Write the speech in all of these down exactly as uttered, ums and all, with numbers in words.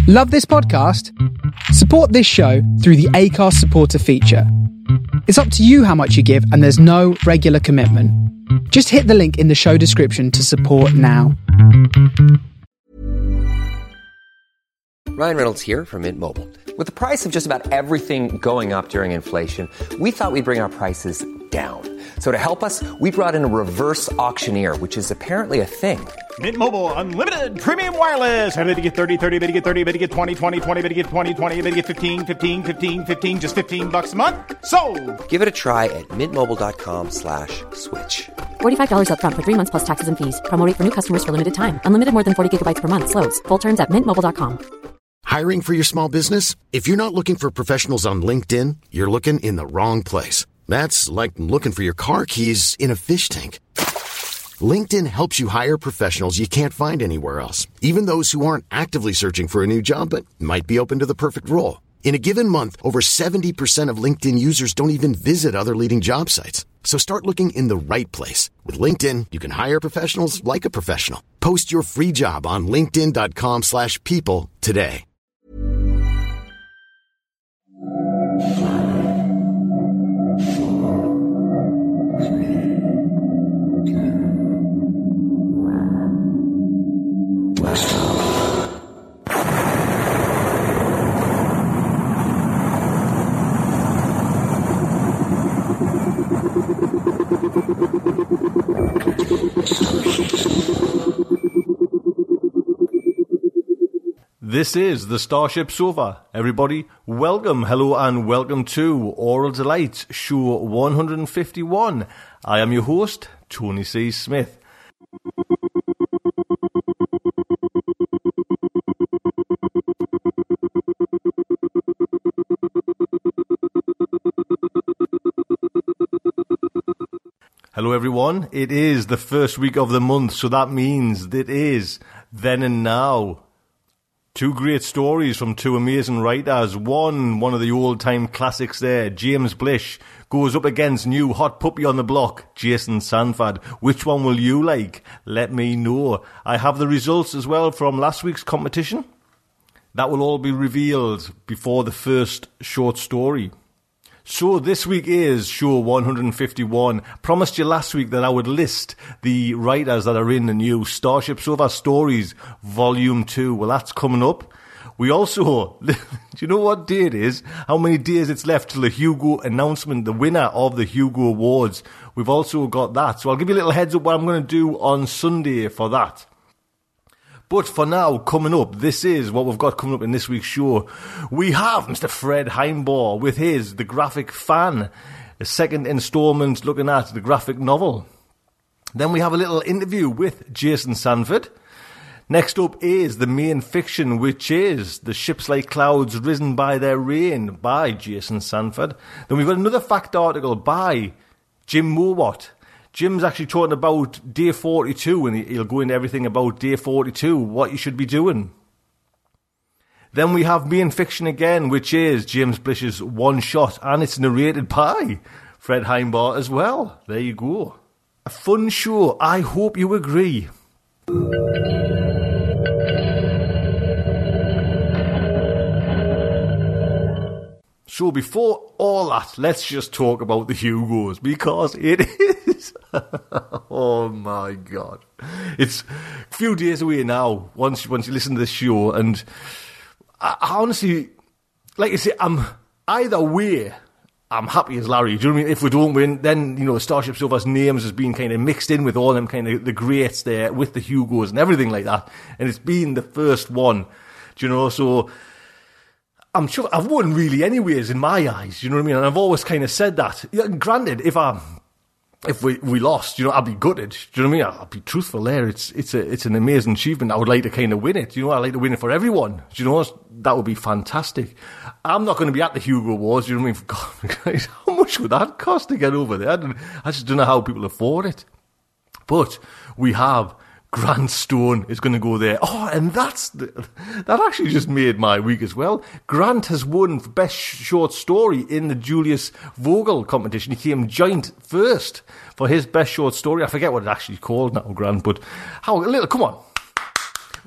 Love this podcast? Support this show through the Acast supporter feature. It's up to you how much you give, and there's no regular commitment. Just hit the link in the show description to support now. Ryan Reynolds here from Mint Mobile. With the price of just about everything going up during inflation, we thought we'd bring our prices down. So to help us, we brought in a reverse auctioneer, which is apparently a thing. Mint Mobile Unlimited Premium Wireless. How to get thirty, thirty, how to get thirty, how to get twenty, twenty, twenty, how to get twenty, twenty, how to get fifteen, fifteen, fifteen, fifteen, just fifteen bucks a month? Sold! Give it a try at mintmobile.com slash switch. forty-five dollars up front for three months plus taxes and fees. Promo rate for new customers for limited time. Unlimited more than forty gigabytes per month. Slows full terms at mint mobile dot com. Hiring for your small business? If you're not looking for professionals on LinkedIn, you're looking in the wrong place. That's like looking for your car keys in a fish tank. LinkedIn helps you hire professionals you can't find anywhere else, even those who aren't actively searching for a new job but might be open to the perfect role. In a given month, over seventy percent of LinkedIn users don't even visit other leading job sites. So start looking in the right place. With LinkedIn, you can hire professionals like a professional. Post your free job on linkedin.com slash people today. This is the Starship Sofa. Everybody, welcome, hello and welcome to Oral Delight, show one fifty-one. I am your host, Tony C. Smith. Hello everyone, it is the first week of the month, so that means it is Then and Now. Two great stories from two amazing writers. One, one of the old-time classics there, James Blish, goes up against new hot puppy on the block, Jason Sanford. Which one will you like? Let me know. I have the results as well from last week's competition. That will all be revealed before the first short story. So this week is show one fifty-one. Promised you last week that I would list the writers that are in the new Starship Sofa Stories Volume two. Well, that's coming up. We also, do you know what day it is? How many days it's left till the Hugo announcement, the winner of the Hugo Awards. We've also got that. So I'll give you a little heads up what I'm going to do on Sunday for that. But for now, coming up, this is what we've got coming up in this week's show. We have Mister Fred Heimbaugh with his The Graphic Fan, the second instalment looking at the graphic novel. Then we have a little interview with Jason Sanford. Next up is the main fiction, which is The Ships Like Clouds Risen by Their Rain by Jason Sanford. Then we've got another fact article by Jim Mowat. Jim's actually talking about day forty-two, and he'll go into everything about day forty-two, what you should be doing. Then we have main fiction again, which is James Blish's One Shot, and it's narrated by Fred Heimbaugh as well. There you go. A fun show. I hope you agree. So before all that, let's just talk about the Hugos, because it is, oh my God. It's a few days away now, once, once you listen to this show, and I, I honestly, like I say, I'm either way, I'm happy as Larry. Do you know what I mean? If we don't win, then, you know, Starship Sofa's names has been kind of mixed in with all them kind of the greats there, with the Hugos and everything like that, and it's been the first one, do you know, so I'm sure I've won really anyways in my eyes, you know what I mean? And I've always kind of said that. Yeah, granted, if I, if we, we lost, you know, I'd be gutted. Do you know what I mean? I'll be truthful there. It's it's a it's an amazing achievement. I would like to kind of win it. You know, I'd like to win it for everyone. Do you know what? That would be fantastic. I'm not going to be at the Hugo Awards. You know what I mean? God, how much would that cost to get over there? I, don't, I just don't know how people afford it. But we have Grant Stone is going to go there. Oh, and that's the, that actually just made my week as well. Grant has won for Best Short Story in the Julius Vogel competition. He came joint first for his Best Short Story. I forget what it actually called now, Grant, but how a little, come on.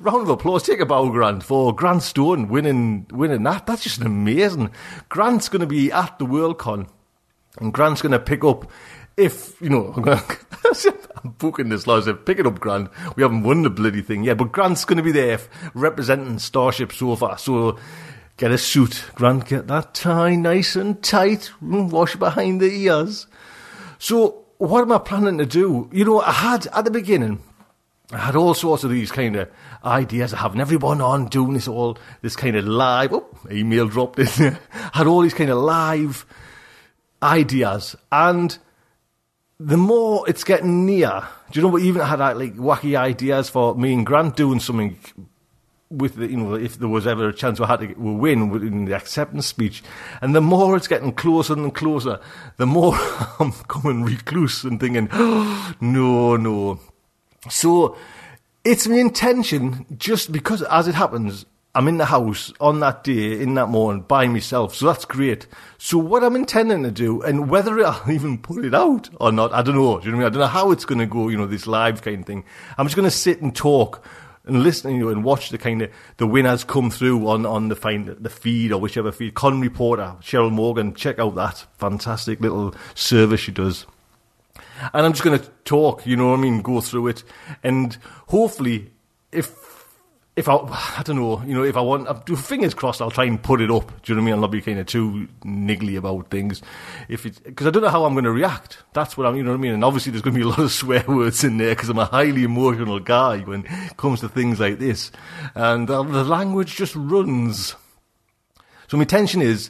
round of applause. Take a bow, Grant, for Grant Stone winning winning that. That's just amazing. Grant's going to be at the Worldcon, and Grant's going to pick up, if, you know, I'm, gonna, I'm booking this, like I said, pick it up, Grant. We haven't won the bloody thing yet, but Grant's going to be there representing Starship Sofa. So get a suit, Grant, get that tie nice and tight, wash behind the ears. So what am I planning to do? You know, I had, at the beginning, I had all sorts of these kind of ideas of having everyone on, doing this all, this kind of live, oh, email dropped in there, had all these kind of live ideas, and the more it's getting near, do you know what, even I had like wacky ideas for me and Grant doing something with the, you know, if there was ever a chance we had to win in the acceptance speech, and the more it's getting closer and closer, the more I'm coming recluse and thinking, oh, no, no. So it's my intention, just because, as it happens, I'm in the house on that day, in that morning, by myself, so that's great. So what I'm intending to do, and whether I'll even put it out or not, I don't know. Do you know what I mean? I don't know how it's going to go, you know, this live kind of thing. I'm just going to sit and talk and listen, you know, and watch the kind of, the winners come through on, on the find the feed or whichever feed. Con Reporter, Cheryl Morgan, check out that fantastic little service she does. And I'm just going to talk, you know what I mean, go through it. And hopefully, if if I, I don't know, you know, if I want, fingers crossed, I'll try and put it up. Do you know what I mean? I'll not be kind of too niggly about things. If it's, because I don't know how I'm going to react. That's what I'm, you know what I mean? And obviously there's going to be a lot of swear words in there because I'm a highly emotional guy when it comes to things like this. And uh, the language just runs. So my intention is,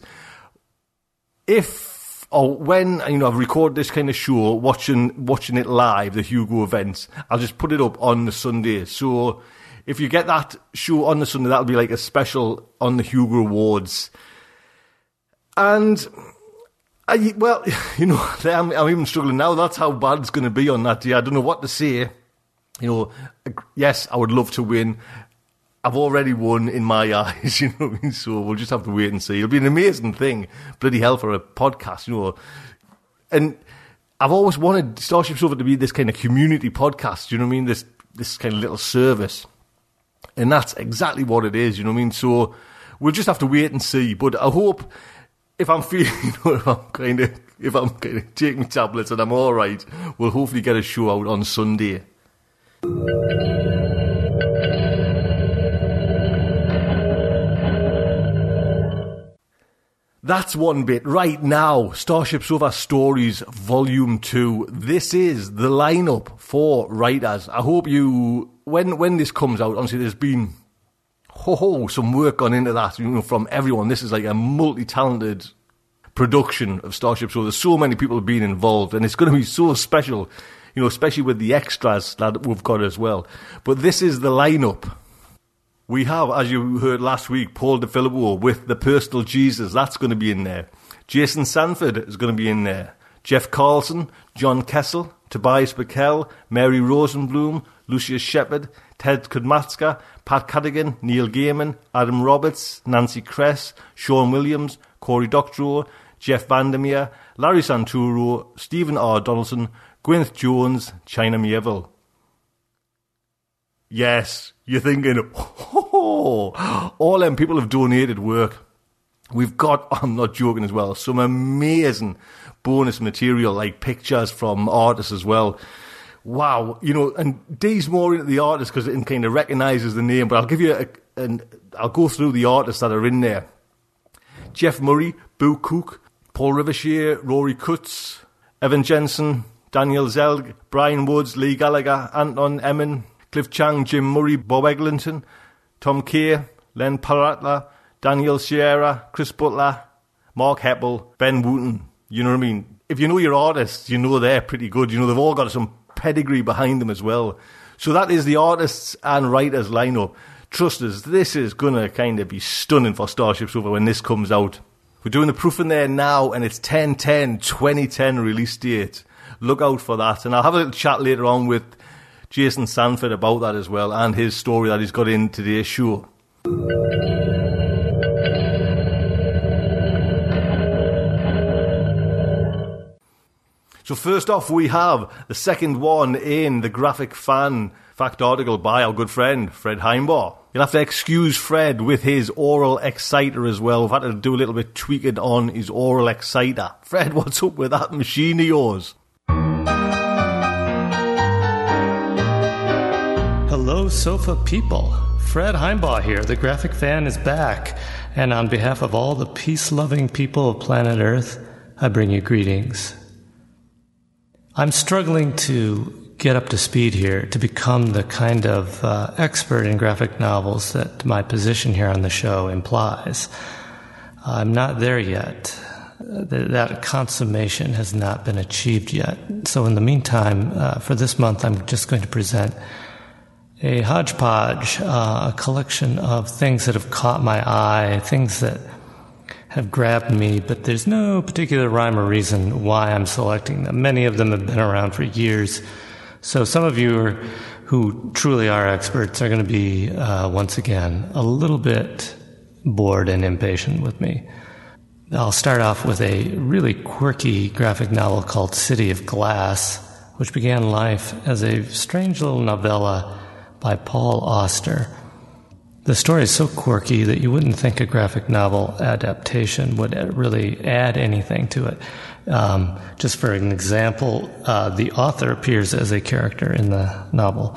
if, or when, you know, I've recorded this kind of show, watching watching it live, the Hugo events, I'll just put it up on the Sunday. So if you get that show on the Sunday, that'll be like a special on the Hugo Awards. And, I, well, you know, I'm, I'm even struggling now. That's how bad it's going to be on that day. I don't know what to say. You know, yes, I would love to win. I've already won in my eyes, you know what I mean? So we'll just have to wait and see. It'll be an amazing thing. Bloody hell for a podcast, you know. And I've always wanted Starship Sofa to be this kind of community podcast, you know what I mean? This this kind of little service. And that's exactly what it is, you know what I mean? So we'll just have to wait and see. But I hope, if I'm feeling, you know, if I'm kind of, if I'm kind of taking my tablets and I'm all right, we'll hopefully get a show out on Sunday. That's one bit. Right now, Starship Sofa Stories Volume two. This is the lineup for writers. I hope you, when when this comes out, honestly, there's been ho ho some work gone into that, you know, from everyone. This is like a multi-talented production of Starship Sofa. There's so many people being involved, and it's going to be so special, you know, especially with the extras that we've got as well. But this is the lineup. We have, as you heard last week, Paul DeFilippo with The Personal Jesus. That's going to be in there. Jason Sanford is going to be in there. Jeff Carlson, John Kessel, Tobias Bickel, Mary Rosenblum, Lucius Shepard, Ted Kudmatska, Pat Cadigan, Neil Gaiman, Adam Roberts, Nancy Kress, Sean Williams, Cory Doctorow, Jeff Vandermeer, Larry Santoro, Stephen R. Donaldson, Gwyneth Jones, China Mieville. Yes, you're thinking, oh, all them people have donated work. We've got, I'm not joking as well, some amazing bonus material, like pictures from artists as well. Wow, you know, and Dee's more into the artist because it kind of recognises the name, but I'll give you a, an, I'll go through the artists that are in there. Jeff Murray, Boo Cook, Paul Rivers, Rory Kutz, Evan Jensen, Daniel Zelg, Brian Woods, Lee Gallagher, Anton Emin, Cliff Chang, Jim Murray, Bob Eglinton, Tom Kay, Len Paratla, Daniel Sierra, Chris Butler, Mark Heppel, Ben Wooten. You know what I mean? If you know your artists, you know they're pretty good. You know they've all got some pedigree behind them as well. So that is the artists and writers lineup. Trust us, this is going to kind of be stunning for Starship Sofa when this comes out. We're doing the proof in there now, and it's ten ten twenty ten release date. Look out for that. And I'll have a little chat later on with Jason Sanford about that as well, and his story that he's got in today's show. So So first off, we have the second one in the graphic fan fact article by our good friend, Fred Heimbaugh. You'll have to excuse Fred with his oral exciter as well. We've had to do a little bit tweaking on his oral exciter. Fred, what's up with that machine of yours? Hello, sofa people. Fred Heimbaugh here. The graphic fan is back. And on behalf of all the peace-loving people of planet Earth, I bring you greetings. I'm struggling to get up to speed here to become the kind of uh, expert in graphic novels that my position here on the show implies. I'm not there yet. That consummation has not been achieved yet. So in the meantime, uh, for this month, I'm just going to present a hodgepodge, uh, a collection of things that have caught my eye, things that have grabbed me, but there's no particular rhyme or reason why I'm selecting them. Many of them have been around for years. So some of you are, who truly are experts are going to be, uh, once again, a little bit bored and impatient with me. I'll start off with a really quirky graphic novel called City of Glass, which began life as a strange little novella by Paul Auster. The story is so quirky that you wouldn't think a graphic novel adaptation would really add anything to it. Um, just for an example, uh, the author appears as a character in the novel.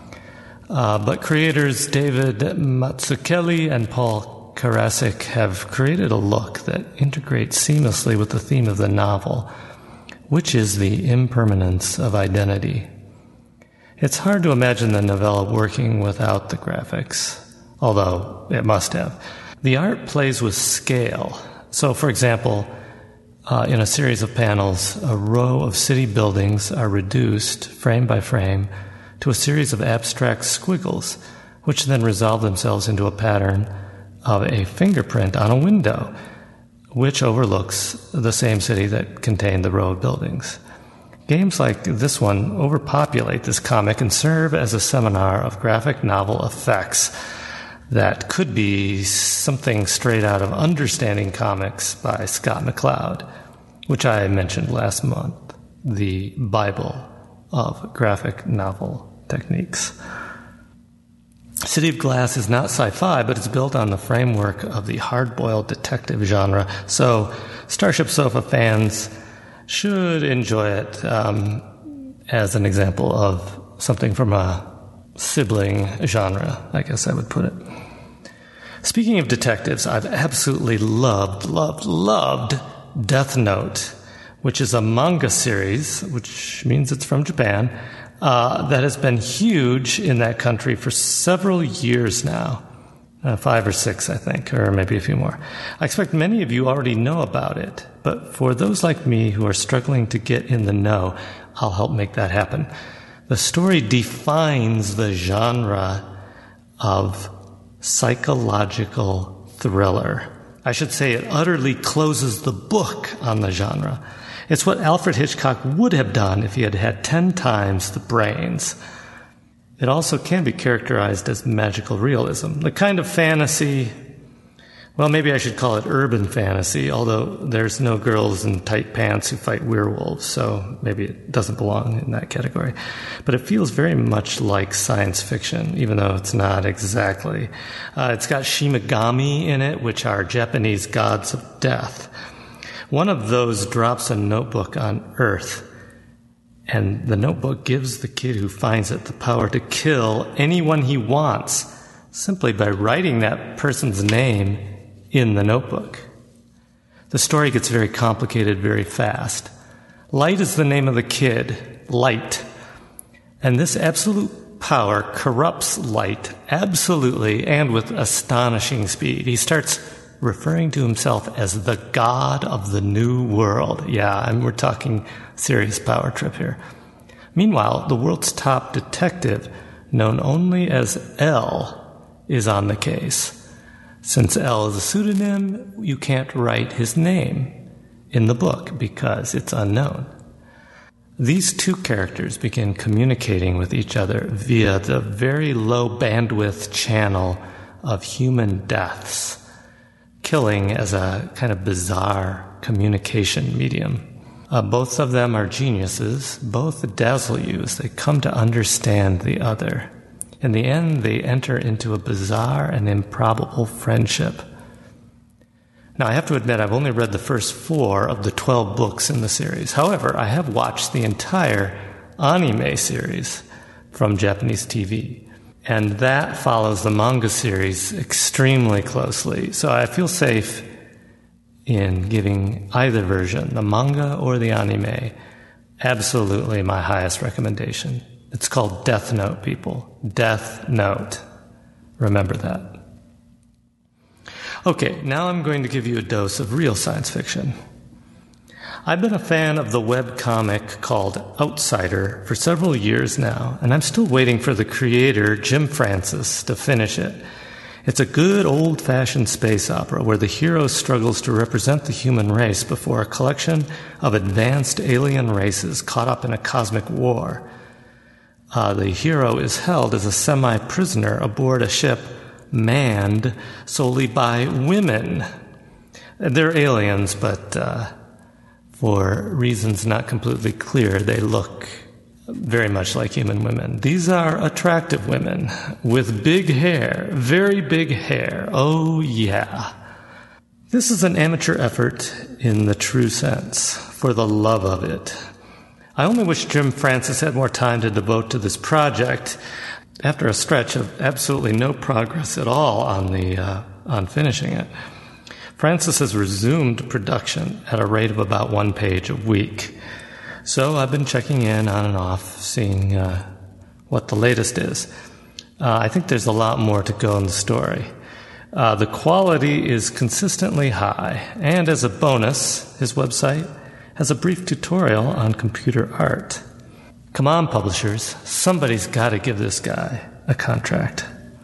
Uh, but creators David Mazzucchelli and Paul Karasik have created a look that integrates seamlessly with the theme of the novel, which is the impermanence of identity. It's hard to imagine the novella working without the graphics, although it must have. The art plays with scale. So, for example, uh, in a series of panels, a row of city buildings are reduced, frame by frame, to a series of abstract squiggles, which then resolve themselves into a pattern of a fingerprint on a window, which overlooks the same city that contained the row of buildings. Games like this one overpopulate this comic and serve as a seminar of graphic novel effects that could be something straight out of Understanding Comics by Scott McCloud, which I mentioned last month, the Bible of graphic novel techniques. City of Glass is not sci-fi, but it's built on the framework of the hard-boiled detective genre, so Starship Sofa fans should enjoy it um, as an example of something from a sibling genre, I guess I would put it. Speaking of detectives, I've absolutely loved, loved, loved Death Note, which is a manga series, which means it's from Japan, uh, that has been huge in that country for several years now. Uh, five or six, I think, or maybe a few more. I expect many of you already know about it, but for those like me who are struggling to get in the know, I'll help make that happen. The story defines the genre of psychological thriller. I should say it utterly closes the book on the genre. It's what Alfred Hitchcock would have done if he had had ten times the brains. It also can be characterized as magical realism, the kind of fantasy, well, maybe I should call it urban fantasy, although there's no girls in tight pants who fight werewolves, so maybe it doesn't belong in that category. But it feels very much like science fiction, even though it's not exactly. Uh, it's got Shimigami in it, which are Japanese gods of death. One of those drops a notebook on Earth, and the notebook gives the kid who finds it the power to kill anyone he wants simply by writing that person's name in the notebook. The story gets very complicated very fast. Light is the name of the kid, Light. And this absolute power corrupts Light absolutely and with astonishing speed. He starts referring to himself as the god of the new world. Yeah, and we're talking serious power trip here. Meanwhile, the world's top detective, known only as L, is on the case. Since L is a pseudonym, you can't write his name in the book because it's unknown. These two characters begin communicating with each other via the very low bandwidth channel of human deaths, killing as a kind of bizarre communication medium. Uh, both of them are geniuses. Both dazzle you as they come to understand the other. In the end, they enter into a bizarre and improbable friendship. Now, I have to admit, I've only read the first four of the twelve books in the series. However, I have watched the entire anime series from Japanese T V, and that follows the manga series extremely closely. So I feel safe in giving either version, the manga or the anime, absolutely my highest recommendation. It's called Death Note, people. Death Note. Remember that. Okay, now I'm going to give you a dose of real science fiction. I've been a fan of the webcomic called Outsider for several years now, and I'm still waiting for the creator, Jim Francis, to finish it. It's a good old-fashioned space opera where the hero struggles to represent the human race before a collection of advanced alien races caught up in a cosmic war. Uh, the hero is held as a semi-prisoner aboard a ship manned solely by women. They're aliens, but uh, for reasons not completely clear, they look very much like human women. These are attractive women with big hair, very big hair. Oh, yeah. This is an amateur effort in the true sense, for the love of it. I only wish Jim Francis had more time to devote to this project. After a stretch of absolutely no progress at all on the uh, on finishing it, Francis has resumed production at a rate of about one page a week. So I've been checking in on and off, seeing uh, what the latest is. Uh, I think there's a lot more to go in the story. Uh, the quality is consistently high, and as a bonus, his website has a brief tutorial on computer art. Come on, publishers, somebody's got to give this guy a contract.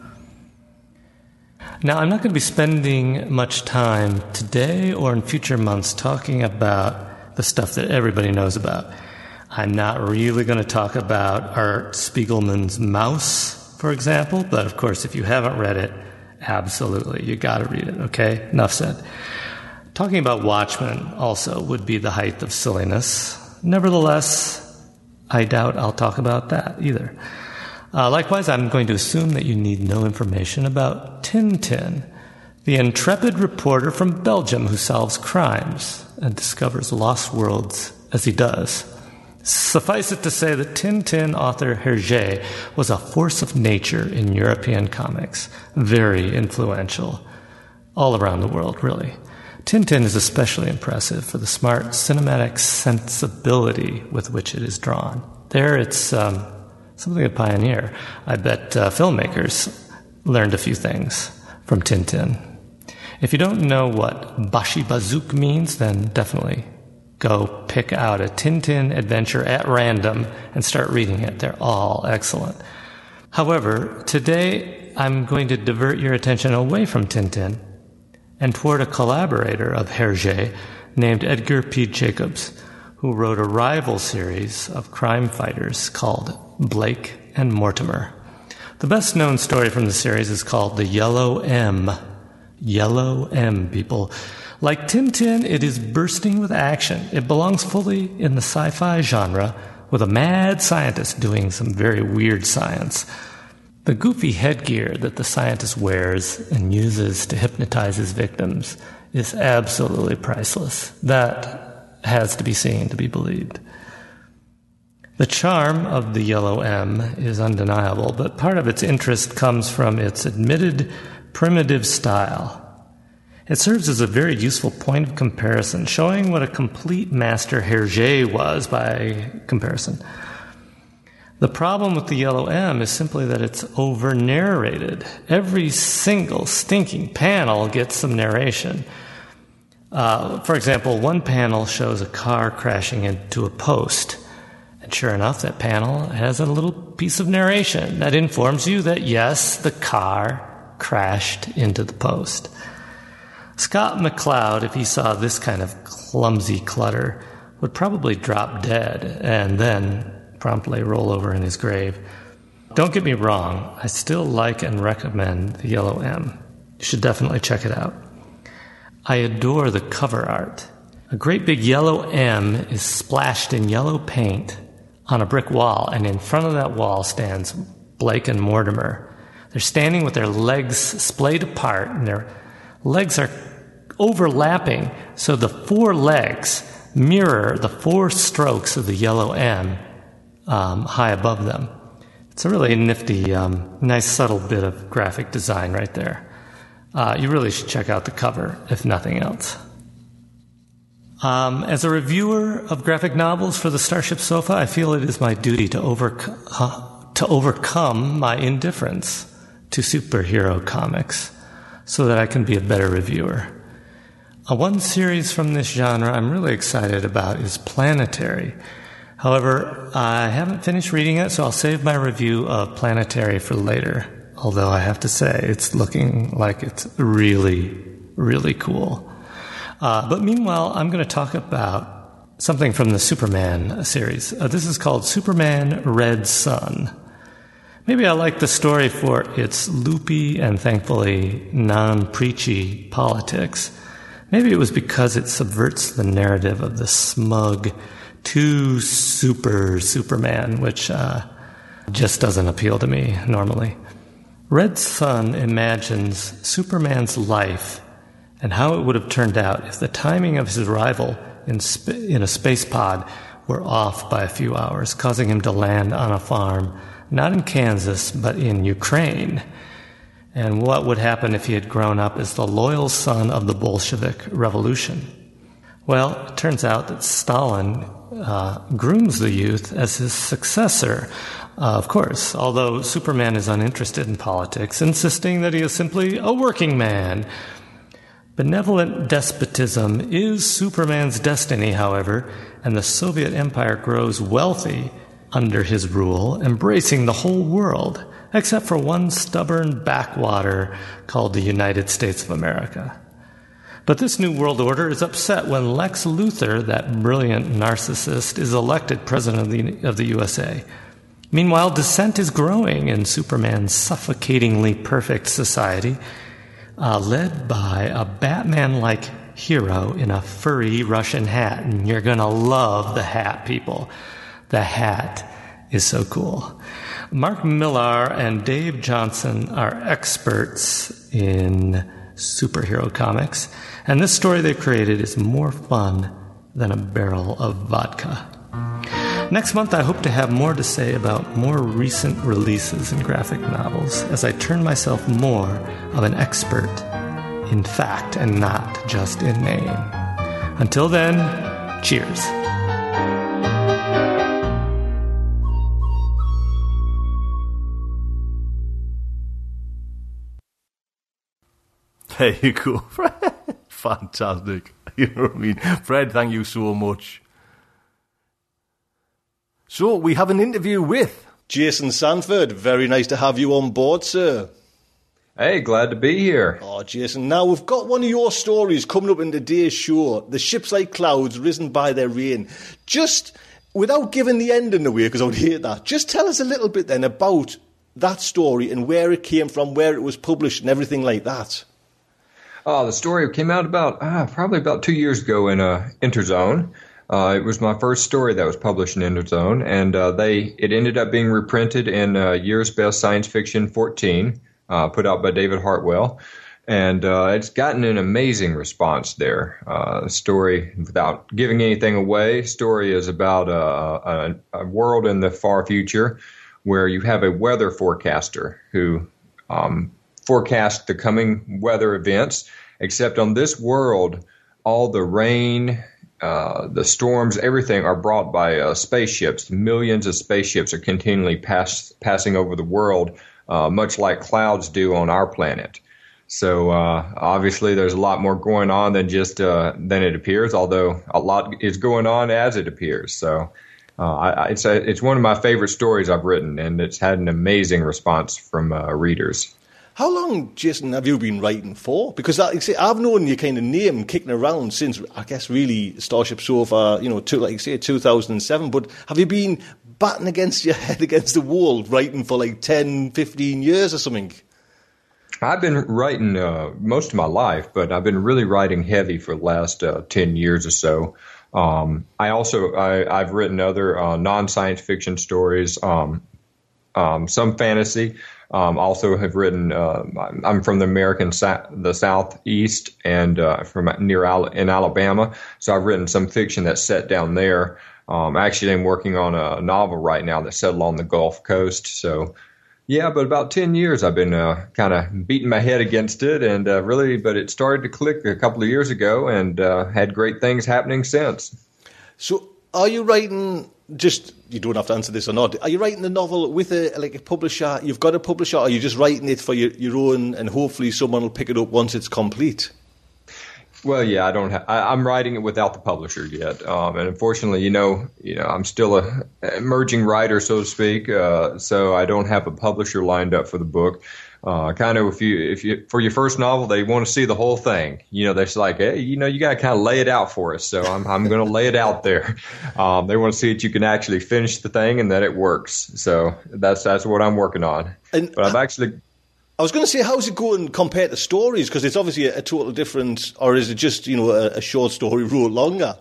Now, I'm not going to be spending much time today or in future months talking about the stuff that everybody knows about. I'm not really going to talk about Art Spiegelman's Mouse, for example, but of course, if you haven't read it, absolutely, you got to read it, okay? Enough said. Talking about Watchmen also would be the height of silliness. Nevertheless, I doubt I'll talk about that either. Uh, likewise, I'm going to assume that you need no information about Tintin, the intrepid reporter from Belgium who solves crimes and discovers lost worlds as he does. Suffice it to say that Tintin author Hergé was a force of nature in European comics, very influential, all around the world, really. Tintin is especially impressive for the smart cinematic sensibility with which it is drawn. There it's um, something of a pioneer. I bet uh, filmmakers learned a few things from Tintin. If you don't know what Bashi Bazouk means, then definitely go pick out a Tintin adventure at random and start reading it. They're all excellent. However, today I'm going to divert your attention away from Tintin and toward a collaborator of Hergé named Edgar P. Jacobs, who wrote a rival series of crime fighters called Blake and Mortimer. The best-known story from the series is called The Yellow M. Yellow M, people. Like Tintin, it is bursting with action. It belongs fully in the sci-fi genre, with a mad scientist doing some very weird science. The goofy headgear that the scientist wears and uses to hypnotize his victims is absolutely priceless. That has to be seen to be believed. The charm of the Yellow M is undeniable, but part of its interest comes from its admitted primitive style. It serves as a very useful point of comparison, showing what a complete master Hergé was by comparison. The problem with the Yellow M is simply that it's over-narrated. Every single stinking panel gets some narration. Uh, for example, one panel shows a car crashing into a post. And sure enough, that panel has a little piece of narration that informs you that, yes, the car crashed into the post. Scott McCloud, if he saw this kind of clumsy clutter, would probably drop dead and then promptly roll over in his grave. Don't get me wrong, I still like and recommend the Yellow M. You should definitely check it out. I adore the cover art. A great big yellow M is splashed in yellow paint on a brick wall, and in front of that wall stands Blake and Mortimer. They're standing with their legs splayed apart, and their legs are overlapping, so the four legs mirror the four strokes of the yellow M um, high above them. It's a really nifty, um, nice, subtle bit of graphic design right there. Uh, you really should check out the cover, if nothing else. Um, as a reviewer of graphic novels for the Starship Sofa, I feel it is my duty to, overco- uh, to overcome my indifference to superhero comics so that I can be a better reviewer. Uh, one series from this genre I'm really excited about is Planetary. However, I haven't finished reading it, so I'll save my review of Planetary for later. Although I have to say, it's looking like it's really, really cool. Uh, but meanwhile, I'm going to talk about something from the Superman series. Uh, this is called Superman Red Sun. Maybe I like the story for its loopy and thankfully non-preachy politics. Maybe it was because it subverts the narrative of the smug, too super Superman, which uh, just doesn't appeal to me normally. Red Sun imagines Superman's life and how it would have turned out if the timing of his arrival in, sp- in a space pod were off by a few hours, causing him to land on a farm, not in Kansas, but in Ukraine. And what would happen if he had grown up as the loyal son of the Bolshevik Revolution? Well, it turns out that Stalin uh, grooms the youth as his successor, uh, of course, although Superman is uninterested in politics, insisting that he is simply a working man. Benevolent despotism is Superman's destiny, however, and the Soviet Empire grows wealthy under his rule, embracing the whole world, except for one stubborn backwater called the United States of America. But this new world order is upset when Lex Luthor, that brilliant narcissist, is elected president of the, of the U S A. Meanwhile, dissent is growing in Superman's suffocatingly perfect society, Uh, led by a Batman-like hero in a furry Russian hat. And you're going to love the hat, people. The hat is so cool. Mark Millar and Dave Johnson are experts in superhero comics, and this story they've created is more fun than a barrel of vodka. Next month, I hope to have more to say about more recent releases in graphic novels as I turn myself more of an expert in fact and not just in name. Until then, cheers. There you go, Fred. Fantastic. You know what I mean? Fred, thank you so much. So, we have an interview with Jason Sanford. Very nice to have you on board, sir. Hey, glad to be here. Oh, Jason, now we've got one of your stories coming up in today's show. The ships like clouds risen by their rain. Just, without giving the ending away, because I would hate that, just tell us a little bit then about that story and where it came from, where it was published and everything like that. Oh, the story came out about, ah, probably about two years ago in uh, Interzone. Uh, it was my first story that was published in Interzone, and uh, they it ended up being reprinted in uh, Year's Best Science Fiction fourteen, uh, put out by David Hartwell, and uh, it's gotten an amazing response there. Uh, the story, without giving anything away, story is about a, a, a world in the far future where you have a weather forecaster who um, forecasts the coming weather events, except on this world, all the rain, Uh, the storms, everything are brought by uh, spaceships. Millions of spaceships are continually pass, passing over the world, uh, much like clouds do on our planet. So uh, obviously there's a lot more going on than just uh, than it appears, although a lot is going on as it appears. So uh, I, it's, a, it's one of my favorite stories I've written, and it's had an amazing response from uh, readers. How long, Jason, have you been writing for? Because like I say, I've known your kind of name kicking around since, I guess, really Starship Sofa, you know, to, like you say, two thousand seven. But have you been batting against your head against the wall, writing for like ten, fifteen years or something? I've been writing uh, most of my life, but I've been really writing heavy for the last uh, ten years or so. Um, I also I, I've written other uh, non-science fiction stories, um, um, some fantasy. Um, also have written. Uh, I'm from the American sa- the Southeast and uh, from near Al- in Alabama, so I've written some fiction that's set down there. Um, actually, I'm working on a novel right now that's set along the Gulf Coast. So, yeah, but about ten years I've been uh, kind of beating my head against it, and uh, really, but it started to click a couple of years ago, and uh, had great things happening since. So, are you writing? Just, you don't have to answer this or not. Are you writing the novel with a like a publisher? You've got a publisher, or are you just writing it for your, your own, and hopefully someone will pick it up once it's complete? Well, yeah, I don't. Ha- I, I'm writing it without the publisher yet, um, and unfortunately, you know, you know, I'm still a emerging writer, so to speak. Uh, so I don't have a publisher lined up for the book. Uh, kind of, if you, if you, for your first novel, they want to see the whole thing. You know, they're just like, hey, you know, you got to kind of lay it out for us. So I'm, I'm going to lay it out there. Um, they want to see that you can actually finish the thing and that it works. So that's that's what I'm working on. And but I've actually. I was going to say, how's it going compared to stories? Because it's obviously a, a total different, or is it just, you know, a, a short story wrote longer?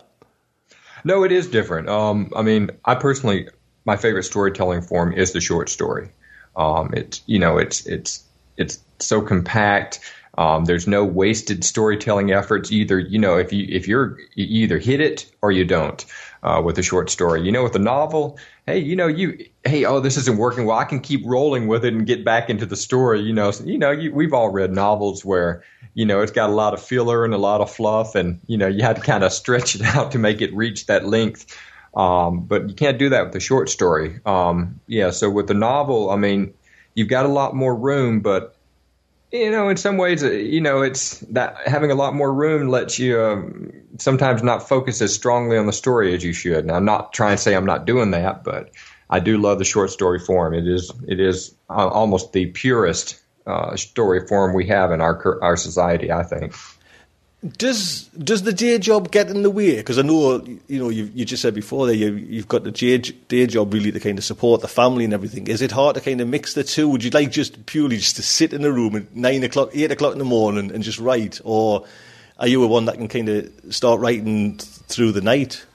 No, it is different. Um, I mean, I personally, my favorite storytelling form is the short story. Um, it's, you know, it's, it's, it's so compact. Um, there's no wasted storytelling efforts either. You know, if you, if you're, you either hit it or you don't, uh, with a short story. You know, with a novel, hey, you know, you, hey, oh, this isn't working. Well, I can keep rolling with it and get back into the story. You know, so, you know, you, we've all read novels where, you know, it's got a lot of filler and a lot of fluff, and, you know, you had to kind of stretch it out to make it reach that length. Um, but you can't do that with a short story. Um, yeah. So with the novel, I mean, you've got a lot more room, but, you know, in some ways, you know, it's that having a lot more room lets you um, sometimes not focus as strongly on the story as you should. Now, I'm not trying to say I'm not doing that, but I do love the short story form. It is it is uh, almost the purest uh, story form we have in our our society, I think. Does does the day job get in the way? Because I know, you know, you you just said before that you, you've got the day, day job really to kind of support the family and everything. Is it hard to kind of mix the two? Would you like just purely just to sit in a room at nine o'clock, eight o'clock in the morning and just write? Or are you a one that can kind of start writing through the night?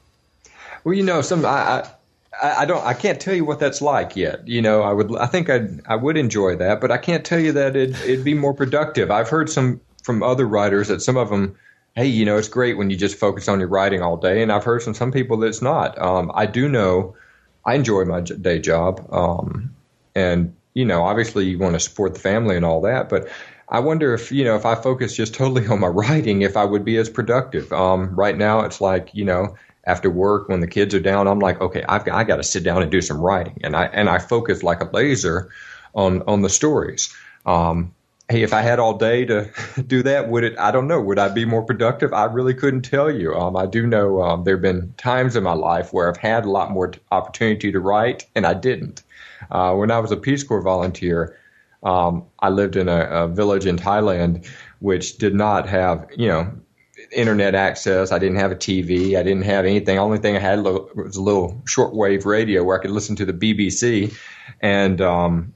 Well, you know, some I, I I don't I can't tell you what that's like yet. You know, I would I think I I would enjoy that, but I can't tell you that it it'd be more productive. I've heard some from other writers that some of them, hey, you know, it's great when you just focus on your writing all day. And I've heard from some people that it's not. Um, I do know I enjoy my day job. Um, and, you know, obviously you want to support the family and all that. But I wonder if, you know, if I focus just totally on my writing, if I would be as productive. Um, right now, it's like, you know, after work, when the kids are down, I'm like, okay, I've got, I got to sit down and do some writing. And I and I focus like a laser on, on the stories. Um Hey, if I had all day to do that, would it? I don't know. Would I be more productive? I really couldn't tell you. Um, I do know um, there have been times in my life where I've had a lot more t- opportunity to write, and I didn't. Uh, when I was a Peace Corps volunteer, um, I lived in a, a village in Thailand which did not have, you know, internet access. I didn't have a T V. I didn't have anything. The only thing I had was a little shortwave radio where I could listen to the B B C, and um,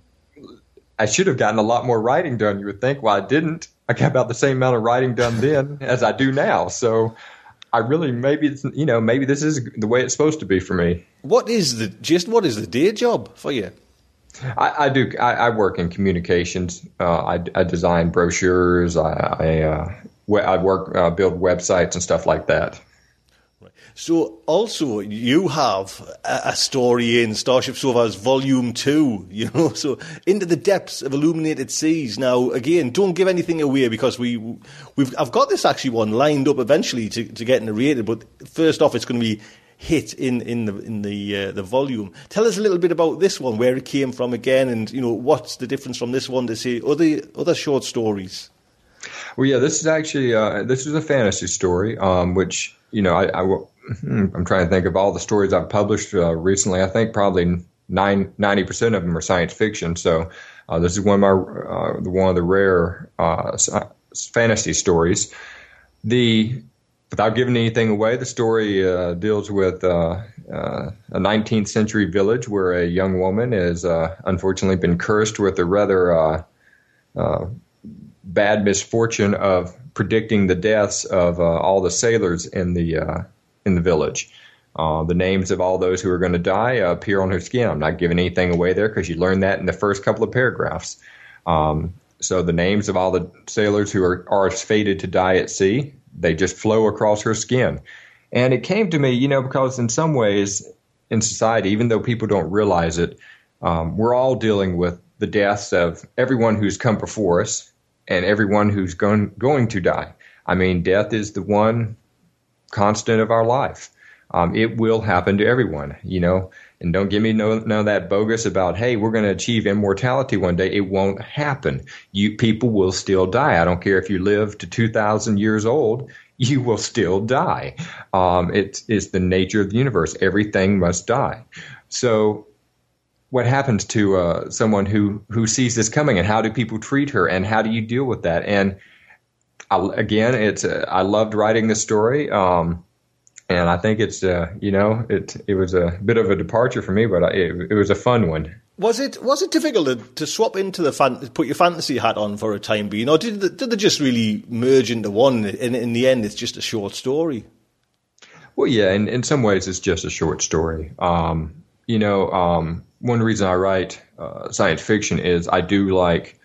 I should have gotten a lot more writing done, you would think. Well, I didn't. I got about the same amount of writing done then as I do now. So I really, maybe, it's, you know, maybe this is the way it's supposed to be for me. What is the, just what is the day job for you? I, I do. I, I work in communications. Uh, I, I design brochures. I, I, uh, I work, uh, build websites and stuff like that. So also you have a, a story in Starship Sofa's Volume Two, you know, so Into the Depths of Illuminated Seas. Now, again, don't give anything away because we we've I've got this actually one lined up eventually to, to get narrated. But first off, it's going to be hit in in the in the uh, the volume. Tell us a little bit about this one, where it came from again, and you know what's the difference from this one to say other other short stories. Well, yeah, this is actually uh, this is a fantasy story, um, which you know I. I I'm trying to think of all the stories I've published uh, recently. I think probably nine, ninety percent of them are science fiction. So uh, this is one of my uh, one of the rare uh, fantasy stories. The without giving anything away, the story uh, deals with uh, uh, a nineteenth century village where a young woman has uh, unfortunately been cursed with a rather uh, uh, bad misfortune of predicting the deaths of uh, all the sailors in the uh, in the village. Uh, the names of all those who are going to die uh, appear on her skin. I'm not giving anything away there because you learn that in the first couple of paragraphs. Um, so the names of all the sailors who are, are fated to die at sea, they just flow across her skin. And it came to me, you know, because in some ways in society, even though people don't realize it, um, we're all dealing with the deaths of everyone who's come before us and everyone who's going, going to die. I mean, death is the one constant of our life. Um, it will happen to everyone, you know, and don't give me no, none of that bogus about, hey, we're going to achieve immortality one day. It won't happen. You people will still die. I don't care if you live to two thousand years old, you will still die. Um, it's, it's the nature of the universe. Everything must die. So what happens to uh, someone who, who sees this coming, and how do people treat her, and how do you deal with that? And I, again, it's uh, I loved writing this story. Um, And I think it's, uh, you know, it it was a bit of a departure for me, but it, it was a fun one. Was it was it difficult to, to swap into the fan, put your fantasy hat on for a time being, or did did they just really merge into one? And in the end, it's just a short story. Well, yeah, in in some ways, it's just a short story. Um, you know, um, one reason I write uh, science fiction is I do like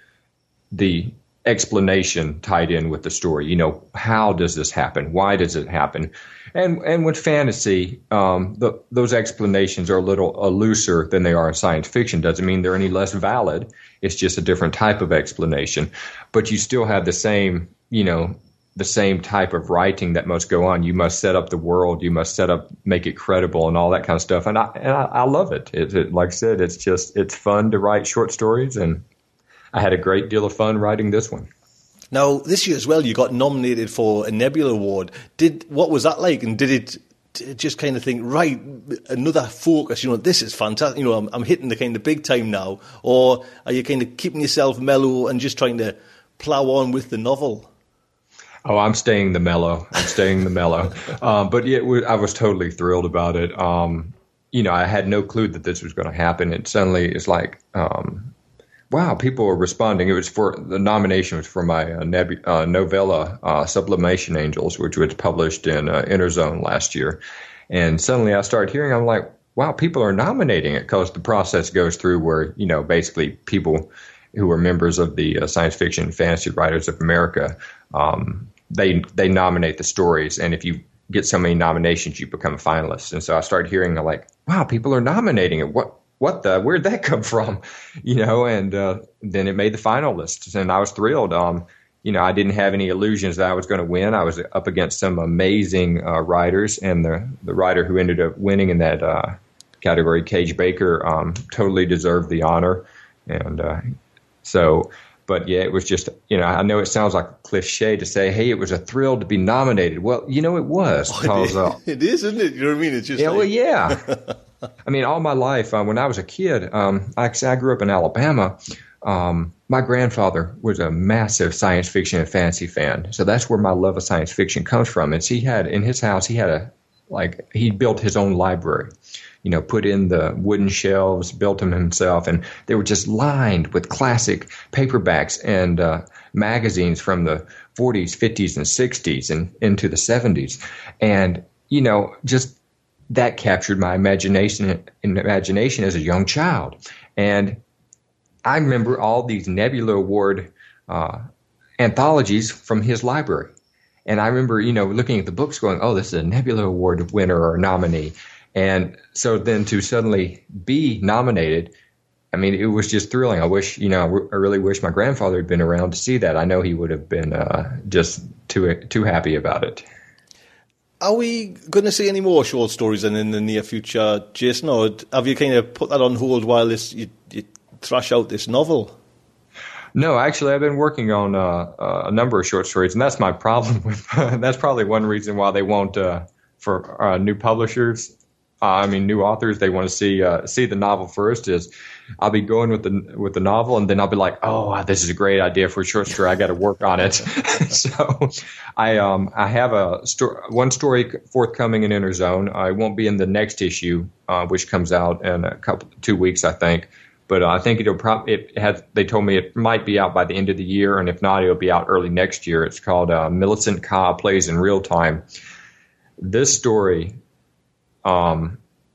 the explanation tied in with the story. You know, how does this happen? Why does it happen? And and with fantasy, um, the, those explanations are a little uh, looser than they are in science fiction. Doesn't mean they're any less valid. It's just a different type of explanation. But you still have the same, you know, the same type of writing that must go on. You must set up the world. You must set up, make it credible, and all that kind of stuff. And I and I, I love it. It, it. Like I said, it's just it's fun to write short stories, and I had a great deal of fun writing this one. Now, this year as well, you got nominated for a Nebula Award. Did what was that like? And did it, did it just kind of think, right, another focus, you know, this is fantastic, you know, I'm, I'm hitting the kind of big time now? Or are you kind of keeping yourself mellow and just trying to plow on with the novel? Oh, I'm staying the mellow. I'm staying the mellow. Um, but yeah, I was totally thrilled about it. Um, you know, I had no clue that this was going to happen. And suddenly it's like, um, wow, people are responding. It was for the nomination was for my uh, nebu- uh, novella uh, Sublimation Angels, which was published in uh, Interzone last year. And suddenly I started hearing, I'm like, wow, people are nominating it, because the process goes through where, you know, basically people who are members of the uh, Science Fiction and Fantasy Writers of America, um, they they nominate the stories, and if you get so many nominations, you become a finalist. And so I started hearing, like, wow, people are nominating it. What? What the, where'd that come from? You know, and uh, then it made the finalists, and I was thrilled. Um, you know, I didn't have any illusions that I was going to win. I was up against some amazing uh, writers, and the, the writer who ended up winning in that uh, category, Cage Baker, um, totally deserved the honor. And uh, so, but yeah, it was just, you know, I know it sounds like a cliche to say, hey, it was a thrill to be nominated. Well, you know, it was. Because, uh, it is, isn't it? You know what I mean? It's just yeah, like... well, yeah. I mean, all my life, uh, when I was a kid, um, I, I grew up in Alabama. Um, my grandfather was a massive science fiction and fantasy fan. So that's where my love of science fiction comes from. And he had, in his house, he had a, like, he built his own library, you know, put in the wooden shelves, built them himself. And they were just lined with classic paperbacks and uh, magazines from the forties, fifties, and sixties and into the seventies. And, you know, just, that captured my imagination imagination as a young child. And I remember all these Nebula Award uh, anthologies from his library. And I remember, you know, looking at the books going, oh, this is a Nebula Award winner or nominee. And so then to suddenly be nominated, I mean, it was just thrilling. I wish, you know, I really wish my grandfather had been around to see that. I know he would have been uh, just too too happy about it. Are we going to see any more short stories in, in the near future, Jason, or have you kind of put that on hold while this you, you thrash out this novel? No, actually, I've been working on uh, a number of short stories, and that's my problem with. That's probably one reason why they won't uh, for uh, new publishers. Uh, I mean, new authors. They want to see uh, see the novel first. Is I'll be going with the with the novel, and then I'll be like, oh, this is a great idea for a short story. I got to work on it. So, I um I have a sto- one story forthcoming in Interzone. I won't be in the next issue, uh, which comes out in a couple two weeks, I think. But uh, I think it'll probably, it has, they told me it might be out by the end of the year, and if not, it'll be out early next year. It's called uh, Millicent Ka Plays in Real Time. This story um,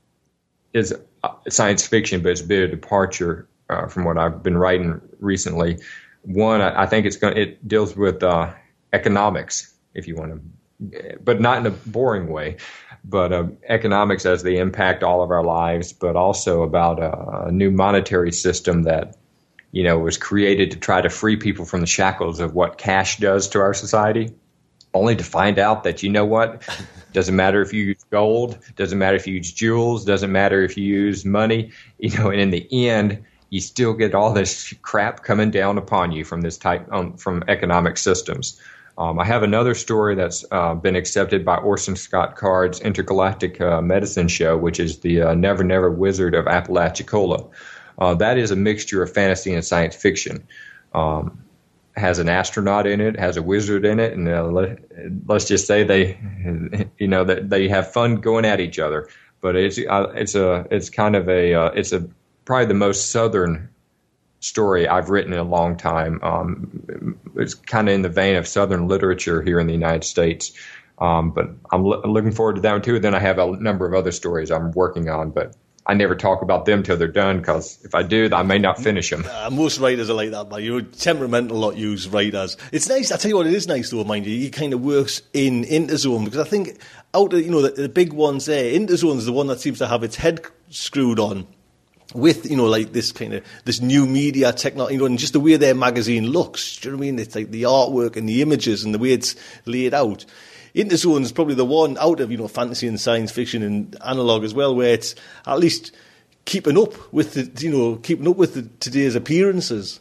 is science fiction, but it's a bit of a departure uh, from what I've been writing recently. One, I, I think it's going. It deals with uh, economics, if you want to, but not in a boring way. But uh, economics as they impact all of our lives, but also about a, a new monetary system that, you know, was created to try to free people from the shackles of what cash does to our society, only to find out that, you know what, doesn't matter if you use gold, doesn't matter if you use jewels, doesn't matter if you use money, you know, and in the end, you still get all this crap coming down upon you from this type, um, from economic systems. Um, I have another story that's uh, been accepted by Orson Scott Card's Intergalactic uh, Medicine Show, which is the uh, Never Never Wizard of Apalachicola. Uh, that is a mixture of fantasy and science fiction. Um, has an astronaut in it, has a wizard in it, and uh, let, let's just say they, you know, that they have fun going at each other. But it's uh, it's a it's kind of a uh, it's a probably the most southern story I've written in a long time. Um, it's kind of in the vein of Southern literature here in the United States. Um, but I'm lo- looking forward to that one too. Then I have a number of other stories I'm working on, but I never talk about them till they're done, because if I do, I may not finish them. Uh, most writers are like that, man. You're temperamental lot, use writers. It's nice. I tell you what, it is nice though, mind you. He kind of works in Interzone, because I think out of, you know, the, the big ones there, Interzone is the one that seems to have its head screwed on with, you know, like this kind of, this new media technology, you know, and just the way their magazine looks. Do you know what I mean? It's like the artwork and the images and the way it's laid out. Interzone is probably the one out of, you know, fantasy and science fiction and analog as well, where it's at least keeping up with the, you know, keeping up with the, today's appearances.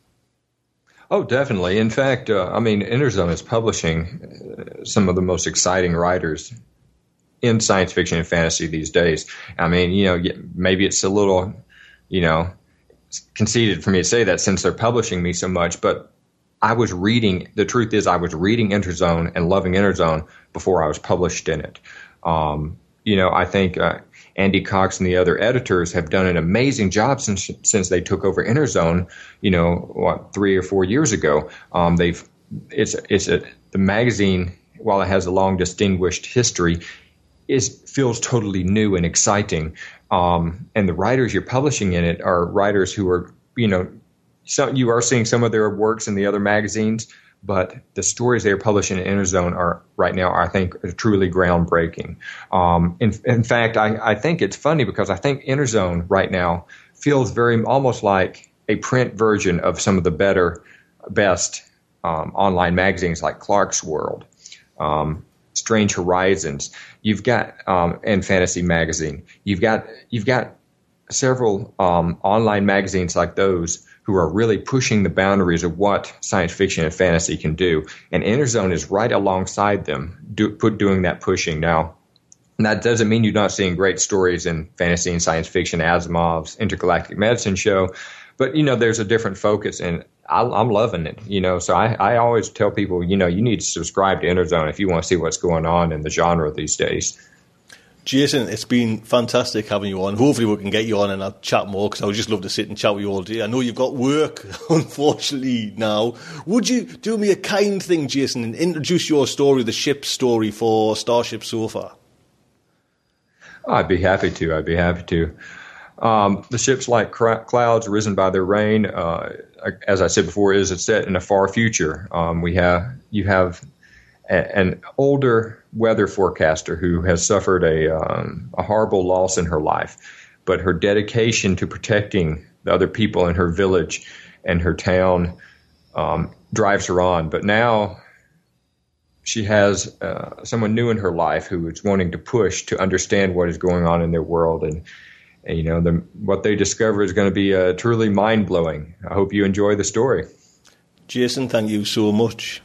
Oh, definitely. In fact, uh, I mean, Interzone is publishing uh, some of the most exciting writers in science fiction and fantasy these days. I mean, you know, maybe it's a little, you know, conceited for me to say that since they're publishing me so much, but I was reading, the truth is I was reading Interzone and loving Interzone before I was published in it. Um, you know, I think uh, Andy Cox and the other editors have done an amazing job since since they took over Interzone, you know, what, three or four years ago. Um, they've, it's, it's a, the magazine, while it has a long distinguished history, is feels totally new and exciting. Um, and the writers you're publishing in it are writers who are, you know, so you are seeing some of their works in the other magazines, but the stories they are publishing in Interzone are right now, I think, are truly groundbreaking. Um, in, in fact, I, I think it's funny because I think Interzone right now feels very almost like a print version of some of the better, best um, online magazines like Clarkesworld, um, Strange Horizons. You've got um, and Fantasy Magazine. You've got you've got several um, online magazines like those who are really pushing the boundaries of what science fiction and fantasy can do. And Interzone is right alongside them, do, put, doing that pushing. Now, that doesn't mean you're not seeing great stories in fantasy and science fiction, Asimov's Intergalactic Medicine Show, but, you know, there's a different focus, and I, I'm loving it, you know. So I, I always tell people, you know, you need to subscribe to Interzone if you want to see what's going on in the genre these days. Jason, it's been fantastic having you on. Hopefully we can get you on and I'll chat more, because I would just love to sit and chat with you all day. I know you've got work, unfortunately, now. Would you do me a kind thing, Jason, and introduce your story, the ship story for Starship Sofa? I'd be happy to. I'd be happy to. Um, the ship's like cr- clouds risen by their rain. Uh, as I said before, is it's set in a far future. Um, we have you have a, an older weather forecaster who has suffered a um, a horrible loss in her life, but her dedication to protecting the other people in her village and her town um, drives her on. But now she has uh, someone new in her life who is wanting to push to understand what is going on in their world, and, and you know, the, what they discover is going to be uh, truly mind-blowing. I hope you enjoy the story. Jason, thank you so much.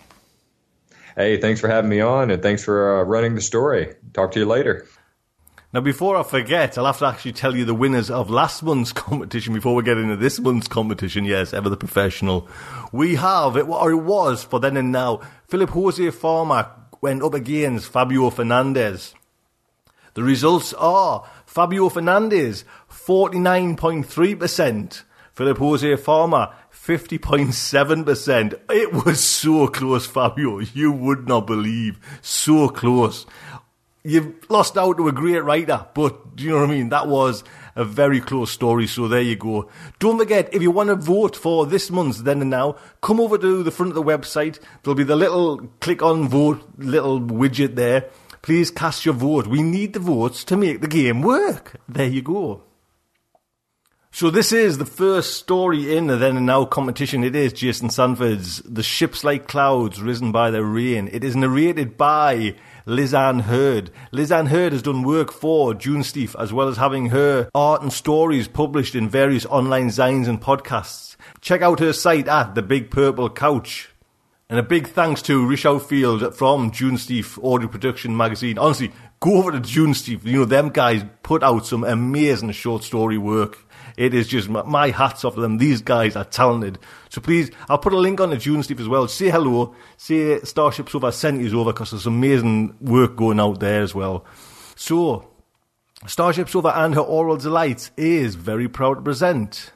Hey, thanks for having me on, and thanks for uh, running the story. Talk to you later. Now, before I forget, I'll have to actually tell you the winners of last month's competition before we get into this month's competition. Yes, ever the professional. We have, it, or it was, for then and now, Philip Jose Farmer went up against Fabio Fernandez. The results are Fabio Fernandez, forty-nine point three percent. Philip Jose Farmer, fifty point seven percent. It was so close, Fabio. You would not believe. So close. You've lost out to a great writer, but do you know what I mean? That was a very close story, so there you go. Don't forget, if you want to vote for this month's Then and Now, come over to the front of the website. There'll be the little click on vote little widget there. Please cast your vote. We need the votes to make the game work. There you go. So this is the first story in the Then and Now competition. It is Jason Sanford's The Ships Like Clouds Risen by the Rain. It is narrated by Lisanne Hurd. Lisanne Hurd has done work for June Steve, as well as having her art and stories published in various online zines and podcasts. Check out her site at The Big Purple Couch. And a big thanks to Rish Outfield from June Steve Audio Production Magazine. Honestly, go over to June Steve. You know, them guys put out some amazing short story work. It is just my hats off to them. These guys are talented. So please, I'll put a link on to June Steve as well. Say hello. Say Starship Sofa sent you over, because there's amazing work going out there as well. So, Starship Sofa and her Oral Delights is very proud to present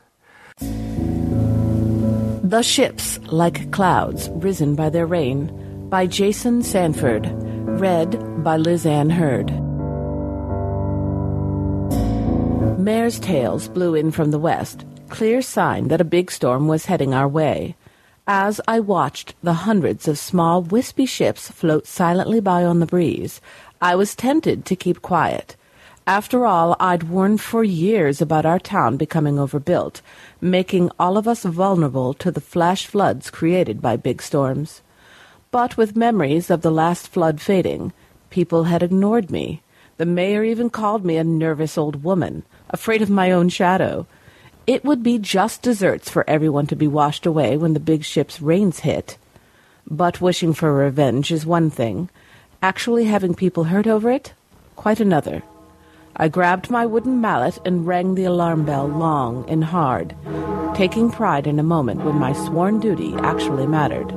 The Ships Like Clouds Risen by Their Rain by Jason Sanford. Read by Lisanne Hurd. Mare's tails blew in from the west, clear sign that a big storm was heading our way. As I watched the hundreds of small, wispy ships float silently by on the breeze, I was tempted to keep quiet. After all, I'd warned for years about our town becoming overbuilt, making all of us vulnerable to the flash floods created by big storms. But with memories of the last flood fading, people had ignored me. The mayor even called me a nervous old woman, afraid of my own shadow. It would be just desserts for everyone to be washed away when the big ship's rains hit. But wishing for revenge is one thing. Actually having people hurt over it, quite another. I grabbed my wooden mallet and rang the alarm bell long and hard, taking pride in a moment when my sworn duty actually mattered.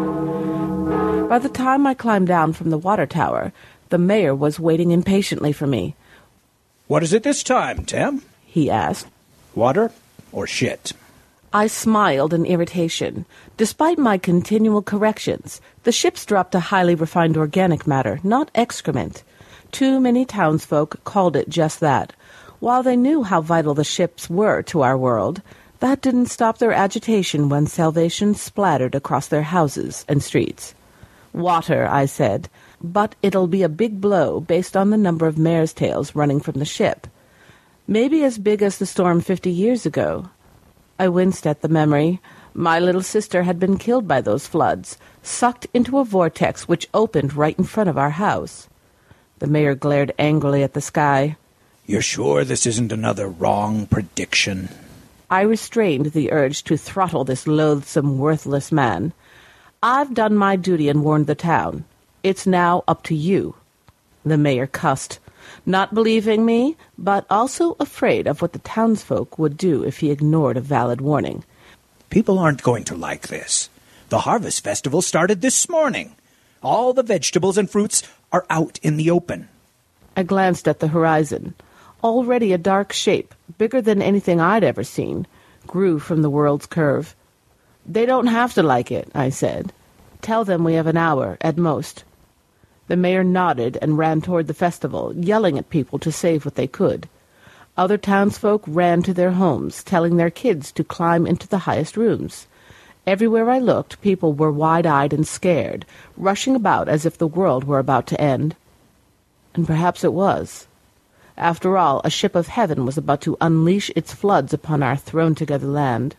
By the time I climbed down from the water tower, the mayor was waiting impatiently for me. "What is it this time, Tim?" he asked. "Water or shit?" I smiled in irritation. Despite my continual corrections, the ships dropped a highly refined organic matter, not excrement. Too many townsfolk called it just that. While they knew how vital the ships were to our world, that didn't stop their agitation when salvation splattered across their houses and streets. "Water," I said, "but it'll be a big blow based on the number of mare's tails running from the ship. Maybe as big as the storm fifty years ago." I winced at the memory. My little sister had been killed by those floods, sucked into a vortex which opened right in front of our house. The mayor glared angrily at the sky. "You're sure this isn't another wrong prediction?" I restrained the urge to throttle this loathsome, worthless man. "I've done my duty and warned the town. It's now up to you." The mayor cussed, not believing me, but also afraid of what the townsfolk would do if he ignored a valid warning. "People aren't going to like this. The Harvest Festival started this morning. All the vegetables and fruits are out in the open." I glanced at the horizon. Already a dark shape, bigger than anything I'd ever seen, grew from the world's curve. "They don't have to like it," I said. "Tell them we have an hour, at most." The mayor nodded and ran toward the festival, yelling at people to save what they could. Other townsfolk ran to their homes, telling their kids to climb into the highest rooms. Everywhere I looked, people were wide-eyed and scared, rushing about as if the world were about to end. And perhaps it was. After all, a ship of heaven was about to unleash its floods upon our thrown-together land.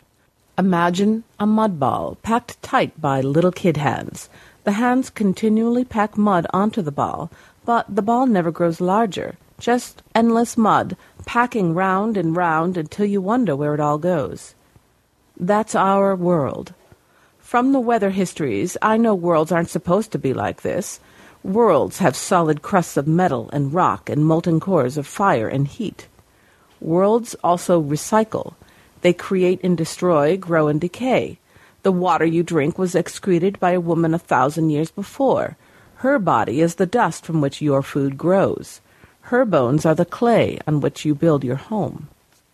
Imagine a mud ball packed tight by little kid hands. The hands continually pack mud onto the ball, but the ball never grows larger, just endless mud, packing round and round until you wonder where it all goes. That's our world. From the weather histories, I know worlds aren't supposed to be like this. Worlds have solid crusts of metal and rock and molten cores of fire and heat. Worlds also recycle. They create and destroy, grow and decay. The water you drink was excreted by a woman a thousand years before. Her body is the dust from which your food grows. Her bones are the clay on which you build your home.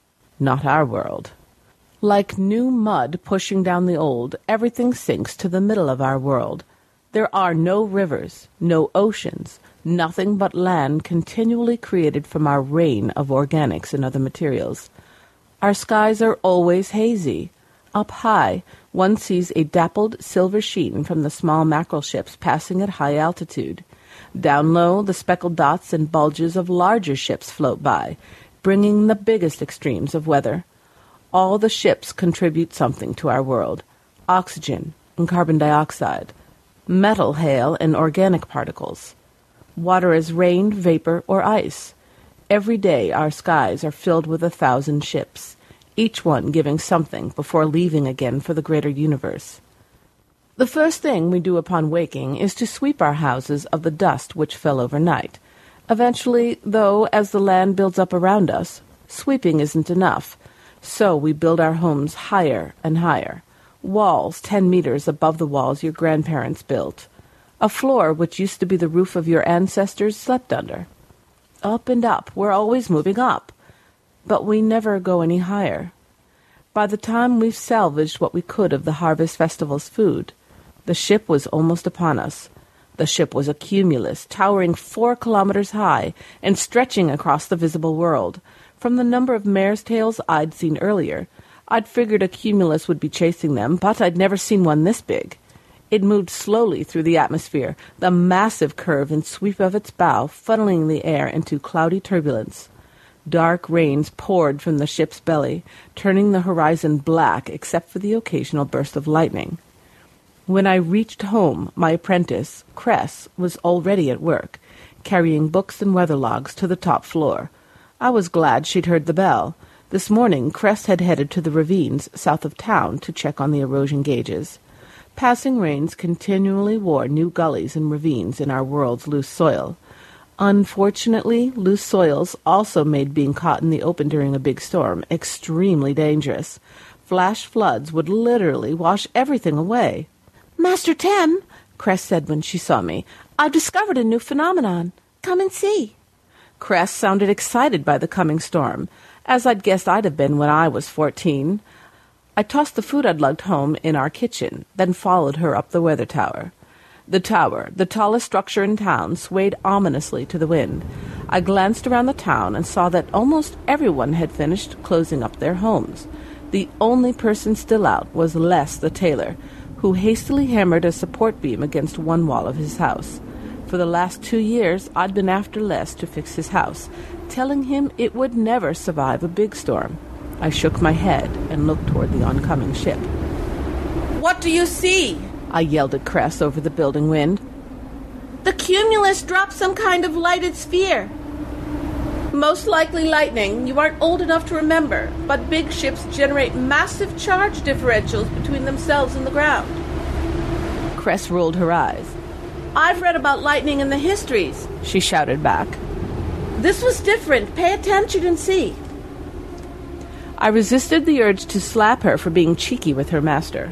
Not our world. Like new mud pushing down the old, everything sinks to the middle of our world. There are no rivers, no oceans, nothing but land continually created from our rain of organics and other materials. Our skies are always hazy. Up high, one sees a dappled silver sheen from the small mackerel ships passing at high altitude. Down low, the speckled dots and bulges of larger ships float by, bringing the biggest extremes of weather. All the ships contribute something to our world: oxygen and carbon dioxide, metal hail and organic particles. Water as rain, vapor, or ice. Every day our skies are filled with a thousand ships, each one giving something before leaving again for the greater universe. The first thing we do upon waking is to sweep our houses of the dust which fell overnight. Eventually, though, as the land builds up around us, sweeping isn't enough, so we build our homes higher and higher, walls ten meters above the walls your grandparents built, a floor which used to be the roof of your ancestors slept under. Up and up, we're always moving up, but we never go any higher. By the time we've salvaged what we could of the Harvest Festival's food, the ship was almost upon us. The ship was a cumulus, towering four kilometers high and stretching across the visible world. From the number of mare's tails I'd seen earlier, I'd figured a cumulus would be chasing them, but I'd never seen one this big. It moved slowly through the atmosphere, the massive curve and sweep of its bow funneling the air into cloudy turbulence. Dark rains poured from the ship's belly, turning the horizon black except for the occasional burst of lightning. When I reached home, my apprentice, Cress, was already at work, carrying books and weather logs to the top floor. I was glad she'd heard the bell. This morning, Cress had headed to the ravines south of town to check on the erosion gauges. Passing rains continually wore new gullies and ravines in our world's loose soil. Unfortunately, loose soils also made being caught in the open during a big storm extremely dangerous. Flash floods would literally wash everything away. "Master Tem," Cress said when she saw me, "I've discovered a new phenomenon. Come and see." Cress sounded excited by the coming storm, as I'd guessed I'd have been when I was fourteen. I tossed the food I'd lugged home in our kitchen, then followed her up the weather tower. The tower, the tallest structure in town, swayed ominously to the wind. I glanced around the town and saw that almost everyone had finished closing up their homes. The only person still out was Les the tailor, who hastily hammered a support beam against one wall of his house. For the last two years, I'd been after Les to fix his house, telling him it would never survive a big storm. I shook my head and looked toward the oncoming ship. "What do you see?" I yelled at Cress over the building wind. "The cumulus dropped some kind of lighted sphere." "Most likely lightning. You aren't old enough to remember, but big ships generate massive charge differentials between themselves and the ground." Cress rolled her eyes. "I've read about lightning in the histories," she shouted back. "This was different. Pay attention and see." I resisted the urge to slap her for being cheeky with her master.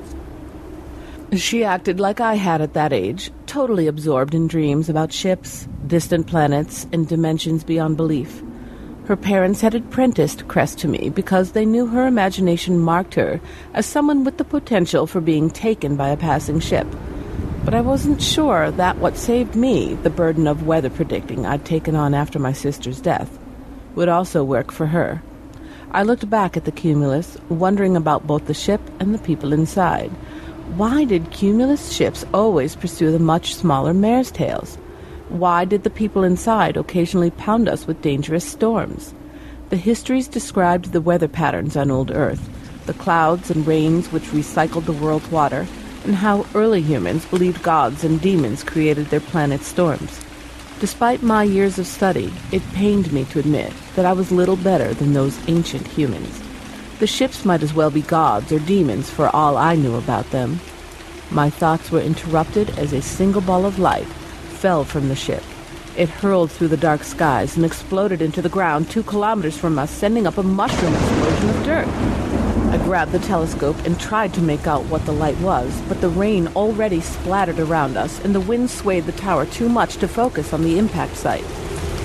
She acted like I had at that age, totally absorbed in dreams about ships, distant planets, and dimensions beyond belief. Her parents had apprenticed Cress to me because they knew her imagination marked her as someone with the potential for being taken by a passing ship. But I wasn't sure that what saved me, the burden of weather predicting I'd taken on after my sister's death, would also work for her. I looked back at the cumulus, wondering about both the ship and the people inside. Why did cumulus ships always pursue the much smaller mare's tails? Why did the people inside occasionally pound us with dangerous storms? The histories described the weather patterns on old Earth, the clouds and rains which recycled the world's water, and how early humans believed gods and demons created their planet's storms. Despite my years of study, it pained me to admit that I was little better than those ancient humans. The ships might as well be gods or demons for all I knew about them. My thoughts were interrupted as a single ball of light fell from the ship. It hurled through the dark skies and exploded into the ground two kilometers from us, sending up a mushroom explosion of dirt. I grabbed the telescope and tried to make out what the light was, but the rain already splattered around us, and the wind swayed the tower too much to focus on the impact site.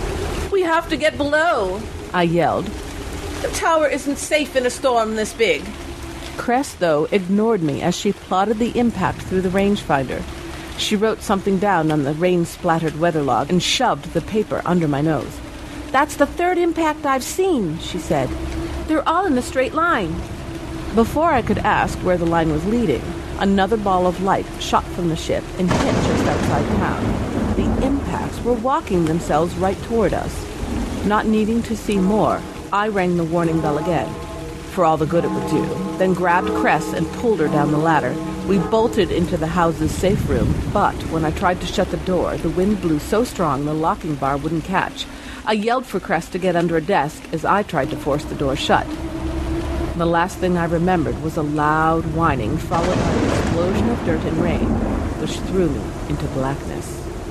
We have to get below, I yelled. The tower isn't safe in a storm this big. Cress, though, ignored me as she plotted the impact through the rangefinder. She wrote something down on the rain-splattered weather log and shoved the paper under my nose. That's the third impact I've seen, she said. They're all in a straight line. Before I could ask where the line was leading, another ball of light shot from the ship and hit just outside town. The impacts were walking themselves right toward us. Not needing to see more, I rang the warning bell again, for all the good it would do, then grabbed Cress and pulled her down the ladder. We bolted into the house's safe room, but when I tried to shut the door, the wind blew so strong the locking bar wouldn't catch. I yelled for Cress to get under a desk as I tried to force the door shut. The last thing I remembered was a loud whining followed by an explosion of dirt and rain, which threw me into blackness.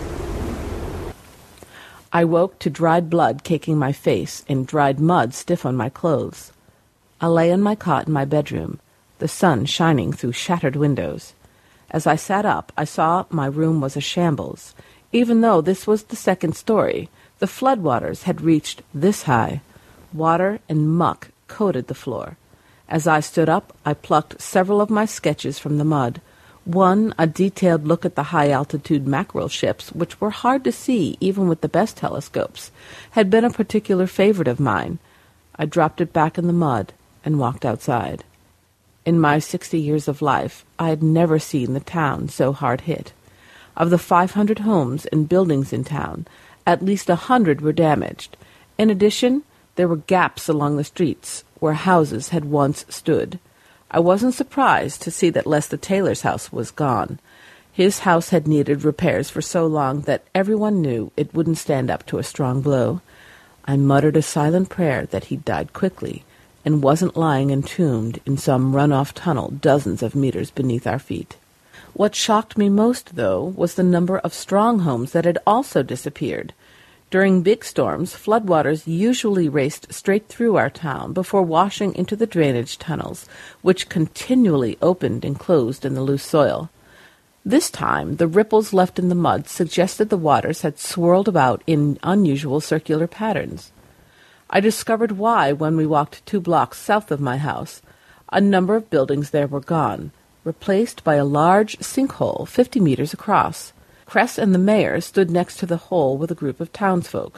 I woke to dried blood caking my face and dried mud stiff on my clothes. I lay on my cot in my bedroom, the sun shining through shattered windows. As I sat up, I saw my room was a shambles. Even though this was the second story, the floodwaters had reached this high. Water and muck coated the floor. As I stood up, I plucked several of my sketches from the mud. One, a detailed look at the high-altitude mackerel ships, which were hard to see even with the best telescopes, had been a particular favorite of mine. I dropped it back in the mud and walked outside. In my sixty years of life, I had never seen the town so hard hit. Of the five hundred homes and buildings in town, at least a hundred were damaged. In addition, there were gaps along the streets where houses had once stood. I wasn't surprised to see that Lester Taylor's house was gone. His house had needed repairs for so long that everyone knew it wouldn't stand up to a strong blow. I muttered a silent prayer that he died quickly and wasn't lying entombed in some run-off tunnel dozens of meters beneath our feet. What shocked me most, though, was the number of strong homes that had also disappeared. During big storms, floodwaters usually raced straight through our town before washing into the drainage tunnels, which continually opened and closed in the loose soil. This time, the ripples left in the mud suggested the waters had swirled about in unusual circular patterns. I discovered why when we walked two blocks south of my house. A number of buildings there were gone, replaced by a large sinkhole fifty meters across. Cress and the mayor stood next to the hole with a group of townsfolk.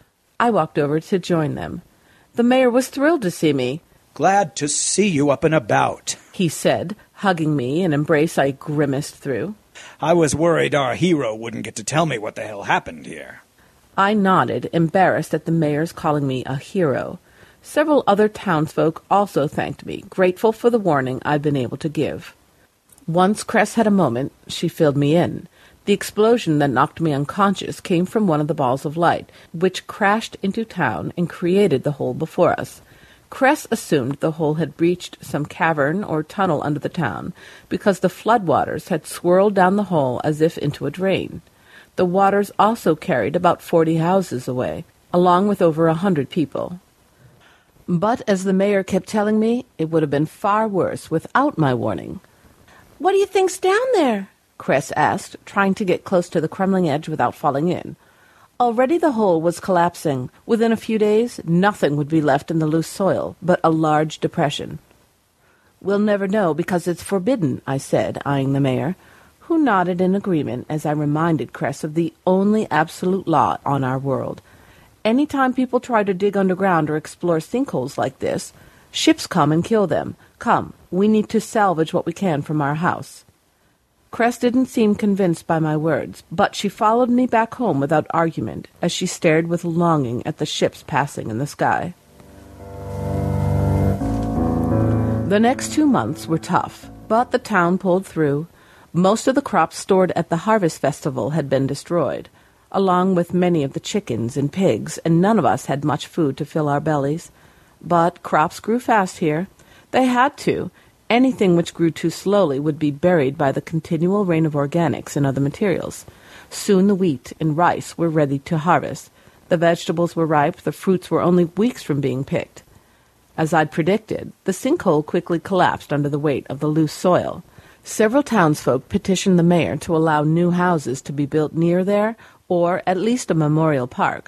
I walked over to join them. The mayor was thrilled to see me. Glad to see you up and about, he said, hugging me, an embrace I grimaced through. I was worried our hero wouldn't get to tell me what the hell happened here. I nodded, embarrassed at the mayor's calling me a hero. Several other townsfolk also thanked me, grateful for the warning I'd been able to give. Once Cress had a moment, she filled me in. The explosion that knocked me unconscious came from one of the balls of light, which crashed into town and created the hole before us. Cress assumed the hole had breached some cavern or tunnel under the town, because the floodwaters had swirled down the hole as if into a drain. The waters also carried about forty houses away, along with over a hundred people. But, as the mayor kept telling me, it would have been far worse without my warning. "What do you think's down there?" Cress asked, trying to get close to the crumbling edge without falling in. Already the hole was collapsing. Within a few days, nothing would be left in the loose soil but a large depression. "We'll never know because it's forbidden," I said, eyeing the mayor, who nodded in agreement as I reminded Cress of the only absolute law on our world. Any time people try to dig underground or explore sinkholes like this, ships come and kill them. Come, we need to salvage what we can from our house. Cress didn't seem convinced by my words, but she followed me back home without argument as she stared with longing at the ships passing in the sky. The next two months were tough, but the town pulled through. Most of the crops stored at the Harvest Festival had been destroyed, along with many of the chickens and pigs, and none of us had much food to fill our bellies. But crops grew fast here. They had to. Anything which grew too slowly would be buried by the continual rain of organics and other materials. Soon the wheat and rice were ready to harvest. The vegetables were ripe, the fruits were only weeks from being picked. As I'd predicted, the sinkhole quickly collapsed under the weight of the loose soil. Several townsfolk petitioned the mayor to allow new houses to be built near there, or at least a memorial park.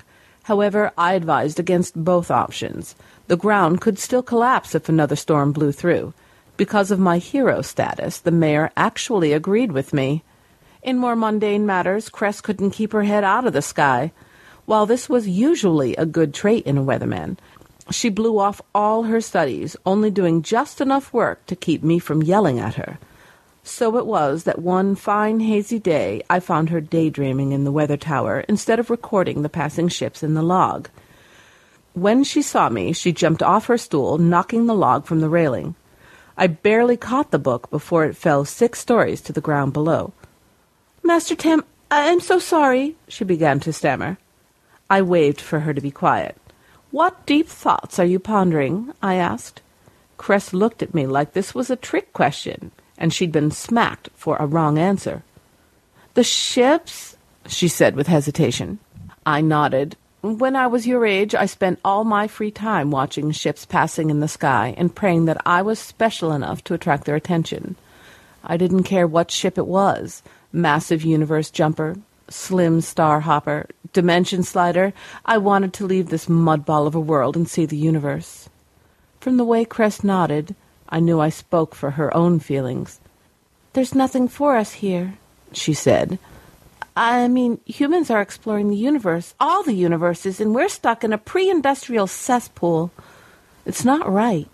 However, I advised against both options. The ground could still collapse if another storm blew through. Because of my hero status, the mayor actually agreed with me. In more mundane matters, Cress couldn't keep her head out of the sky. While this was usually a good trait in a weatherman, she blew off all her studies, only doing just enough work to keep me from yelling at her. So it was that one fine hazy day I found her daydreaming in the weather tower instead of recording the passing ships in the log. When she saw me, she jumped off her stool, knocking the log from the railing. I barely caught the book before it fell six stories to the ground below. "Master Tim, I'm so sorry," she began to stammer. I waved for her to be quiet. "What deep thoughts are you pondering?" I asked. Cress looked at me like this was a trick question, and she'd been smacked for a wrong answer. "The ships?" she said with hesitation. I nodded. "When I was your age, I spent all my free time watching ships passing in the sky and praying that I was special enough to attract their attention. I didn't care what ship it was, massive universe jumper, slim star hopper, dimension slider. I wanted to leave this mudball of a world and see the universe." From the way Cress nodded, I knew I spoke for her own feelings. "There's nothing for us here," she said. "I mean, humans are exploring the universe, all the universes, and we're stuck in a pre-industrial cesspool. It's not right."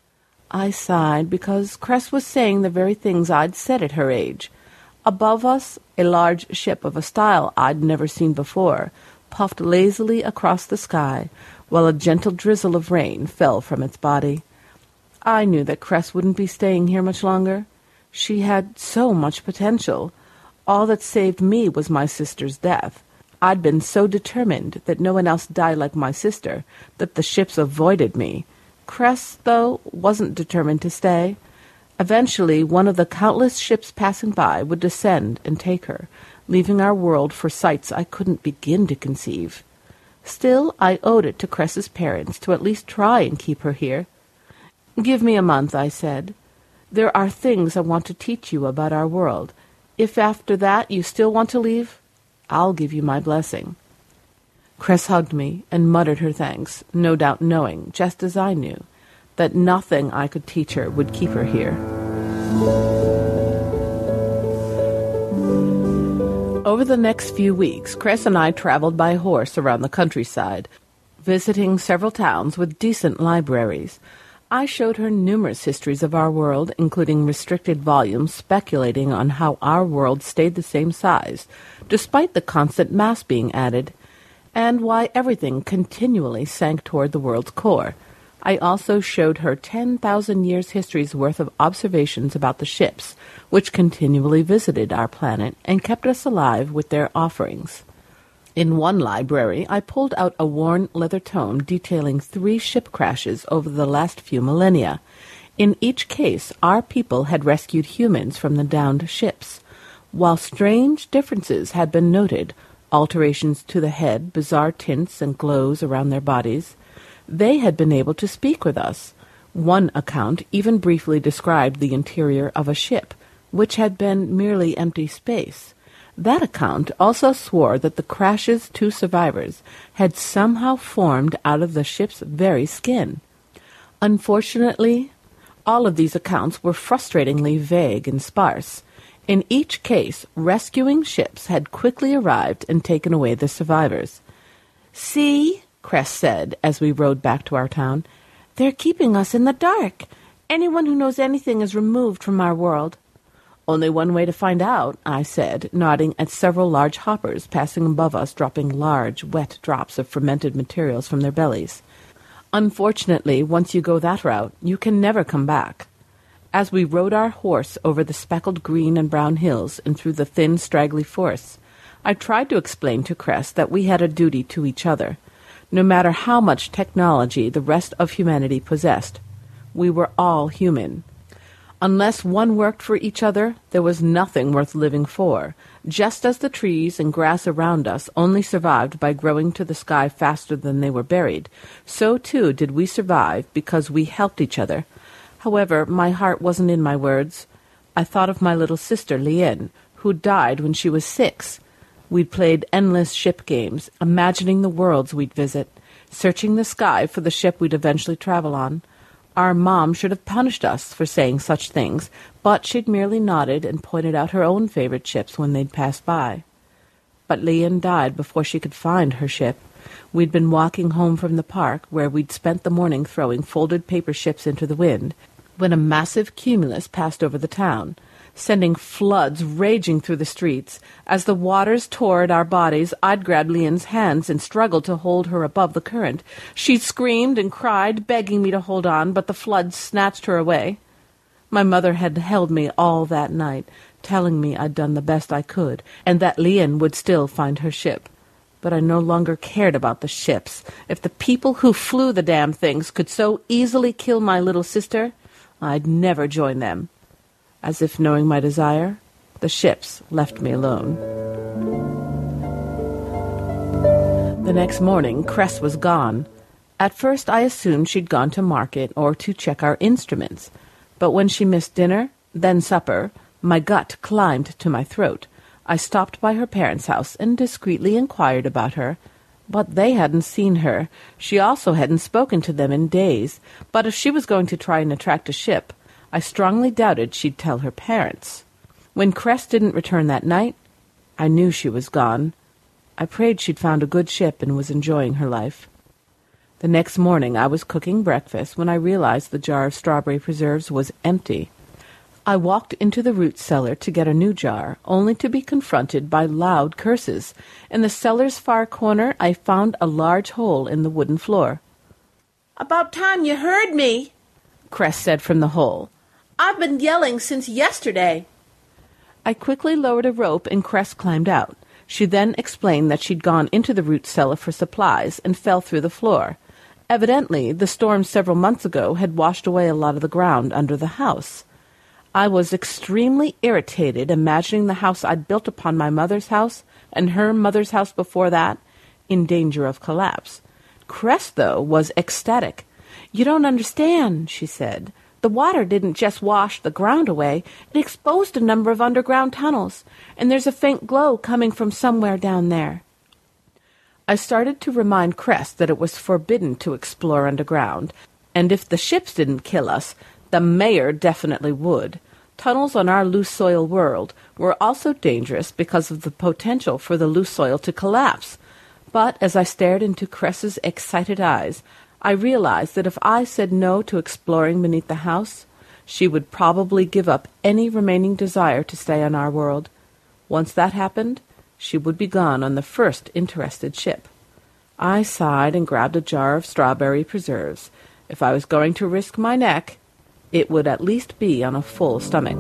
I sighed because Cress was saying the very things I'd said at her age. Above us, a large ship of a style I'd never seen before puffed lazily across the sky, while a gentle drizzle of rain fell from its body. I knew that Cress wouldn't be staying here much longer. She had so much potential. All that saved me was my sister's death. I'd been so determined that no one else died like my sister that the ships avoided me. Cress, though, wasn't determined to stay. Eventually, one of the countless ships passing by would descend and take her, leaving our world for sights I couldn't begin to conceive. Still, I owed it to Cress's parents to at least try and keep her here. "Give me a month," I said. "There are things I want to teach you about our world. If after that you still want to leave, I'll give you my blessing." Cress hugged me and muttered her thanks, no doubt knowing, just as I knew, that nothing I could teach her would keep her here. Over the next few weeks, Cress and I traveled by horse around the countryside, visiting several towns with decent libraries. I showed her numerous histories of our world, including restricted volumes speculating on how our world stayed the same size, despite the constant mass being added, and why everything continually sank toward the world's core. I also showed her ten thousand years' history's worth of observations about the ships, which continually visited our planet and kept us alive with their offerings. In one library, I pulled out a worn leather tome detailing three ship crashes over the last few millennia. In each case, our people had rescued humans from the downed ships. While strange differences had been noted, alterations to the head, bizarre tints and glows around their bodies, they had been able to speak with us. One account even briefly described the interior of a ship, which had been merely empty space. That account also swore that the crash's two survivors had somehow formed out of the ship's very skin. Unfortunately, all of these accounts were frustratingly vague and sparse. In each case, rescuing ships had quickly arrived and taken away the survivors. "See," Cress said as we rode back to our town, "they're keeping us in the dark. Anyone who knows anything is removed from our world." "Only one way to find out," I said, nodding at several large hoppers passing above us, dropping large, wet drops of fermented materials from their bellies. "Unfortunately, once you go that route, you can never come back." As we rode our horse over the speckled green and brown hills and through the thin, straggly forests, I tried to explain to Cress that we had a duty to each other. No matter how much technology the rest of humanity possessed, we were all human. Unless one worked for each other, there was nothing worth living for. Just as the trees and grass around us only survived by growing to the sky faster than they were buried, so too did we survive because we helped each other. However, my heart wasn't in my words. I thought of my little sister, Lien, who died when she was six. We'd played endless ship games, imagining the worlds we'd visit, searching the sky for the ship we'd eventually travel on. Our mom should have punished us for saying such things, but she'd merely nodded and pointed out her own favorite ships when they'd pass by. But Leon died before she could find her ship. We'd been walking home from the park, where we'd spent the morning throwing folded paper ships into the wind, when a massive cumulus passed over the town, sending floods raging through the streets. As the waters tore at our bodies, I'd grab Leon's hands and struggled to hold her above the current. She screamed and cried, begging me to hold on, but the floods snatched her away. My mother had held me all that night, telling me I'd done the best I could, and that Leon would still find her ship. But I no longer cared about the ships. If the people who flew the damn things could so easily kill my little sister, I'd never join them. As if knowing my desire, the ships left me alone. The next morning, Cress was gone. At first I assumed she'd gone to market or to check our instruments. But when she missed dinner, then supper, my gut climbed to my throat. I stopped by her parents' house and discreetly inquired about her. But they hadn't seen her. She also hadn't spoken to them in days. But if she was going to try and attract a ship, I strongly doubted she'd tell her parents. When Cress didn't return that night, I knew she was gone. I prayed she'd found a good ship and was enjoying her life. The next morning I was cooking breakfast when I realized the jar of strawberry preserves was empty. I walked into the root cellar to get a new jar, only to be confronted by loud curses. In the cellar's far corner I found a large hole in the wooden floor. "About time you heard me," Cress said from the hole. "I've been yelling since yesterday." I quickly lowered a rope and Cress climbed out. She then explained that she'd gone into the root cellar for supplies and fell through the floor. Evidently, the storm several months ago had washed away a lot of the ground under the house. I was extremely irritated, imagining the house I'd built upon my mother's house and her mother's house before that in danger of collapse. Cress, though, was ecstatic. "You don't understand," she said. "The water didn't just wash the ground away. It exposed a number of underground tunnels, and there's a faint glow coming from somewhere down there." I started to remind Cress that it was forbidden to explore underground, and if the ships didn't kill us, the mayor definitely would. Tunnels on our loose soil world were also dangerous because of the potential for the loose soil to collapse. But as I stared into Cress's excited eyes, I realized that if I said no to exploring beneath the house, she would probably give up any remaining desire to stay on our world. Once that happened, she would be gone on the first interested ship. I sighed and grabbed a jar of strawberry preserves. If I was going to risk my neck, it would at least be on a full stomach.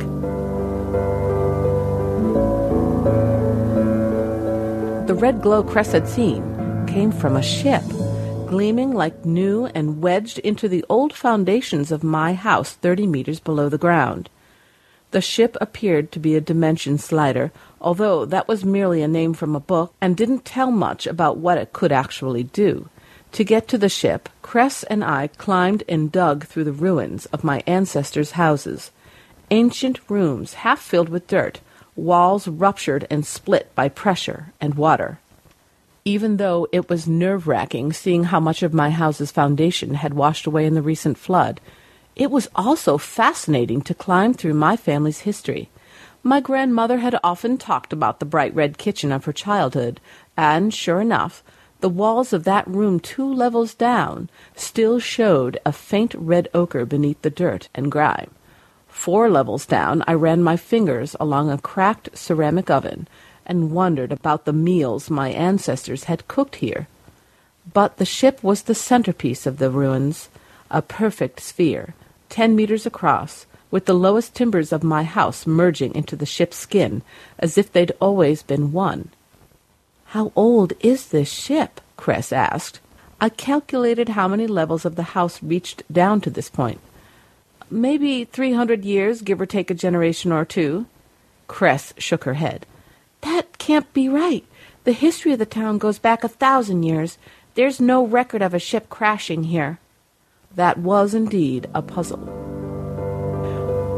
The red glow Cress had seen came from a ship, gleaming like new and wedged into the old foundations of my house thirty meters below the ground. The ship appeared to be a dimension slider, although that was merely a name from a book and didn't tell much about what it could actually do. To get to the ship, Cress and I climbed and dug through the ruins of my ancestors' houses. Ancient rooms half filled with dirt, walls ruptured and split by pressure and water. Even though it was nerve-wracking seeing how much of my house's foundation had washed away in the recent flood, it was also fascinating to climb through my family's history. My grandmother had often talked about the bright red kitchen of her childhood, and, sure enough, the walls of that room two levels down still showed a faint red ochre beneath the dirt and grime. Four levels down, I ran my fingers along a cracked ceramic oven and wondered about the meals my ancestors had cooked here. But the ship was the centerpiece of the ruins, a perfect sphere, ten meters across, with the lowest timbers of my house merging into the ship's skin, as if they'd always been one. "How old is this ship?" Cress asked. I calculated how many levels of the house reached down to this point. "Maybe three hundred years, give or take a generation or two." Cress shook her head. "That can't be right. The history of the town goes back a thousand years. There's no record of a ship crashing here." That was indeed a puzzle.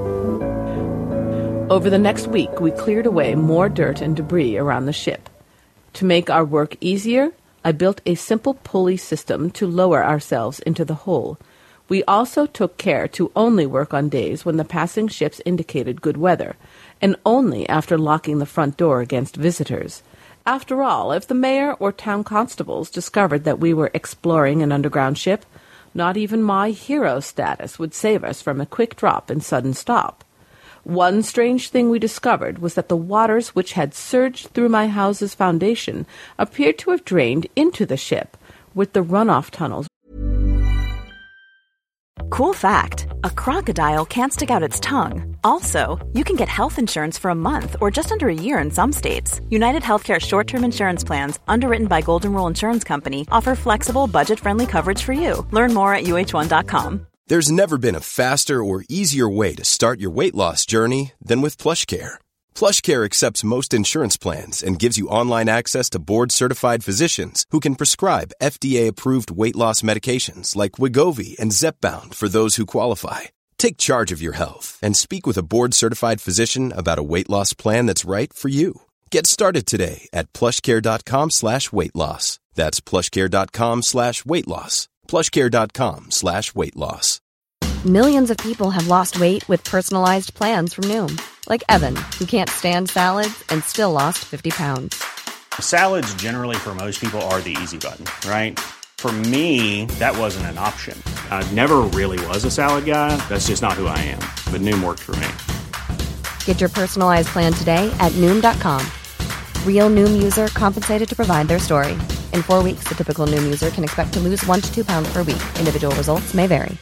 Over the next week, we cleared away more dirt and debris around the ship. To make our work easier, I built a simple pulley system to lower ourselves into the hole. We also took care to only work on days when the passing ships indicated good weather, and only after locking the front door against visitors. After all, if the mayor or town constables discovered that we were exploring an underground ship, not even my hero status would save us from a quick drop and sudden stop. One strange thing we discovered was that the waters which had surged through my house's foundation appeared to have drained into the ship, with the runoff tunnels. Cool fact, a crocodile can't stick out its tongue. Also, you can get health insurance for a month or just under a year in some states. United Healthcare short-term insurance plans, underwritten by Golden Rule Insurance Company, offer flexible, budget-friendly coverage for you. Learn more at U H one dot com. There's never been a faster or easier way to start your weight loss journey than with PlushCare. PlushCare accepts most insurance plans and gives you online access to board-certified physicians who can prescribe F D A-approved weight loss medications like Wegovy and Zepbound for those who qualify. Take charge of your health and speak with a board-certified physician about a weight loss plan that's right for you. Get started today at plushcare.com slash weight loss. That's plushcare.com slash weight loss. plushcare.com slash weight loss. Millions of people have lost weight with personalized plans from Noom. Like Evan, who can't stand salads and still lost fifty pounds. Salads generally for most people are the easy button, right? For me, that wasn't an option. I never really was a salad guy. That's just not who I am. But Noom worked for me. Get your personalized plan today at Noom dot com. Real Noom user compensated to provide their story. In four weeks, the typical Noom user can expect to lose one to two pounds per week. Individual results may vary.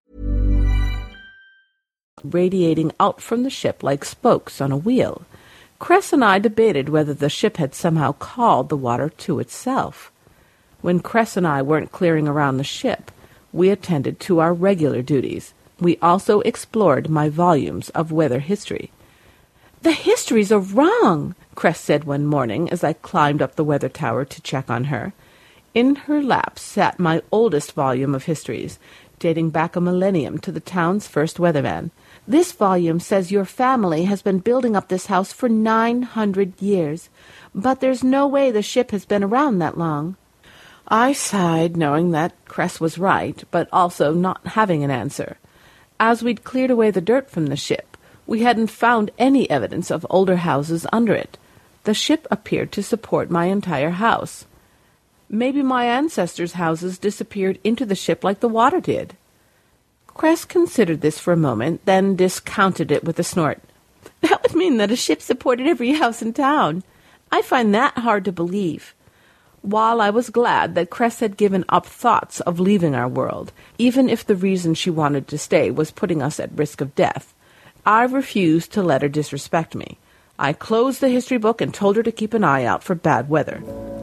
Radiating out from the ship like spokes on a wheel. Cress and I debated whether the ship had somehow called the water to itself. When Cress and I weren't clearing around the ship, we attended to our regular duties. We also explored my volumes of weather history. "The histories are wrong," Cress said one morning as I climbed up the weather tower to check on her. In her lap sat my oldest volume of histories, dating back a millennium to the town's first weatherman. "This volume says your family has been building up this house for nine hundred years, but there's no way the ship has been around that long." I sighed, knowing that Cress was right, but also not having an answer. As we'd cleared away the dirt from the ship, we hadn't found any evidence of older houses under it. The ship appeared to support my entire house. Maybe my ancestors' houses disappeared into the ship like the water did. Cress considered this for a moment, then discounted it with a snort. "That would mean that a ship supported every house in town. I find that hard to believe." While I was glad that Cress had given up thoughts of leaving our world, even if the reason she wanted to stay was putting us at risk of death, I refused to let her disrespect me. I closed the history book and told her to keep an eye out for bad weather.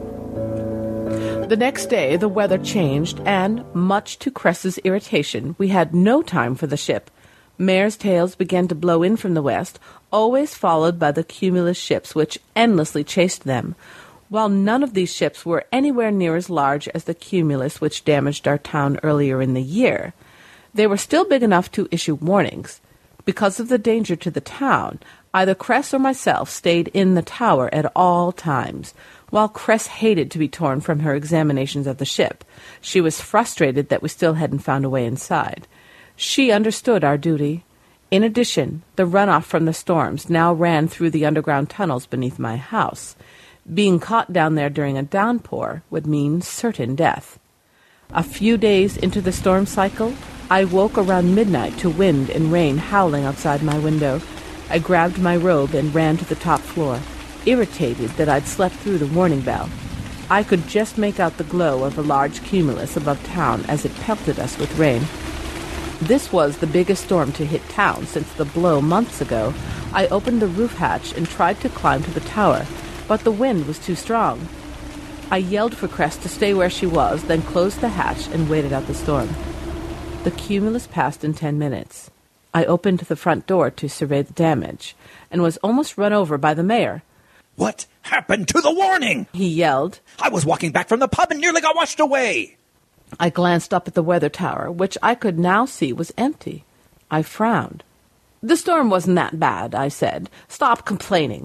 The next day the weather changed, and, much to Cress's irritation, we had no time for the ship. Mare's tails began to blow in from the west, always followed by the cumulus ships which endlessly chased them. While none of these ships were anywhere near as large as the cumulus which damaged our town earlier in the year, they were still big enough to issue warnings. Because of the danger to the town, either Cress or myself stayed in the tower at all times. While Cress hated to be torn from her examinations of the ship, she was frustrated that we still hadn't found a way inside. She understood our duty. In addition, the runoff from the storms now ran through the underground tunnels beneath my house. Being caught down there during a downpour would mean certain death. A few days into the storm cycle, I woke around midnight to wind and rain howling outside my window. I grabbed my robe and ran to the top floor, irritated that I'd slept through the warning bell. I could just make out the glow of a large cumulus above town as it pelted us with rain. This was the biggest storm to hit town since the blow months ago. I opened the roof hatch and tried to climb to the tower, but the wind was too strong. I yelled for Cress to stay where she was, then closed the hatch and waited out the storm. The cumulus passed in ten minutes. I opened the front door to survey the damage, and was almost run over by the mayor. "What happened to the warning?" he yelled. "I was walking back from the pub and nearly got washed away." I glanced up at the weather tower, which I could now see was empty. I frowned. "The storm wasn't that bad," I said. "Stop complaining."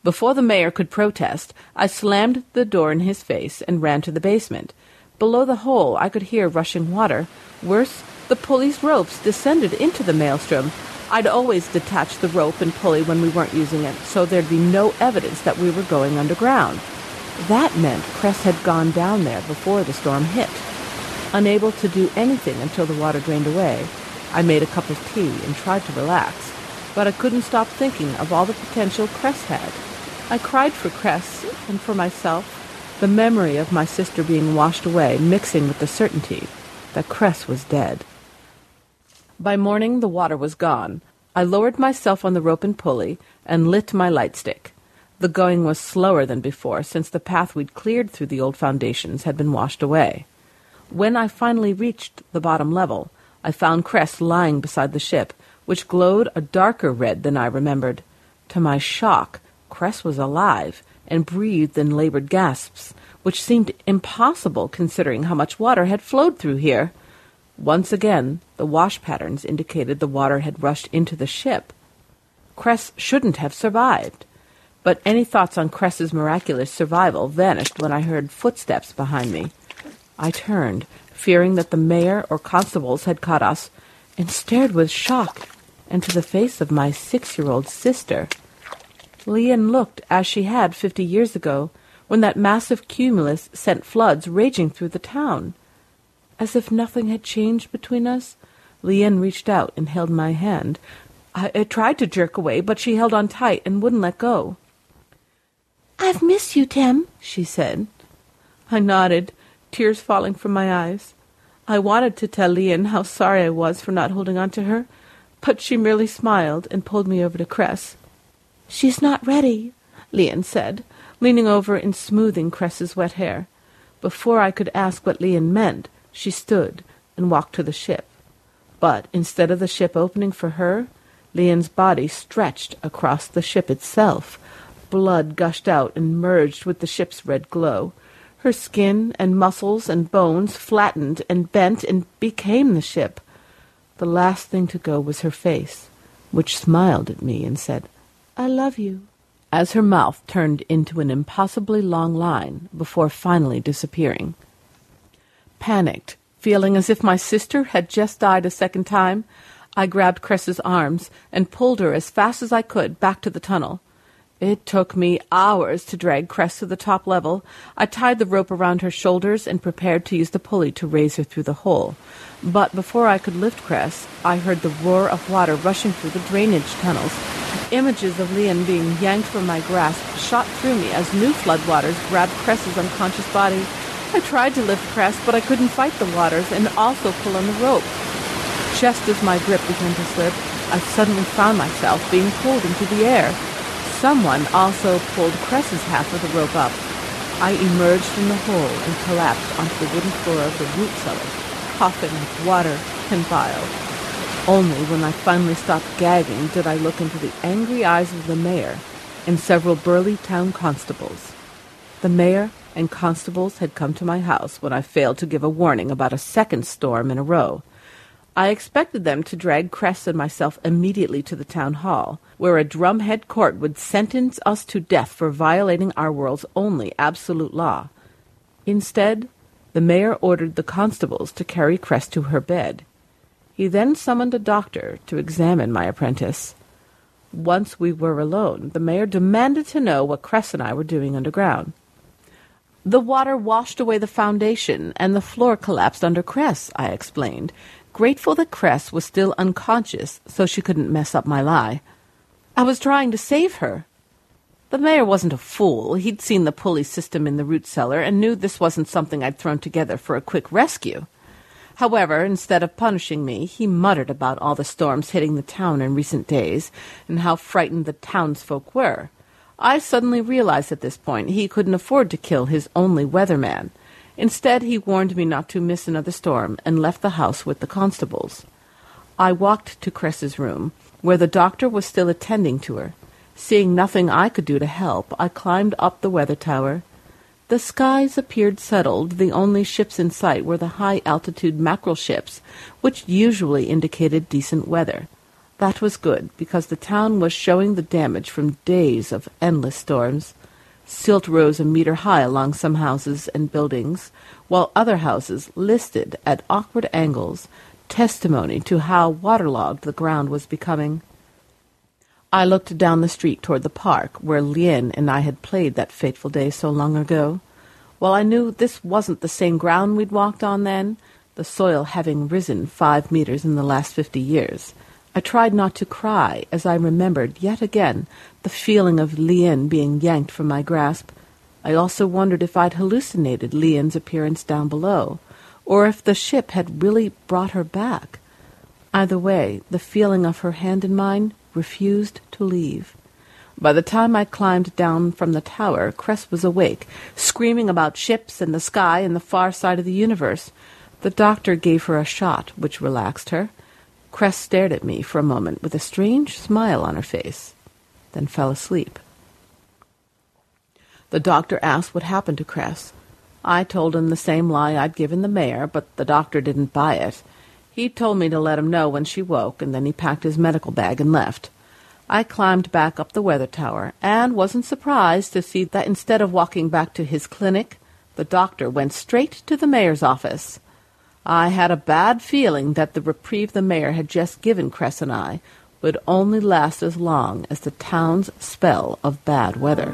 Before the mayor could protest, I slammed the door in his face and ran to the basement. Below the hole, I could hear rushing water. Worse, the pulley's ropes descended into the maelstrom. I'd always detach the rope and pulley when we weren't using it, so there'd be no evidence that we were going underground. That meant Cress had gone down there before the storm hit. Unable to do anything until the water drained away, I made a cup of tea and tried to relax, but I couldn't stop thinking of all the potential Cress had. I cried for Cress and for myself, the memory of my sister being washed away mixing with the certainty that Cress was dead. By morning the water was gone. I lowered myself on the rope and pulley and lit my light stick. The going was slower than before, since the path we'd cleared through the old foundations had been washed away. When I finally reached the bottom level, I found Cress lying beside the ship, which glowed a darker red than I remembered. To my shock, Cress was alive and breathed in labored gasps, which seemed impossible considering how much water had flowed through here. Once again, the wash patterns indicated the water had rushed into the ship. Cress shouldn't have survived. But any thoughts on Cress's miraculous survival vanished when I heard footsteps behind me. I turned, fearing that the mayor or constables had caught us, and stared with shock into the face of my six-year-old sister. Leanne looked as she had fifty years ago, when that massive cumulus sent floods raging through the town. As if nothing had changed between us, Leanne reached out and held my hand. I, I tried to jerk away, but she held on tight and wouldn't let go. "I've missed you, Tim," she said. I nodded, tears falling from my eyes. I wanted to tell Leanne how sorry I was for not holding on to her, but she merely smiled and pulled me over to Cress. "She's not ready," Leanne said, leaning over and smoothing Cress's wet hair. Before I could ask what Leanne meant, she stood and walked to the ship. But instead of the ship opening for her, Leanne's body stretched across the ship itself. Blood gushed out and merged with the ship's red glow. Her skin and muscles and bones flattened and bent and became the ship. The last thing to go was her face, which smiled at me and said, "I love you," as her mouth turned into an impossibly long line before finally disappearing. Panicked, feeling as if my sister had just died a second time, I grabbed Cress's arms and pulled her as fast as I could back to the tunnel. It took me hours to drag Cress to the top level. I tied the rope around her shoulders and prepared to use the pulley to raise her through the hole. But before I could lift Cress, I heard the roar of water rushing through the drainage tunnels. Images of Leanne being yanked from my grasp shot through me as new floodwaters grabbed Cress's unconscious body. I tried to lift Cress, but I couldn't fight the waters and also pull on the rope. Just as my grip began to slip, I suddenly found myself being pulled into the air. Someone also pulled Cress's half of the rope up. I emerged from the hole and collapsed onto the wooden floor of the root cellar, coughing with water and bile. Only when I finally stopped gagging did I look into the angry eyes of the mayor and several burly town constables. The mayor and constables had come to my house when I failed to give a warning about a second storm in a row. I expected them to drag Cress and myself immediately to the town hall, where a drumhead court would sentence us to death for violating our world's only absolute law. Instead, the mayor ordered the constables to carry Cress to her bed. He then summoned a doctor to examine my apprentice. Once we were alone, the mayor demanded to know what Cress and I were doing underground. "The water washed away the foundation, and the floor collapsed under Cress," I explained, grateful that Cress was still unconscious so she couldn't mess up my lie. "I was trying to save her." The mayor wasn't a fool. He'd seen the pulley system in the root cellar and knew this wasn't something I'd thrown together for a quick rescue. However, instead of punishing me, he muttered about all the storms hitting the town in recent days and how frightened the townsfolk were. I suddenly realized at this point he couldn't afford to kill his only weatherman. Instead, he warned me not to miss another storm and left the house with the constables. I walked to Cress's room, where the doctor was still attending to her. Seeing nothing I could do to help, I climbed up the weather tower. The skies appeared settled. The only ships in sight were the high-altitude mackerel ships, which usually indicated decent weather. That was good, because the town was showing the damage from days of endless storms. Silt rose a meter high along some houses and buildings, while other houses listed at awkward angles, testimony to how waterlogged the ground was becoming. I looked down the street toward the park where Lien and I had played that fateful day so long ago. While I knew this wasn't the same ground we'd walked on then, the soil having risen five meters in the last fifty years, I tried not to cry as I remembered yet again the feeling of Lien being yanked from my grasp. I also wondered if I'd hallucinated Lien's appearance down below, or if the ship had really brought her back. Either way, the feeling of her hand in mine refused to leave. By the time I climbed down from the tower, Cress was awake, screaming about ships and the sky and the far side of the universe. The doctor gave her a shot, which relaxed her. Cress stared at me for a moment with a strange smile on her face, then fell asleep. The doctor asked what happened to Cress. I told him the same lie I'd given the mayor, but the doctor didn't buy it. He told me to let him know when she woke, and then he packed his medical bag and left. I climbed back up the weather tower, and wasn't surprised to see that instead of walking back to his clinic, the doctor went straight to the mayor's office. I had a bad feeling that the reprieve the mayor had just given Cress and I would only last as long as the town's spell of bad weather.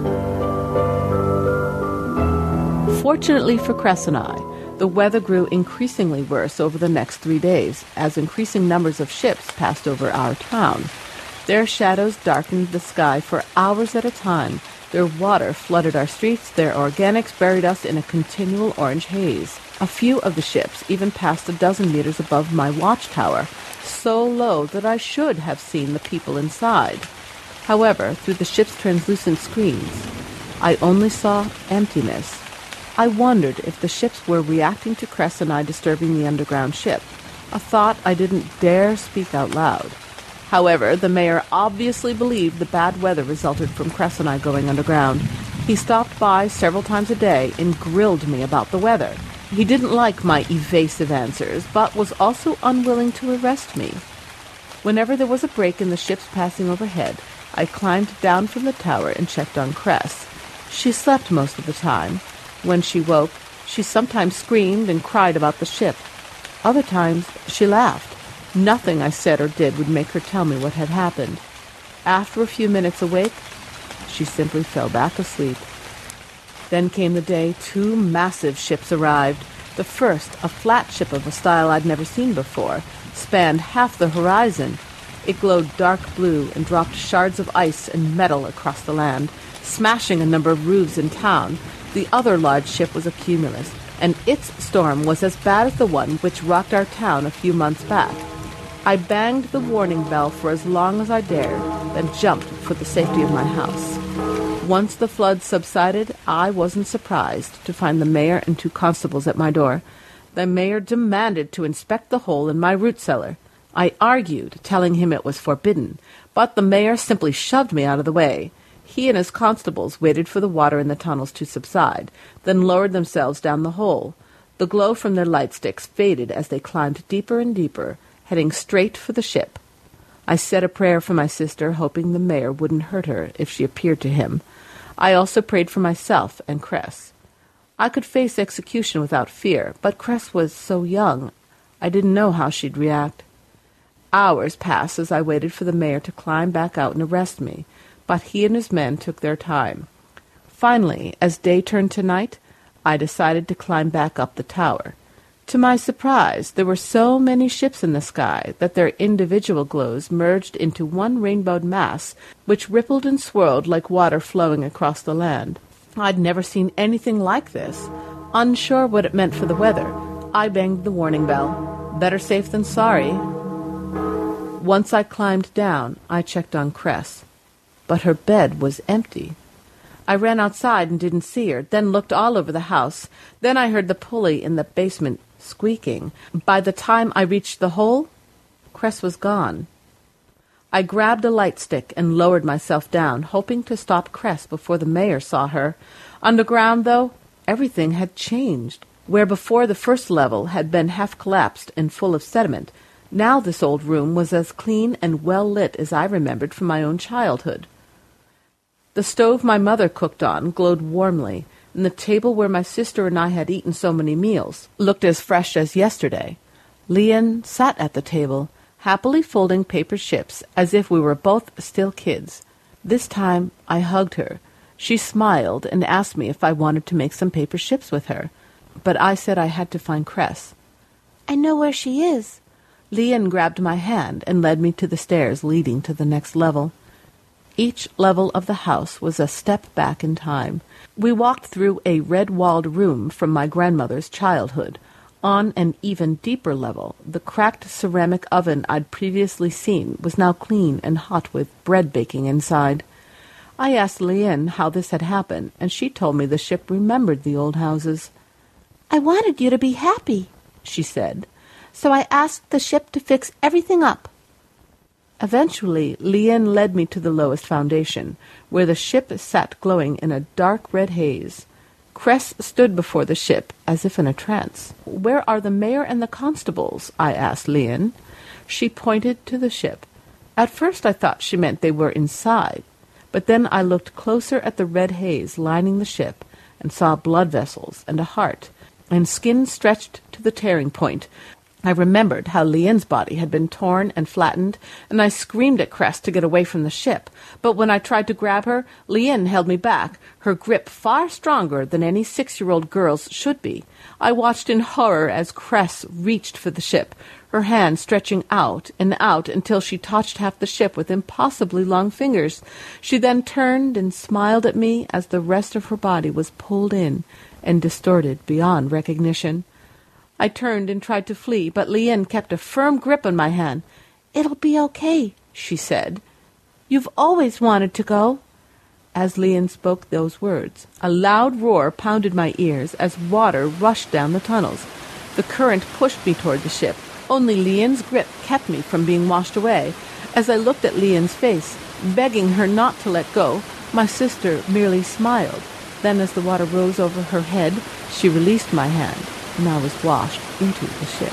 Fortunately for Cress and I, the weather grew increasingly worse over the next three days, as increasing numbers of ships passed over our town. Their shadows darkened the sky for hours at a time. Their water flooded our streets. Their organics buried us in a continual orange haze. A few of the ships even passed a dozen meters above my watchtower, so low that I should have seen the people inside. However, through the ship's translucent screens, I only saw emptiness. I wondered if the ships were reacting to Cress and I disturbing the underground ship, a thought I didn't dare speak out loud. However, the mayor obviously believed the bad weather resulted from Cress and I going underground. He stopped by several times a day and grilled me about the weather. He didn't like my evasive answers, but was also unwilling to arrest me. Whenever there was a break in the ships passing overhead, I climbed down from the tower and checked on Cress. She slept most of the time. When she woke, she sometimes screamed and cried about the ship. Other times, she laughed. Nothing I said or did would make her tell me what had happened. After a few minutes awake, she simply fell back asleep. Then came the day two massive ships arrived. The first, a flat ship of a style I'd never seen before, spanned half the horizon. It glowed dark blue and dropped shards of ice and metal across the land, smashing a number of roofs in town. The other large ship was a cumulus, and its storm was as bad as the one which rocked our town a few months back. I banged the warning bell for as long as I dared, then jumped for the safety of my house. Once the flood subsided, I wasn't surprised to find the mayor and two constables at my door. The mayor demanded to inspect the hole in my root cellar. I argued, telling him it was forbidden, but the mayor simply shoved me out of the way. He and his constables waited for the water in the tunnels to subside, then lowered themselves down the hole. The glow from their light sticks faded as they climbed deeper and deeper, heading straight for the ship. I said a prayer for my sister, hoping the mayor wouldn't hurt her if she appeared to him. I also prayed for myself and Cress. I could face execution without fear, but Cress was so young, I didn't know how she'd react. Hours passed as I waited for the mayor to climb back out and arrest me, but he and his men took their time. Finally, as day turned to night, I decided to climb back up the tower. To my surprise, there were so many ships in the sky that their individual glows merged into one rainbowed mass, which rippled and swirled like water flowing across the land. I'd never seen anything like this. Unsure what it meant for the weather, I banged the warning bell. Better safe than sorry. Once I climbed down, I checked on Cress, but her bed was empty. I ran outside and didn't see her, then looked all over the house. Then I heard the pulley in the basement squeaking. By the time I reached the hole, Cress was gone. I grabbed a light stick and lowered myself down, hoping to stop Cress before the mayor saw her. Underground, though, everything had changed. Where before the first level had been half collapsed and full of sediment, Now this old room was as clean and well lit as I remembered from my own childhood. The stove my mother cooked on glowed warmly, and the table where my sister and I had eaten so many meals looked as fresh as yesterday. Leon sat at the table, happily folding paper ships as if we were both still kids. This time I hugged her. She smiled and asked me if I wanted to make some paper ships with her, but I said I had to find Cress. I know where she is. Leon grabbed my hand and led me to the stairs leading to the next level. Each level of the house was a step back in time. We walked through a red-walled room from my grandmother's childhood. On an even deeper level, the cracked ceramic oven I'd previously seen was now clean and hot with bread baking inside. I asked Leon how this had happened, and she told me the ship remembered the old houses. I wanted you to be happy, she said, so I asked the ship to fix everything up. Eventually, Leon led me to the lowest foundation, where the ship sat glowing in a dark red haze. Cress stood before the ship, as if in a trance. "Where are the mayor and the constables?" I asked Leon. She pointed to the ship. At first I thought she meant they were inside, but then I looked closer at the red haze lining the ship, and saw blood vessels and a heart, and skin stretched to the tearing point. I remembered how Leon's body had been torn and flattened, and I screamed at Cress to get away from the ship. But when I tried to grab her, Leon held me back, her grip far stronger than any six-year-old girl's should be. I watched in horror as Cress reached for the ship, her hand stretching out and out until she touched half the ship with impossibly long fingers. She then turned and smiled at me as the rest of her body was pulled in and distorted beyond recognition. I turned and tried to flee, but Leon kept a firm grip on my hand. "It'll be okay," she said. "You've always wanted to go." As Leon spoke those words, a loud roar pounded my ears as water rushed down the tunnels. The current pushed me toward the ship. Only Leon's grip kept me from being washed away. As I looked at Leon's face, begging her not to let go, my sister merely smiled. Then, as the water rose over her head, she released my hand, and I was washed into the ship.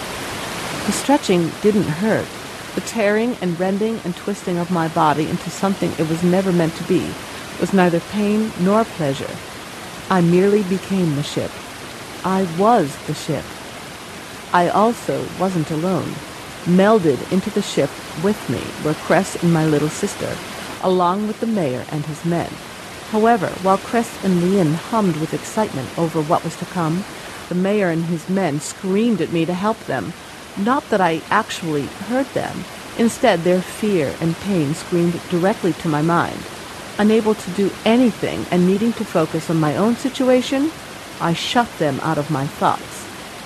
The stretching didn't hurt. The tearing and rending and twisting of my body into something it was never meant to be was neither pain nor pleasure. I merely became the ship. I was the ship. I also wasn't alone. Melded into the ship with me were Cress and my little sister, along with the mayor and his men. However, while Cress and Leon hummed with excitement over what was to come, the mayor and his men screamed at me to help them. Not that I actually heard them. Instead, their fear and pain screamed directly to my mind. Unable to do anything and needing to focus on my own situation, I shut them out of my thoughts.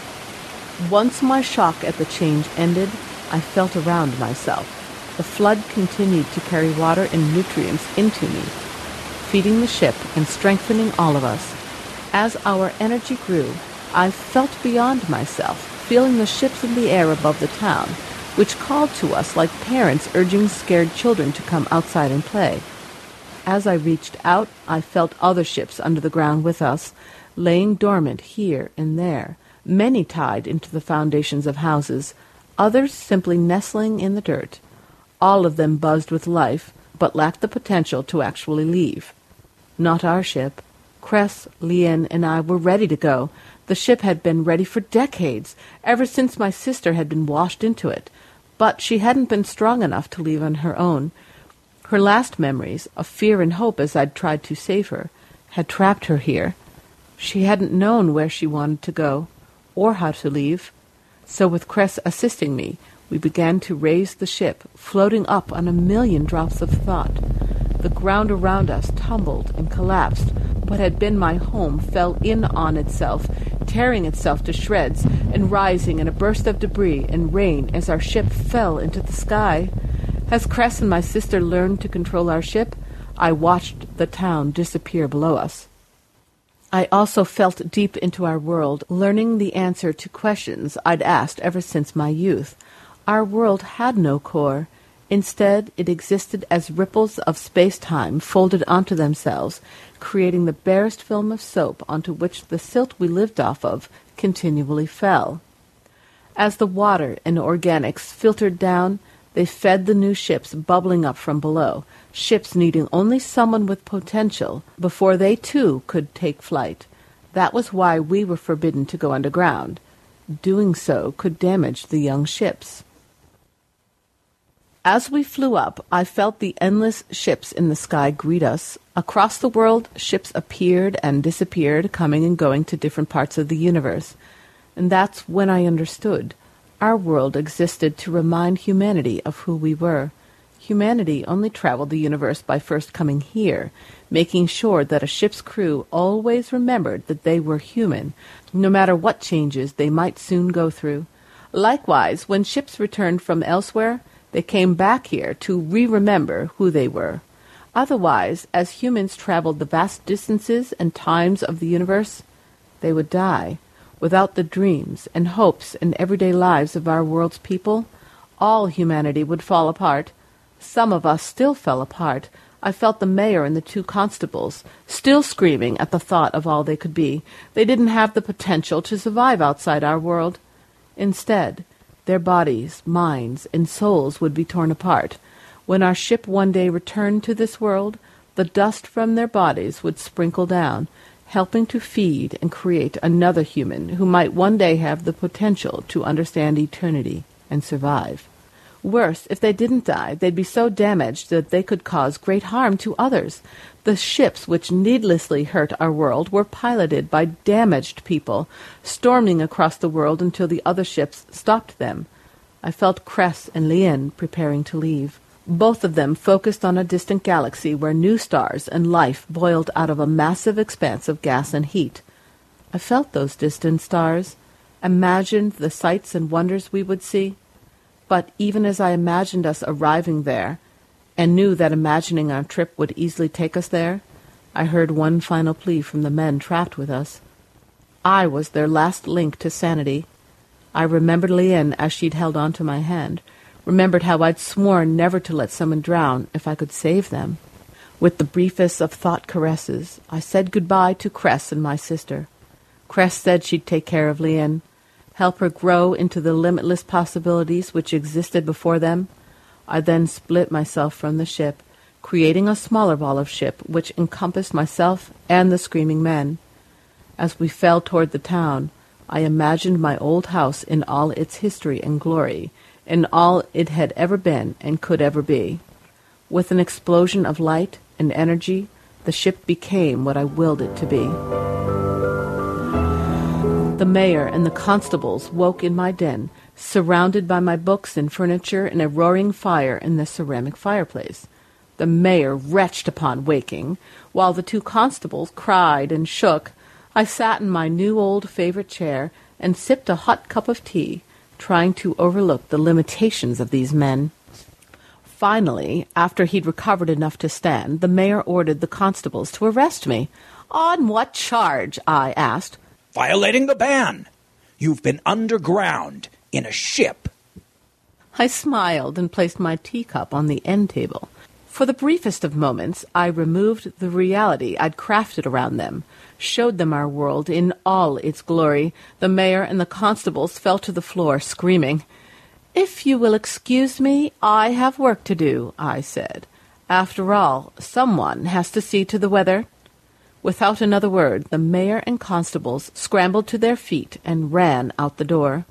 Once my shock at the change ended, I felt around myself. The flood continued to carry water and nutrients into me, feeding the ship and strengthening all of us. As our energy grew, I felt beyond myself, feeling the ships in the air above the town, which called to us like parents urging scared children to come outside and play. As I reached out, I felt other ships under the ground with us, laying dormant here and there, many tied into the foundations of houses, others simply nestling in the dirt. All of them buzzed with life, but lacked the potential to actually leave. Not our ship. Cress, Leon, and I were ready to go. The ship had been ready for decades, ever since my sister had been washed into it. But she hadn't been strong enough to leave on her own. Her last memories, of fear and hope as I'd tried to save her, had trapped her here. She hadn't known where she wanted to go, or how to leave. So with Cress assisting me, we began to raise the ship, floating up on a million drops of thought. The ground around us tumbled and collapsed. What had been my home fell in on itself, tearing itself to shreds and rising in a burst of debris and rain as our ship fell into the sky. As Cress and my sister learned to control our ship, I watched the town disappear below us. I also felt deep into our world, learning the answer to questions I'd asked ever since my youth. Our world had no core. Instead, it existed as ripples of space-time folded onto themselves, creating the barest film of soap onto which the silt we lived off of continually fell. As the water and organics filtered down, they fed the new ships bubbling up from below, ships needing only someone with potential before they too could take flight. That was why we were forbidden to go underground. Doing so could damage the young ships. As we flew up, I felt the endless ships in the sky greet us. Across the world, ships appeared and disappeared, coming and going to different parts of the universe. And that's when I understood. Our world existed to remind humanity of who we were. Humanity only traveled the universe by first coming here, making sure that a ship's crew always remembered that they were human, no matter what changes they might soon go through. Likewise, when ships returned from elsewhere, they came back here to re-remember who they were. Otherwise, as humans traveled the vast distances and times of the universe, they would die. Without the dreams and hopes and everyday lives of our world's people, all humanity would fall apart. Some of us still fell apart. I felt the mayor and the two constables still screaming at the thought of all they could be. They didn't have the potential to survive outside our world. Instead, their bodies, minds, and souls would be torn apart. When our ship one day returned to this world, the dust from their bodies would sprinkle down, helping to feed and create another human who might one day have the potential to understand eternity and survive. Worse, if they didn't die, they'd be so damaged that they could cause great harm to others. The ships which needlessly hurt our world were piloted by damaged people, storming across the world until the other ships stopped them. I felt Cress and Lien preparing to leave. Both of them focused on a distant galaxy where new stars and life boiled out of a massive expanse of gas and heat. I felt those distant stars, imagined the sights and wonders we would see. But even as I imagined us arriving there, and knew that imagining our trip would easily take us there, I heard one final plea from the men trapped with us. I was their last link to sanity. I remembered Lien as she'd held on to my hand, remembered how I'd sworn never to let someone drown if I could save them. With the briefest of thought caresses, I said goodbye to Cress and my sister. Cress said she'd take care of Lien, help her grow into the limitless possibilities which existed before them. I then split myself from the ship, creating a smaller ball of ship which encompassed myself and the screaming men. As we fell toward the town, I imagined my old house in all its history and glory, in all it had ever been and could ever be. With an explosion of light and energy, the ship became what I willed it to be. The mayor and the constables woke in my den, surrounded by my books and furniture and a roaring fire in the ceramic fireplace. The mayor retched upon waking, while the two constables cried and shook. I sat in my new old favorite chair and sipped a hot cup of tea, trying to overlook the limitations of these men. Finally, after he'd recovered enough to stand, the mayor ordered the constables to arrest me. On what charge? I asked. Violating the ban. You've been underground in a ship. I smiled and placed my teacup on the end table. For the briefest of moments, I removed the reality I'd crafted around them, showed them our world in all its glory. The mayor and the constables fell to the floor, screaming. If you will excuse me, I have work to do, I said. After all, someone has to see to the weather. Without another word, the mayor and constables scrambled to their feet and ran out the door.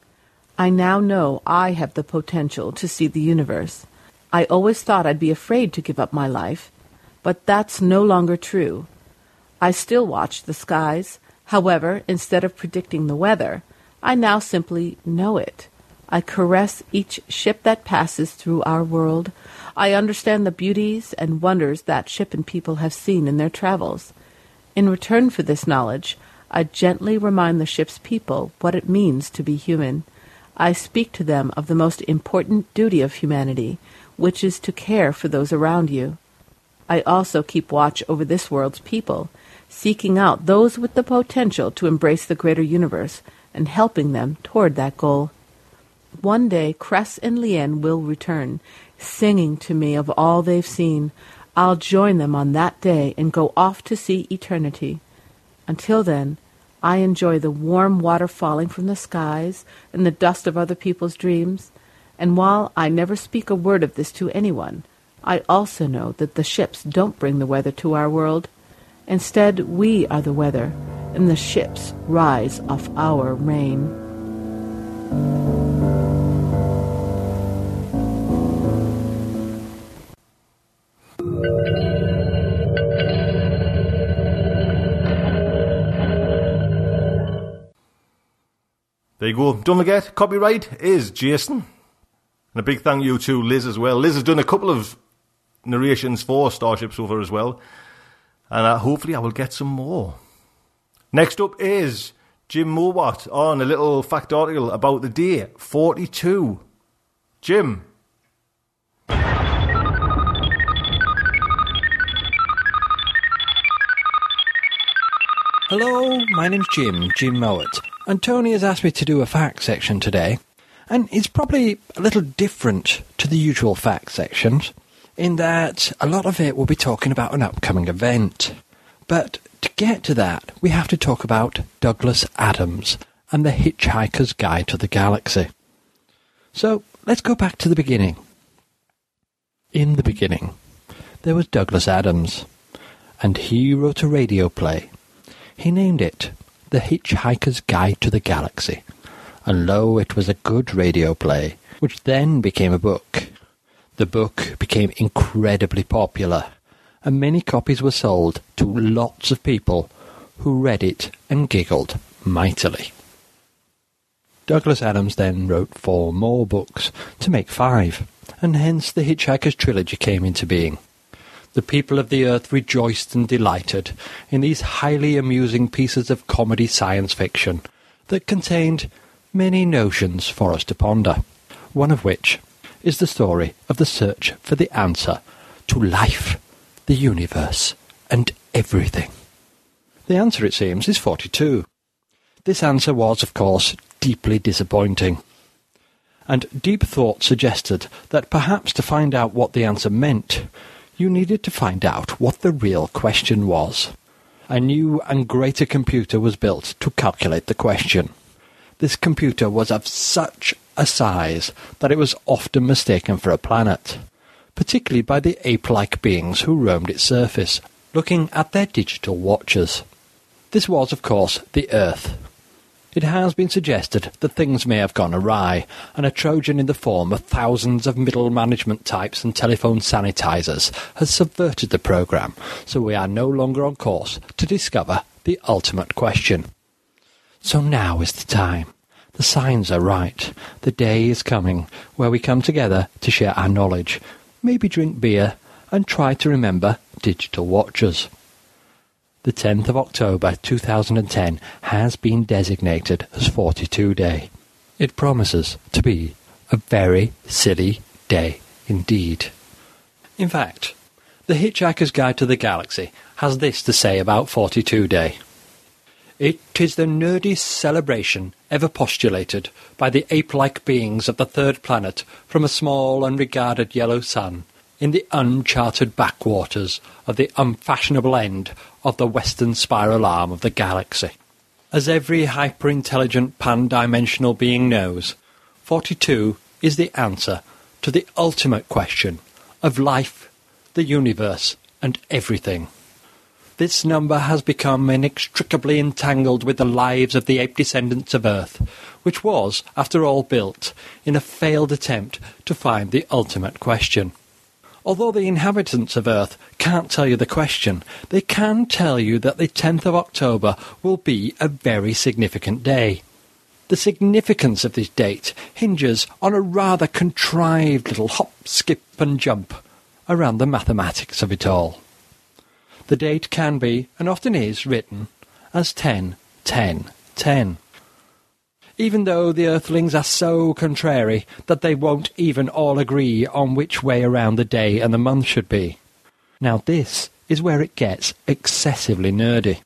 I now know I have the potential to see the universe. I always thought I'd be afraid to give up my life, but that's no longer true. I still watch the skies. However, instead of predicting the weather, I now simply know it. I caress each ship that passes through our world. I understand the beauties and wonders that ship and people have seen in their travels. In return for this knowledge, I gently remind the ship's people what it means to be human. I speak to them of the most important duty of humanity, which is to care for those around you. I also keep watch over this world's people, seeking out those with the potential to embrace the greater universe and helping them toward that goal. One day, Cress and Lien will return, singing to me of all they've seen. I'll join them on that day and go off to see eternity. Until then, I enjoy the warm water falling from the skies and the dust of other people's dreams, and while I never speak a word of this to anyone, I also know that the ships don't bring the weather to our world. Instead, we are the weather, and the ships rise off our rain. There you go. Don't forget, copyright is Jason. And a big thank you to Liz as well. Liz has done a couple of narrations for Starship Sofa as well. And uh, hopefully I will get some more. Next up is Jim Mowat on a little fact article about the day forty-two. Jim. Hello, my name's Jim, Jim Mowat, and Tony has asked me to do a fact section today, and it's probably a little different to the usual fact sections, in that a lot of it will be talking about an upcoming event. But to get to that, we have to talk about Douglas Adams and the Hitchhiker's Guide to the Galaxy. So, let's go back to the beginning. In the beginning, there was Douglas Adams, and he wrote a radio play. He named it The Hitchhiker's Guide to the Galaxy, and lo, it was a good radio play, which then became a book. The book became incredibly popular, and many copies were sold to lots of people who read it and giggled mightily. Douglas Adams then wrote four more books to make five, and hence the Hitchhiker's Trilogy came into being. The people of the earth rejoiced and delighted in these highly amusing pieces of comedy science fiction that contained many notions for us to ponder, one of which is the story of the search for the answer to life, the universe, and everything. The answer, it seems, is forty-two. This answer was, of course, deeply disappointing, and deep thought suggested that perhaps to find out what the answer meant, you needed to find out what the real question was. A new and greater computer was built to calculate the question. This computer was of such a size that it was often mistaken for a planet, particularly by the ape-like beings who roamed its surface, looking at their digital watches. This was, of course, the Earth. It has been suggested that things may have gone awry, and a Trojan in the form of thousands of middle management types and telephone sanitizers has subverted the program, so we are no longer on course to discover the ultimate question. So now is the time. The signs are right. The day is coming where we come together to share our knowledge, maybe drink beer, and try to remember digital watches. The tenth of October two thousand ten has been designated as forty-two Day. It promises to be a very silly day indeed. In fact, The Hitchhiker's Guide to the Galaxy has this to say about forty-two Day. It is the nerdiest celebration ever postulated by the ape-like beings of the third planet from a small unregarded yellow sun in the uncharted backwaters of the unfashionable end of the western spiral arm of the galaxy. As every hyper-intelligent pan-dimensional being knows, forty-two is the answer to the ultimate question of life, the universe, and everything. This number has become inextricably entangled with the lives of the ape descendants of Earth, which was, after all, built in a failed attempt to find the ultimate question. Although the inhabitants of Earth can't tell you the question, they can tell you that the tenth of October will be a very significant day. The significance of this date hinges on a rather contrived little hop, skip and jump around the mathematics of it all. The date can be, and often is, written as ten, ten, ten. Even though the Earthlings are so contrary that they won't even all agree on which way around the day and the month should be. Now this is where it gets excessively nerdy.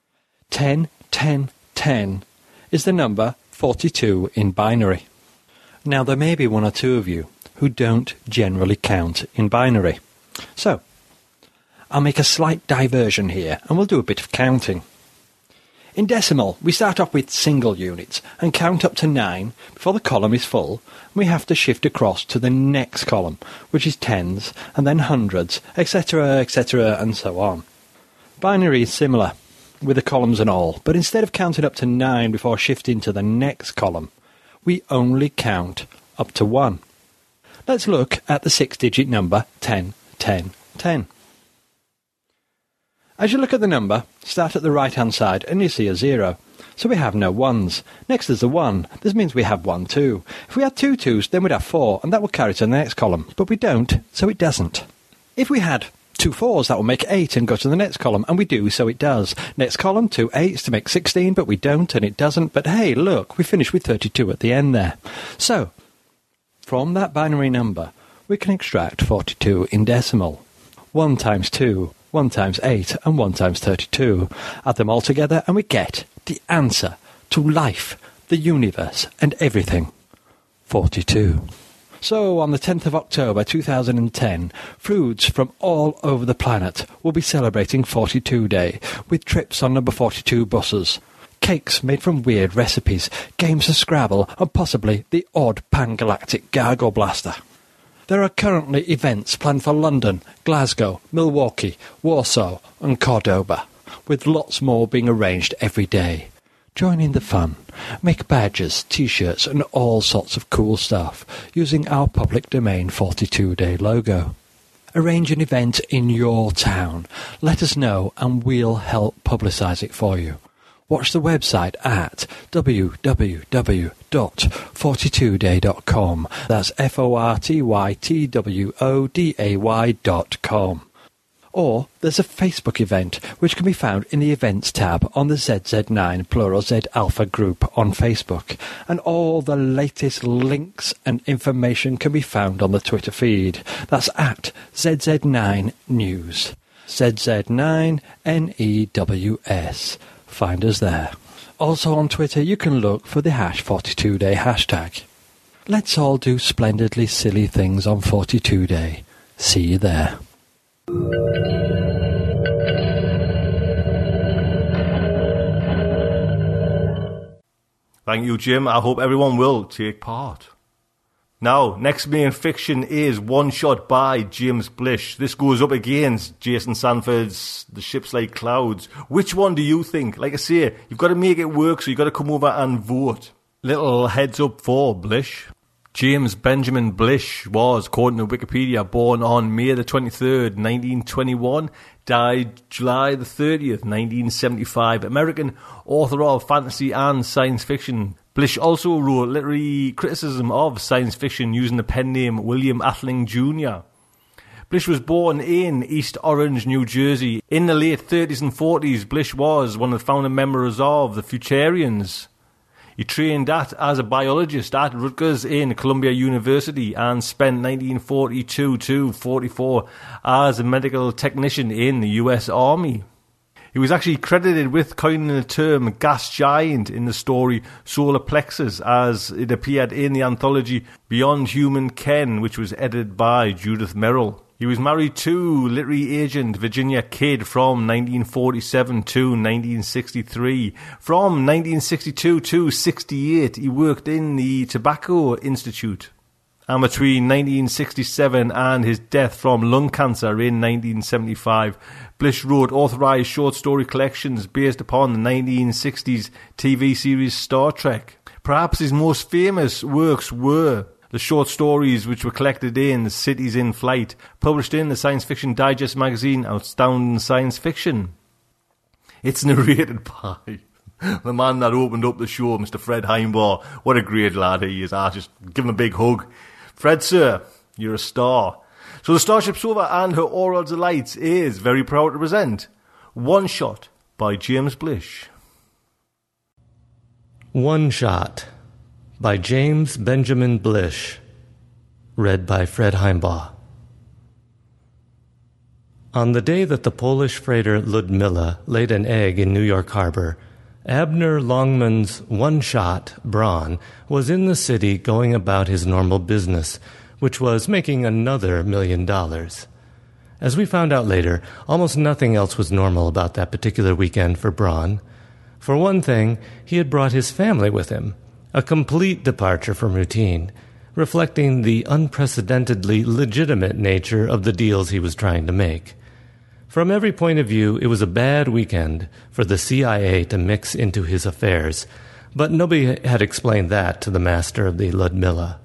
ten, ten, ten is the number forty-two in binary. Now there may be one or two of you who don't generally count in binary. So, I'll make a slight diversion here and we'll do a bit of counting. In decimal, we start off with single units and count up to nine before the column is full. We have to shift across to the next column, which is tens, and then hundreds, et cetera, et cetera, and so on. Binary is similar, with the columns and all, but instead of counting up to nine before shifting to the next column, we only count up to one. Let's look at the six-digit number ten, ten, ten. As you look at the number, start at the right-hand side and you see a zero. So we have no ones. Next there's a one. This means we have one two. If we had two twos, then we'd have four, and that will carry to the next column. But we don't, so it doesn't. If we had two fours, that will make eight and go to the next column, and we do, so it does. Next column, two eights to make sixteen, but we don't, and it doesn't. But hey, look, we finished with thirty-two at the end there. So, from that binary number, we can extract forty-two in decimal. one times two, one times eight, and one times thirty-two. Add them all together, and we get the answer to life, the universe, and everything. forty-two. So, on the tenth of October two thousand ten, foods from all over the planet will be celebrating forty-two Day, with trips on number forty-two buses, cakes made from weird recipes, games of Scrabble, and possibly the odd pan-galactic gargle blaster. There are currently events planned for London, Glasgow, Milwaukee, Warsaw, and Cordoba, with lots more being arranged every day. Join in the fun. Make badges, t-shirts, and all sorts of cool stuff using our public domain forty-two Day logo. Arrange an event in your town. Let us know and we'll help publicise it for you. Watch the website at w w w dot forty-two day dot com. That's F O R T Y T W O D A Y dot com. Or there's a Facebook event which can be found in the Events tab on the Z Z nine Plural Z Alpha group on Facebook. And all the latest links and information can be found on the Twitter feed. That's at Z Z nine News. Z Z nine N E W S. Find us there. Also on Twitter you can look for the hash forty-two day hashtag. Let's all do splendidly silly things on forty-two Day. See you there. Thank you, Jim. I hope everyone will take part. Now, next main fiction is One Shot by James Blish. This goes up against Jason Sanford's The Ships Like Clouds. Which one do you think? Like I say, you've got to make it work, so you've got to come over and vote. Little heads up for Blish. James Benjamin Blish was, according to Wikipedia, born on May the twenty-third, nineteen twenty-one, died July the thirtieth, nineteen seventy-five. American author of fantasy and science fiction. Blish also wrote literary criticism of science fiction using the pen name William Atheling Junior Blish was born in East Orange, New Jersey. In the late thirties and forties, Blish was one of the founding members of the Futurians. He trained at, as a biologist at Rutgers in Columbia University and spent nineteen forty-two to forty-four as a medical technician in the U S Army. He was actually credited with coining the term gas giant in the story Solar Plexus, as it appeared in the anthology Beyond Human Ken, which was edited by Judith Merrill. He was married to literary agent Virginia Kidd from nineteen forty-seven to nineteen sixty-three. From nineteen sixty-two to sixty-eight, he worked in the Tobacco Institute. And between nineteen sixty-seven and his death from lung cancer in nineteen seventy-five, Blish wrote authorised short story collections based upon the nineteen sixties T V series Star Trek. Perhaps his most famous works were the short stories which were collected in Cities in Flight, published in the Science Fiction Digest magazine Outstanding Science Fiction. It's narrated by the man that opened up the show, Mister Fred Heimbaugh. What a great lad he is. I just give him a big hug. Fred, sir, you're a star. So the Starship Sofa and her Oral Delights is very proud to present One Shot by James Blish. One Shot by James Benjamin Blish. Read by Fred Heimbaugh. On the day that the Polish freighter Ludmilla laid an egg in New York Harbor, Abner Longman's one-shot, Braun, was in the city going about his normal business, which was making another million dollars. As we found out later, almost nothing else was normal about that particular weekend for Braun. For one thing, he had brought his family with him, a complete departure from routine, reflecting the unprecedentedly legitimate nature of the deals he was trying to make. From every point of view, it was a bad weekend for the C I A to mix into his affairs, but nobody had explained that to the master of the Ludmilla.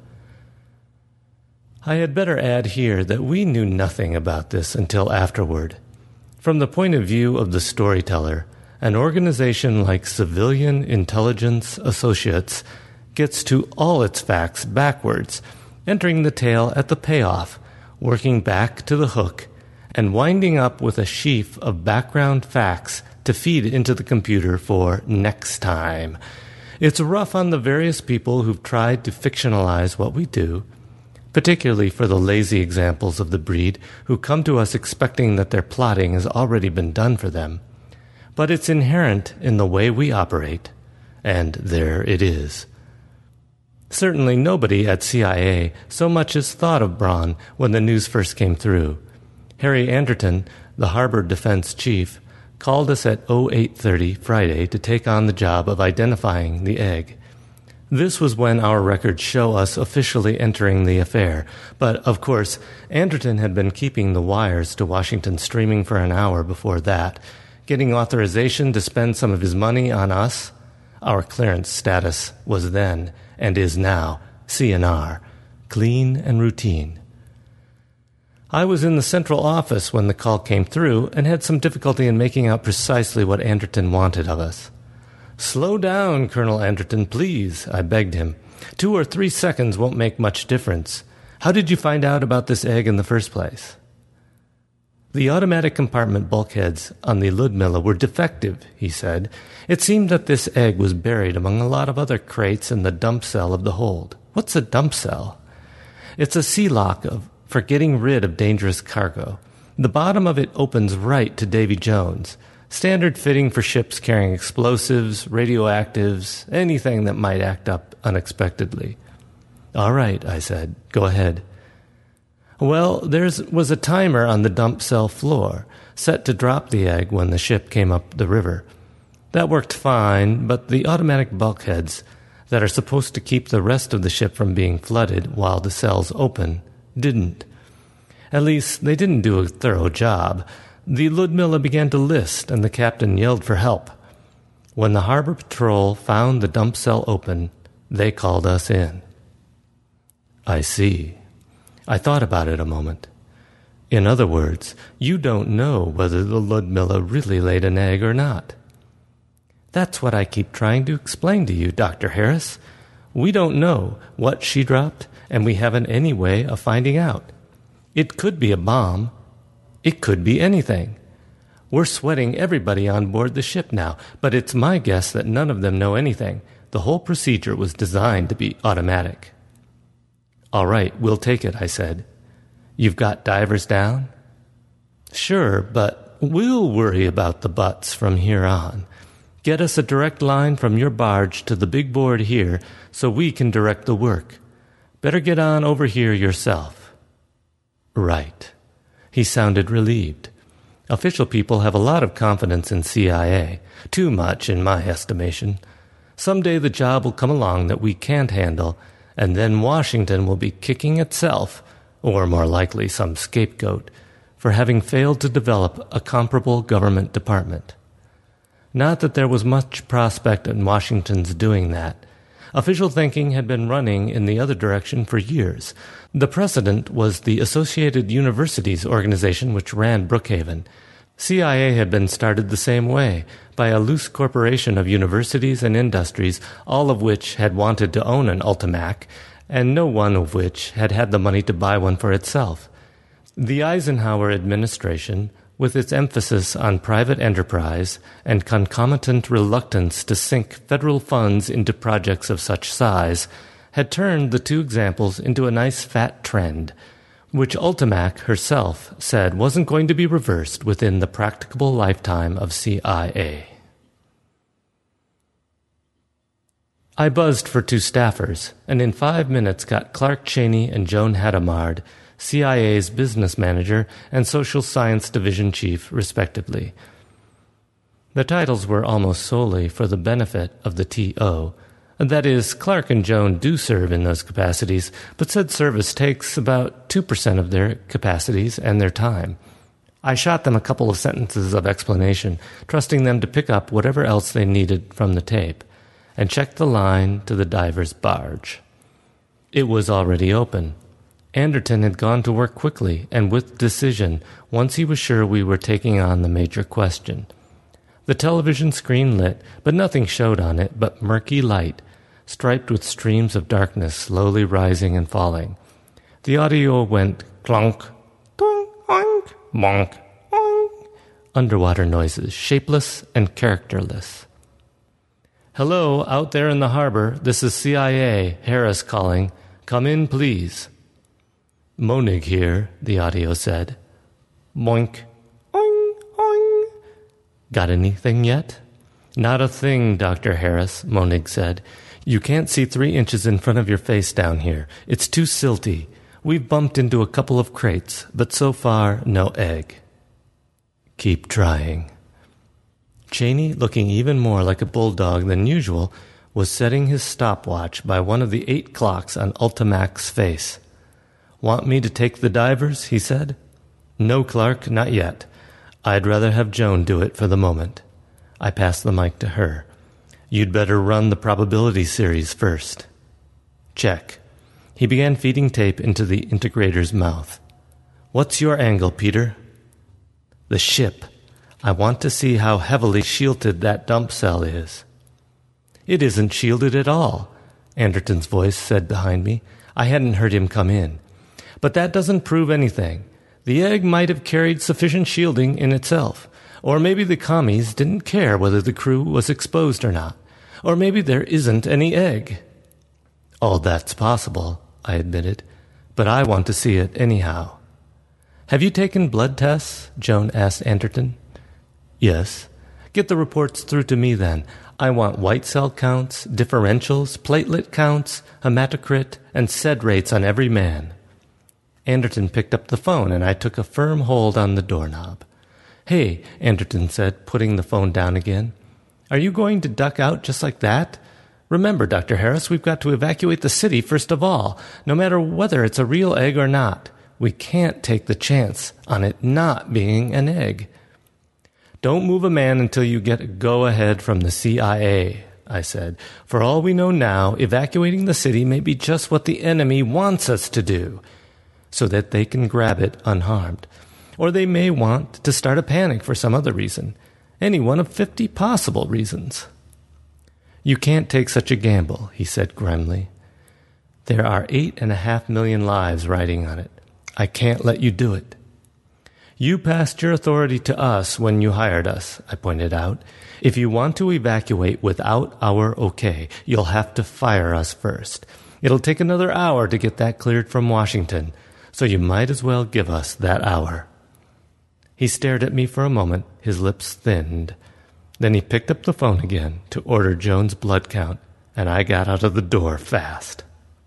I had better add here that we knew nothing about this until afterward. From the point of view of the storyteller, an organization like Civilian Intelligence Associates gets to all its facts backwards, entering the tale at the payoff, working back to the hook, and winding up with a sheaf of background facts to feed into the computer for next time. It's rough on the various people who've tried to fictionalize what we do, particularly for the lazy examples of the breed who come to us expecting that their plotting has already been done for them. But it's inherent in the way we operate, and there it is. Certainly nobody at C I A so much as thought of Braun when the news first came through. Harry Anderton, the Harbor Defense Chief, called us at oh eight thirty Friday to take on the job of identifying the egg. This was when our records show us officially entering the affair, but, of course, Anderton had been keeping the wires to Washington streaming for an hour before that, getting authorization to spend some of his money on us. Our clearance status was then, and is now, C N R, clean and routine. I was in the central office when the call came through and had some difficulty in making out precisely what Anderton wanted of us. "Slow down, Colonel Anderton, please," I begged him. "Two or three seconds won't make much difference. How did you find out about this egg in the first place?" "The automatic compartment bulkheads on the Ludmilla were defective," he said. "It seemed that this egg was buried among a lot of other crates in the dump cell of the hold." "What's a dump cell?" "It's a sea lock of, for getting rid of dangerous cargo. The bottom of it opens right to Davy Jones. Standard fitting for ships carrying explosives, radioactives, anything that might act up unexpectedly." "All right," I said. "Go ahead." "Well, there was a timer on the dump cell floor, set to drop the egg when the ship came up the river. That worked fine, but the automatic bulkheads that are supposed to keep the rest of the ship from being flooded while the cell's open didn't. At least, they didn't do a thorough job. The Ludmilla began to list, and the captain yelled for help. When the harbor patrol found the dump cell open, they called us in." "I see." I thought about it a moment. "In other words, you don't know whether the Ludmilla really laid an egg or not." "That's what I keep trying to explain to you, Doctor Harris. We don't know what she dropped, and we haven't any way of finding out. It could be a bomb. It could be anything. We're sweating everybody on board the ship now, but it's my guess that none of them know anything. The whole procedure was designed to be automatic." "All right, we'll take it," I said. "You've got divers down?" "Sure, but we'll worry about the buts from here on. Get us a direct line from your barge to the big board here so we can direct the work. Better get on over here yourself." "Right." He sounded relieved. Official people have a lot of confidence in C I A. Too much, in my estimation. Someday the job will come along that we can't handle, and then Washington will be kicking itself, or more likely some scapegoat, for having failed to develop a comparable government department. Not that there was much prospect in Washington's doing that. Official thinking had been running in the other direction for years. The precedent was the Associated Universities organization which ran Brookhaven. C I A had been started the same way, by a loose corporation of universities and industries, all of which had wanted to own an Ultimac, and no one of which had had the money to buy one for itself. The Eisenhower administration, with its emphasis on private enterprise and concomitant reluctance to sink federal funds into projects of such size, had turned the two examples into a nice fat trend, which Ultimac herself said wasn't going to be reversed within the practicable lifetime of C I A. I buzzed for two staffers, and in five minutes got Clark Cheney and Joan Hadamard, C I A's business manager and social science division chief, respectively. The titles were almost solely for the benefit of the T O. That is, Clark and Joan do serve in those capacities, but said service takes about two percent of their capacities and their time. I shot them a couple of sentences of explanation, trusting them to pick up whatever else they needed from the tape, and checked the line to the diver's barge. It was already open. Anderton had gone to work quickly and with decision once he was sure we were taking on the major question. The television screen lit, but nothing showed on it but murky light, striped with streams of darkness slowly rising and falling. The audio went clunk, dong, oink, monk, oink. Underwater noises, shapeless and characterless. "Hello, out there in the harbor. This is C I A, Harris calling. Come in, please." "Monig here," the audio said. Moink. Oing, oing. "Got anything yet?" "Not a thing, Doctor Harris," Monig said. "You can't see three inches in front of your face down here. It's too silty. We've bumped into a couple of crates, but so far, no egg." "Keep trying." Cheney, looking even more like a bulldog than usual, was setting his stopwatch by one of the eight clocks on Ultimac's face. "Want me to take the divers?" he said. "No, Clark, not yet. I'd rather have Joan do it for the moment." I passed the mic to her. "You'd better run the probability series first." "Check." He began feeding tape into the integrator's mouth. "What's your angle, Peter?" "The ship. I want to see how heavily shielded that dump cell is." "It isn't shielded at all," Anderton's voice said behind me. I hadn't heard him come in. "But that doesn't prove anything. The egg might have carried sufficient shielding in itself. Or maybe the commies didn't care whether the crew was exposed or not. Or maybe there isn't any egg." "Oh, that's possible," I admitted. "But I want to see it anyhow." "Have you taken blood tests?" Joan asked Anderton. "Yes." "Get the reports through to me then. I want white cell counts, differentials, platelet counts, hematocrit, and S E D rates on every man." Anderton picked up the phone, and I took a firm hold on the doorknob. "Hey," Anderton said, putting the phone down again. "Are you going to duck out just like that? Remember, Doctor Harris, we've got to evacuate the city first of all, no matter whether it's a real egg or not. We can't take the chance on it not being an egg." "Don't move a man until you get a go-ahead from the C I A, I said. "For all we know now, evacuating the city may be just what the enemy wants us to do, so that they can grab it unharmed. Or they may want to start a panic for some other reason. Any one of fifty possible reasons." "You can't take such a gamble," he said grimly. "There are eight and a half million lives riding on it. I can't let you do it." "You passed your authority to us when you hired us," I pointed out. "If you want to evacuate without our okay, you'll have to fire us first. It'll take another hour to get that cleared from Washington, so you might as well give us that hour." He stared at me for a moment, his lips thinned. Then he picked up the phone again to order Joan's blood count, and I got out of the door fast.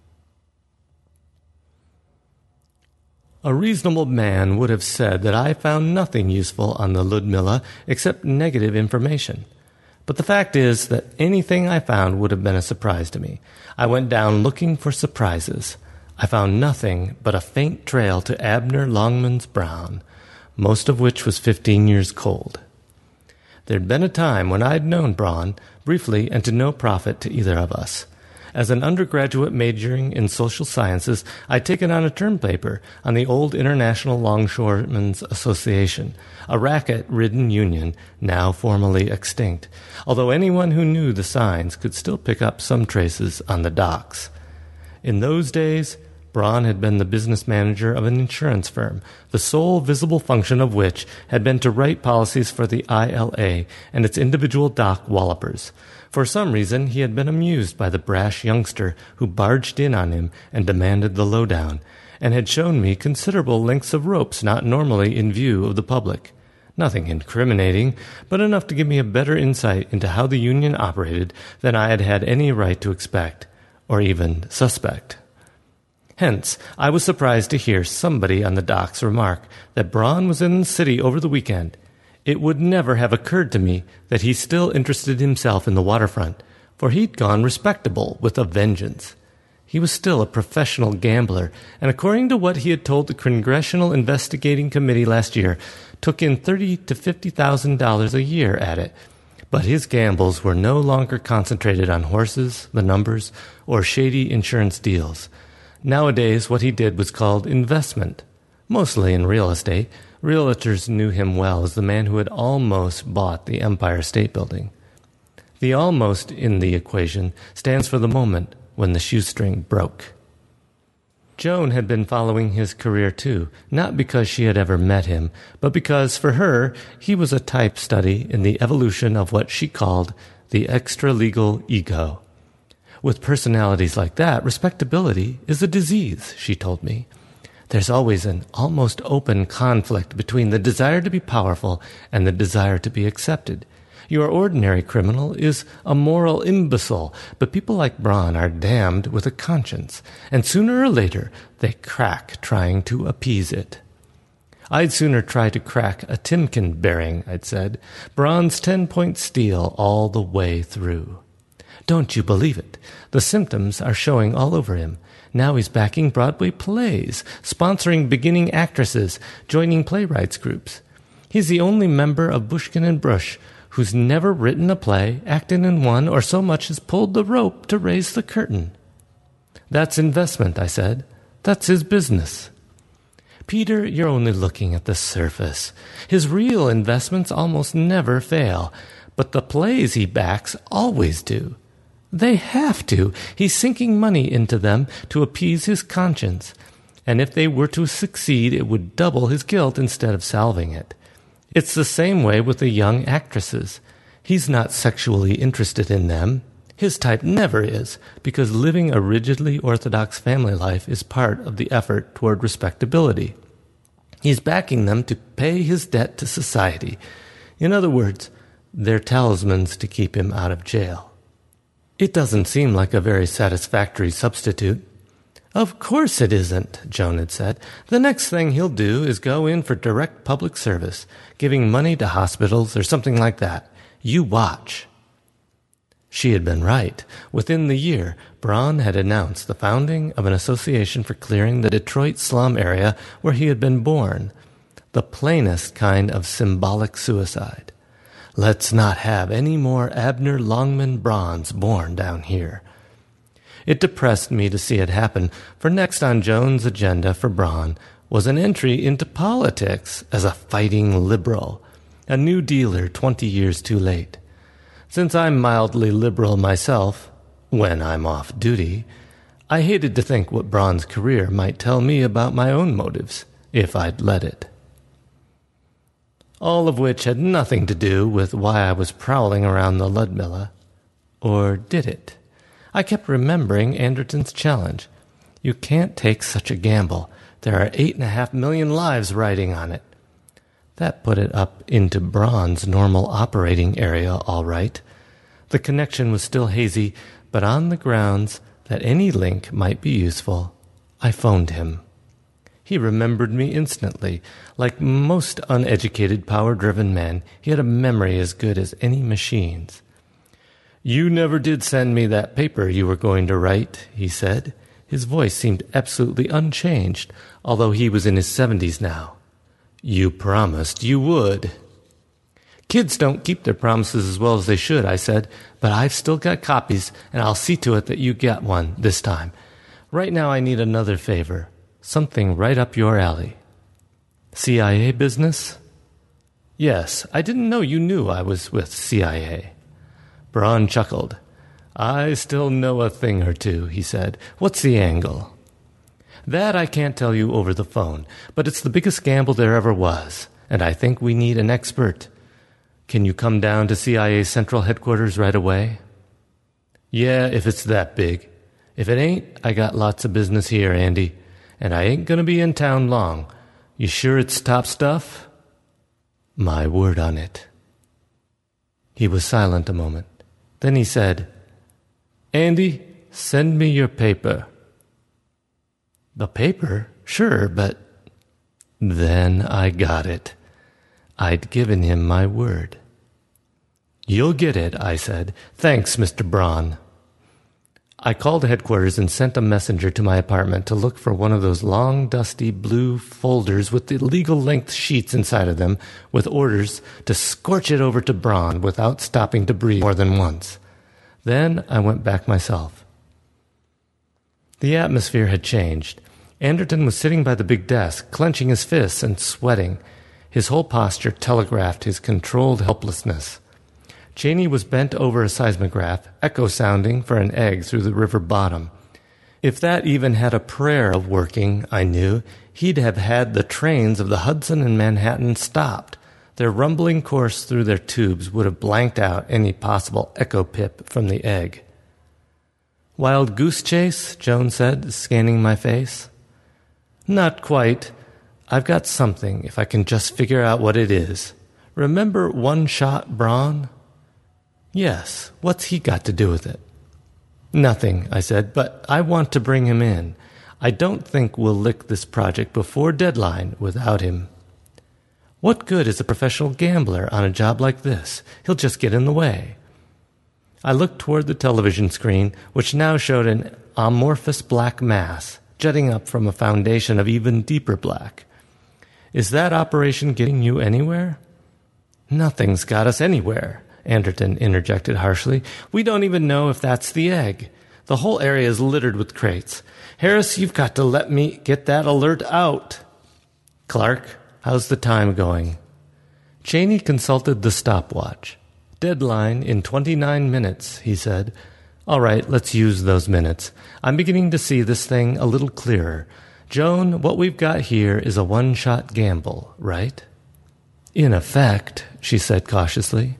A reasonable man would have said that I found nothing useful on the Ludmilla except negative information. But the fact is that anything I found would have been a surprise to me. I went down looking for surprises. I found nothing but a faint trail to Abner Longman's Brown, most of which was fifteen years cold. There'd been a time when I'd known Braun, briefly and to no profit to either of us. As an undergraduate majoring in social sciences, I'd taken on a term paper on the old International Longshoremen's Association, a racket-ridden union now formally extinct, although anyone who knew the signs could still pick up some traces on the docks. In those days, Braun had been the business manager of an insurance firm, the sole visible function of which had been to write policies for the I L A and its individual dock wallopers. For some reason, he had been amused by the brash youngster who barged in on him and demanded the lowdown, and had shown me considerable lengths of ropes not normally in view of the public. Nothing incriminating, but enough to give me a better insight into how the union operated than I had had any right to expect, or even suspect. Hence, I was surprised to hear somebody on the docks remark that Braun was in the city over the weekend. It would never have occurred to me that he still interested himself in the waterfront, for he'd gone respectable with a vengeance. He was still a professional gambler, and according to what he had told the Congressional Investigating Committee last year, took in thirty to fifty thousand dollars a year at it. But his gambles were no longer concentrated on horses, the numbers, or shady insurance deals. Nowadays, what he did was called investment, mostly in real estate. Realtors knew him well as the man who had almost bought the Empire State Building. The almost in the equation stands for the moment when the shoestring broke. Joan had been following his career too, not because she had ever met him, but because, for her, he was a type study in the evolution of what she called the extra-legal ego. With personalities like that, respectability is a disease, she told me. There's always an almost open conflict between the desire to be powerful and the desire to be accepted. Your ordinary criminal is a moral imbecile, but people like Braun are damned with a conscience, and sooner or later they crack trying to appease it. I'd sooner try to crack a Timken bearing, I'd said. Braun's ten-point steel all the way through. Don't you believe it? The symptoms are showing all over him. Now he's backing Broadway plays, sponsoring beginning actresses, joining playwrights groups. He's the only member of Bushkin and Brush who's never written a play, acted in one, or so much as pulled the rope to raise the curtain. That's investment, I said. That's his business. Peter, you're only looking at the surface. His real investments almost never fail, but the plays he backs always do. They have to. He's sinking money into them to appease his conscience, and if they were to succeed, it would double his guilt instead of salving it. It's the same way with the young actresses. He's not sexually interested in them. His type never is, because living a rigidly orthodox family life is part of the effort toward respectability. He's backing them to pay his debt to society. In other words, they're talismans to keep him out of jail. It doesn't seem like a very satisfactory substitute. Of course it isn't, Joan had said. The next thing he'll do is go in for direct public service, giving money to hospitals or something like that. You watch. She had been right. Within the year, Braun had announced the founding of an association for clearing the Detroit slum area where he had been born. The plainest kind of symbolic suicide. Let's not have any more Abner Longman Brauns born down here. It depressed me to see it happen, for next on Joan's agenda for Braun was an entry into politics as a fighting liberal, a New Dealer twenty years too late. Since I'm mildly liberal myself, when I'm off duty, I hated to think what Braun's career might tell me about my own motives, if I'd let it. All of which had nothing to do with why I was prowling around the Ludmilla. Or did it? I kept remembering Anderton's challenge. You can't take such a gamble. There are eight and a half million lives riding on it. That put it up into Braun's normal operating area, all right. The connection was still hazy, but on the grounds that any link might be useful, I phoned him. He remembered me instantly. Like most uneducated, power-driven men, he had a memory as good as any machine's. You never did send me that paper you were going to write, he said. His voice seemed absolutely unchanged, although he was in his seventies now. You promised you would. Kids don't keep their promises as well as they should, I said, but I've still got copies, and I'll see to it that you get one this time. Right now I need another favor, something right up your alley. C I A business? Yes, I didn't know you knew I was with C I A. Braun chuckled. I still know a thing or two, he said. What's the angle? That I can't tell you over the phone, but it's the biggest gamble there ever was, and I think we need an expert. Can you come down to C I A Central Headquarters right away? Yeah, if it's that big. If it ain't, I got lots of business here, Andy, and I ain't gonna be in town long. You sure it's top stuff? My word on it. He was silent a moment. Then he said, Andy, send me your paper. The paper? Sure, but... Then I got it. I'd given him my word. You'll get it, I said. Thanks, Mister Braun. I called headquarters and sent a messenger to my apartment to look for one of those long, dusty blue folders with the legal-length sheets inside of them, with orders to scorch it over to Braun without stopping to breathe more than once. Then I went back myself. The atmosphere had changed. Anderton was sitting by the big desk, clenching his fists and sweating. His whole posture telegraphed his controlled helplessness. Cheney was bent over a seismograph, echo-sounding for an egg through the river bottom. If that even had a prayer of working, I knew, he'd have had the trains of the Hudson and Manhattan stopped. Their rumbling course through their tubes would have blanked out any possible echo-pip from the egg. Wild goose chase, Joan said, scanning my face. Not quite. I've got something, if I can just figure out what it is. Remember One-Shot Braun? Yes, what's he got to do with it? Nothing, I said, but I want to bring him in. I don't think we'll lick this project before deadline without him. What good is a professional gambler on a job like this? He'll just get in the way. I looked toward the television screen, which now showed an amorphous black mass jutting up from a foundation of even deeper black. Is that operation getting you anywhere? Nothing's got us anywhere, Anderton interjected harshly. We don't even know if that's the egg. The whole area is littered with crates. Harris, you've got to let me get that alert out. Clark, how's the time going? Cheney consulted the stopwatch. Deadline in twenty-nine minutes, he said. All right, let's use those minutes. I'm beginning to see this thing a little clearer. Joan, what we've got here is a one-shot gamble, right? In effect, she said cautiously.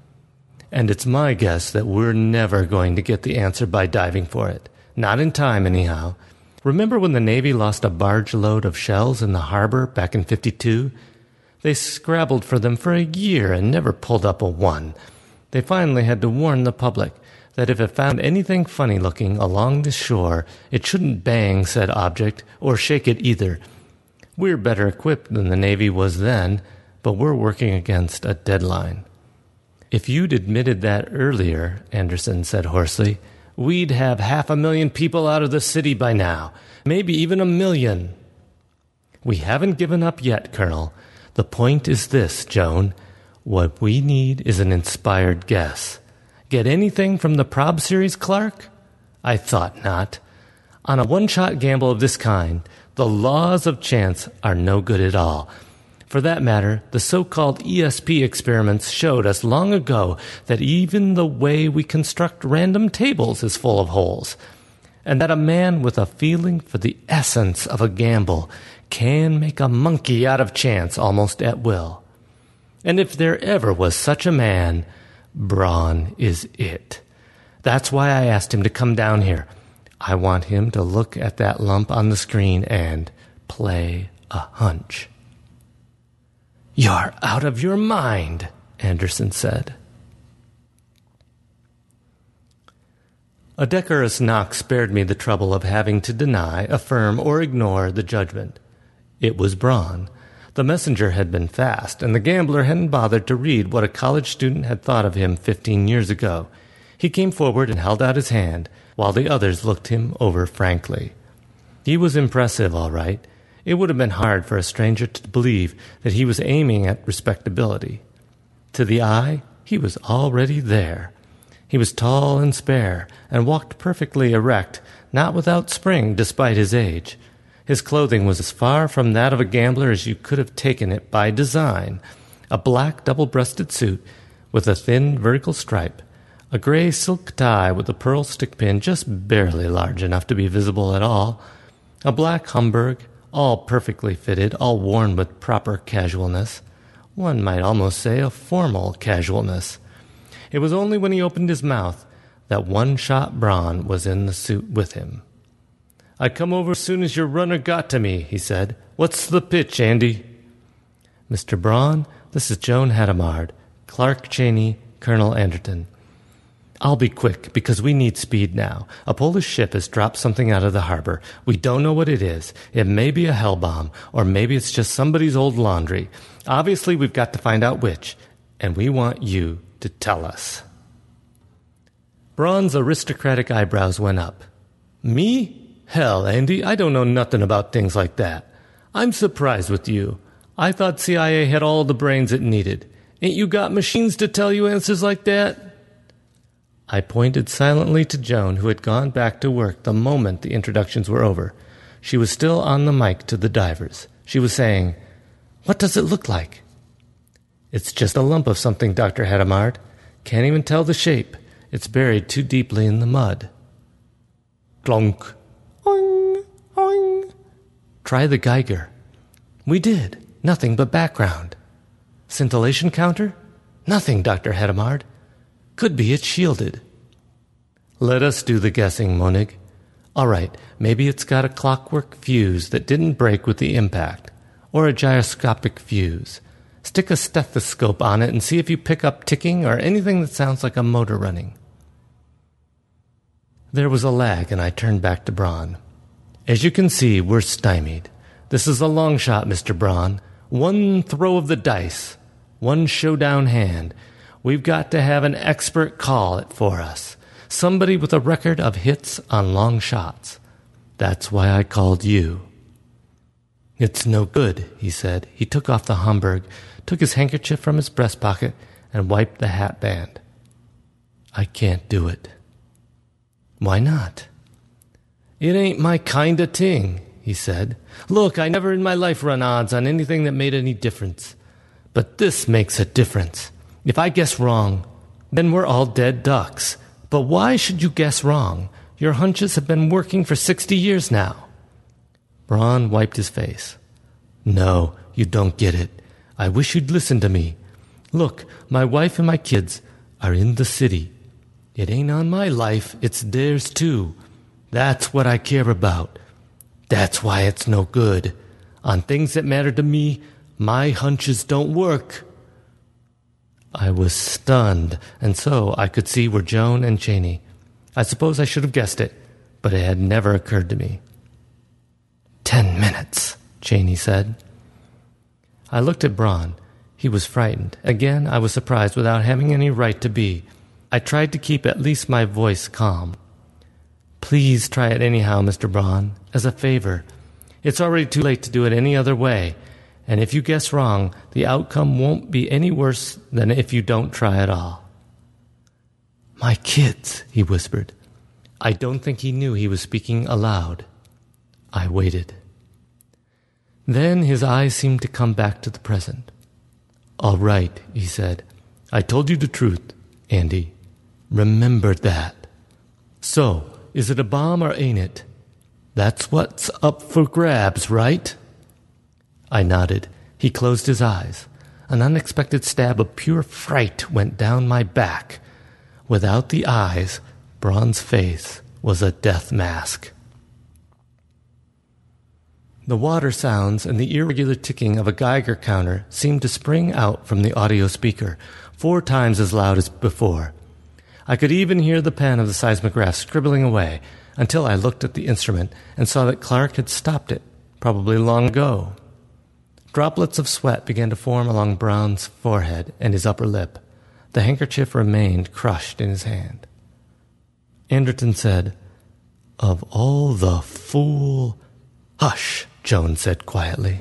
And it's my guess that we're never going to get the answer by diving for it. Not in time, anyhow. Remember when the Navy lost a barge load of shells in the harbor back in fifty-two? They scrabbled for them for a year and never pulled up a one. They finally had to warn the public that if it found anything funny-looking along the shore, it shouldn't bang said object or shake it either. We're better equipped than the Navy was then, but we're working against a deadline. If you'd admitted that earlier, Anderson said hoarsely, we'd have half a million people out of the city by now, maybe even a million. We haven't given up yet, Colonel. The point is this, Joan. What we need is an inspired guess. Get anything from the prob series, Clark? I thought not. On a one-shot gamble of this kind, the laws of chance are no good at all. For that matter, the so-called E S P experiments showed us long ago that even the way we construct random tables is full of holes, and that a man with a feeling for the essence of a gamble can make a monkey out of chance almost at will. And if there ever was such a man, Braun is it. That's why I asked him to come down here. I want him to look at that lump on the screen and play a hunch. You're out of your mind, Anderson said. A decorous knock spared me the trouble of having to deny, affirm, or ignore the judgment. It was Braun. The messenger had been fast, and the gambler hadn't bothered to read what a college student had thought of him fifteen years ago. He came forward and held out his hand, while the others looked him over frankly. He was impressive, all right. It would have been hard for a stranger to believe that he was aiming at respectability. To the eye, he was already there. He was tall and spare, and walked perfectly erect, not without spring despite his age. His clothing was as far from that of a gambler as you could have taken it by design. A black double-breasted suit with a thin vertical stripe, a gray silk tie with a pearl stickpin just barely large enough to be visible at all, a black Homburg, all perfectly fitted, all worn with proper casualness. One might almost say a formal casualness. It was only when he opened his mouth that One-Shot Braun was in the suit with him. I come over as soon as your runner got to me, he said. What's the pitch, Andy? Mister Braun, this is Joan Hadamard, Clark Cheney, Colonel Anderton. I'll be quick, because we need speed now. A Polish ship has dropped something out of the harbor. We don't know what it is. It may be a hell bomb, or maybe it's just somebody's old laundry. Obviously, we've got to find out which, and we want you to tell us. Braun's aristocratic eyebrows went up. Me? Hell, Andy, I don't know nothing about things like that. I'm surprised with you. I thought C I A had all the brains it needed. Ain't you got machines to tell you answers like that? I pointed silently to Joan, who had gone back to work the moment the introductions were over. She was still on the mic to the divers. She was saying, "What does it look like?" "It's just a lump of something, Doctor Hadamard. Can't even tell the shape. It's buried too deeply in the mud." Clonk. Oing, oing. "Try the Geiger." We did. Nothing but background. "Scintillation counter?" "Nothing, Doctor Hadamard. Could be it's shielded." "Let us do the guessing, Monig. All right, maybe it's got a clockwork fuse that didn't break with the impact, or a gyroscopic fuse. Stick a stethoscope on it and see if you pick up ticking or anything that sounds like a motor running." There was a lag, and I turned back to Braun. "As you can see, we're stymied. This is a long shot, Mister Braun. One throw of the dice, one showdown hand. We've got to have an expert call it for us. Somebody with a record of hits on long shots. That's why I called you." "It's no good," he said. He took off the Homburg, took his handkerchief from his breast pocket, and wiped the hat band. "I can't do it." "Why not?" "It ain't my kind of ting," he said. "Look, I never in my life run odds on anything that made any difference. But this makes a difference. If I guess wrong, then we're all dead ducks. But why should you guess wrong? Your hunches have been working for sixty years now." Braun wiped his face. "No, you don't get it. I wish you'd listen to me. Look, my wife and my kids are in the city. It ain't on my life, it's theirs too. That's what I care about. That's why it's no good. On things that matter to me, my hunches don't work." I was stunned, and so I could see were Joan and Cheney. I suppose I should have guessed it, but it had never occurred to me. Ten minutes, Cheney said. I looked at Braun. He was frightened. Again, I was surprised without having any right to be. I tried to keep at least my voice calm. "Please try it anyhow, Mister Braun, as a favor. It's already too late to do it any other way. And if you guess wrong, the outcome won't be any worse than if you don't try at all." "My kids," he whispered. I don't think he knew he was speaking aloud. I waited. Then his eyes seemed to come back to the present. "All right," he said. "I told you the truth, Andy. Remember that. So, is it a bomb or ain't it? That's what's up for grabs, right?" I nodded. He closed his eyes. An unexpected stab of pure fright went down my back. Without the eyes, Braun's face was a death mask. The water sounds and the irregular ticking of a Geiger counter seemed to spring out from the audio speaker, four times as loud as before. I could even hear the pen of the seismograph scribbling away until I looked at the instrument and saw that Clark had stopped it, probably long ago. Droplets of sweat began to form along Braun's forehead and his upper lip. The handkerchief remained crushed in his hand. Anderton said, "Of all the fool—" "Hush," Joan said quietly.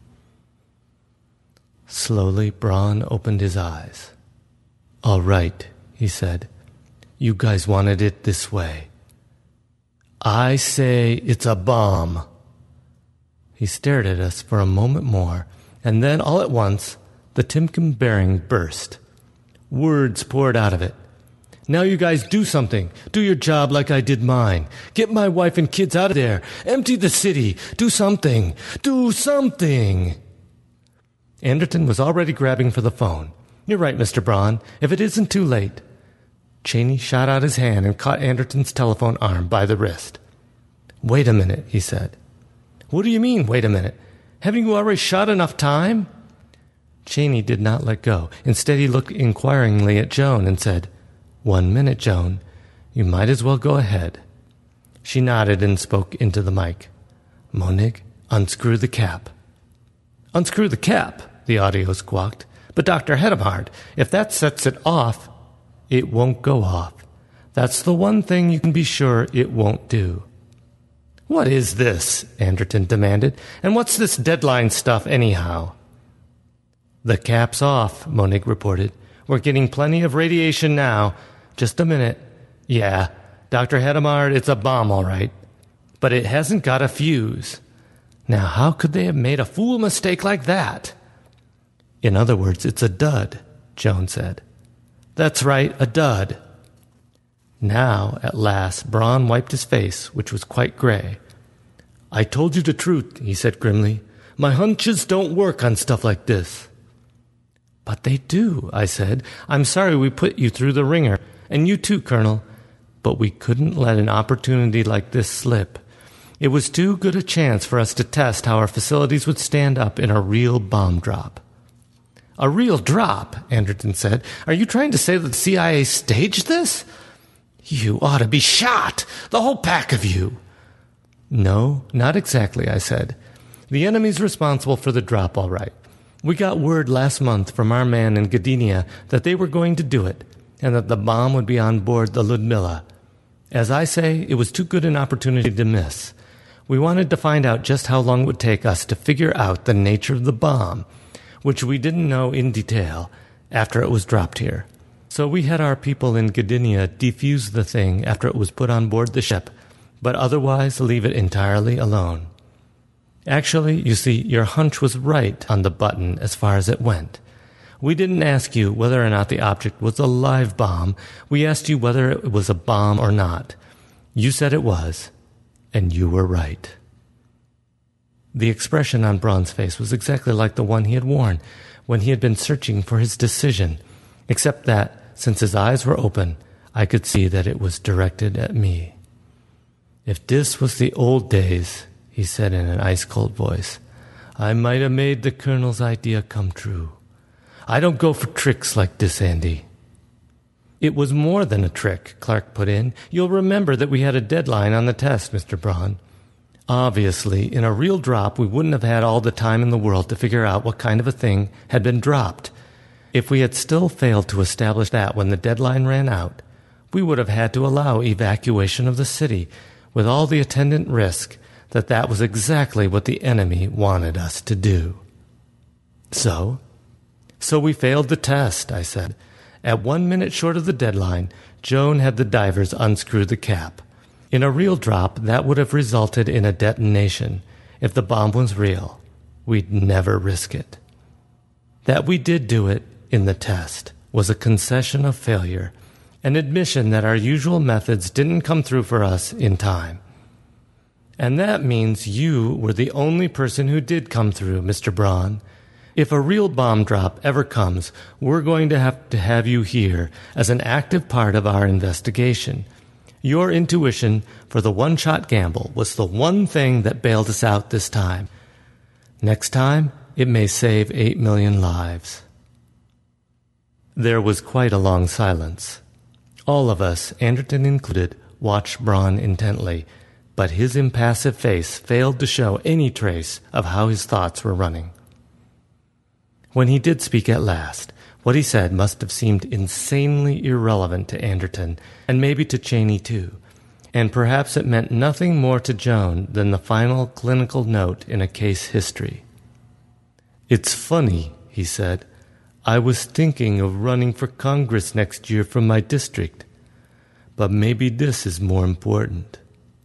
Slowly, Braun opened his eyes. "All right," he said. "You guys wanted it this way. I say it's a bomb." He stared at us for a moment more, and then, all at once, the Timken bearing burst. Words poured out of it. "Now you guys do something. Do your job like I did mine. Get my wife and kids out of there. Empty the city. Do something. Do something." Anderton was already grabbing for the phone. "You're right, Mister Braun. If it isn't too late." Cheney shot out his hand and caught Anderton's telephone arm by the wrist. "Wait a minute," he said. "What do you mean, wait a minute? Haven't you already shot enough time?" Cheney did not let go. Instead, he looked inquiringly at Joan and said, One minute, Joan. You might as well go ahead. She nodded and spoke into the mic. Monig, unscrew the cap. Unscrew the cap, the audio squawked. But Doctor Hedemard, if that sets it off, it won't go off. That's the one thing you can be sure it won't do. What is this? Anderton demanded. And what's this deadline stuff anyhow? The cap's off, Monig reported. We're getting plenty of radiation now. Just a minute. Yeah, Doctor Hedemard, it's a bomb, all right. But it hasn't got a fuse. Now, how could they have made a fool mistake like that? In other words, it's a dud, Joan said. That's right, a dud. Now, at last, Braun wiped his face, which was quite gray. I told you the truth, he said grimly. My hunches don't work on stuff like this. But they do, I said. I'm sorry we put you through the ringer, and you too, Colonel. But we couldn't let an opportunity like this slip. It was too good a chance for us to test how our facilities would stand up in a real bomb drop. A real drop, Anderton said. Are you trying to say that the C I A staged this? You ought to be shot, the whole pack of you. No, not exactly, I said. The enemy's responsible for the drop, all right. We got word last month from our man in Gdynia that they were going to do it, and that the bomb would be on board the Ludmilla. As I say, it was too good an opportunity to miss. We wanted to find out just how long it would take us to figure out the nature of the bomb, which we didn't know in detail after it was dropped here. So we had our people in Gdynia defuse the thing after it was put on board the ship, but otherwise leave it entirely alone. Actually, you see, your hunch was right on the button as far as it went. We didn't ask you whether or not the object was a live bomb. We asked you whether it was a bomb or not. You said it was, and you were right. The expression on Braun's face was exactly like the one he had worn when he had been searching for his decision, except that, since his eyes were open, I could see that it was directed at me. If this was the old days, he said in an ice-cold voice, I might have made the Colonel's idea come true. I don't go for tricks like this, Andy. It was more than a trick, Clark put in. You'll remember that we had a deadline on the test, Mister Braun. Obviously, in a real drop, we wouldn't have had all the time in the world to figure out what kind of a thing had been dropped. If we had still failed to establish that when the deadline ran out, we would have had to allow evacuation of the city, with all the attendant risk that that was exactly what the enemy wanted us to do. So? So we failed the test, I said. At one minute short of the deadline, Joan had the divers unscrew the cap. In a real drop, that would have resulted in a detonation. If the bomb was real, we'd never risk it. That we did do it in the test was a concession of failure, an admission that our usual methods didn't come through for us in time. And that means you were the only person who did come through, Mister Braun. If a real bomb drop ever comes, we're going to have to have you here as an active part of our investigation. Your intuition for the one-shot gamble was the one thing that bailed us out this time. Next time, it may save eight million lives. There was quite a long silence. All of us, Anderton included, watched Braun intently, but his impassive face failed to show any trace of how his thoughts were running. When he did speak at last, what he said must have seemed insanely irrelevant to Anderton, and maybe to Cheney too, and perhaps it meant nothing more to Joan than the final clinical note in a case history. It's funny, he said. I was thinking of running for Congress next year from my district, but maybe this is more important.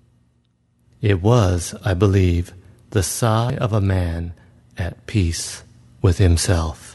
It was, I believe, the sigh of a man at peace with himself.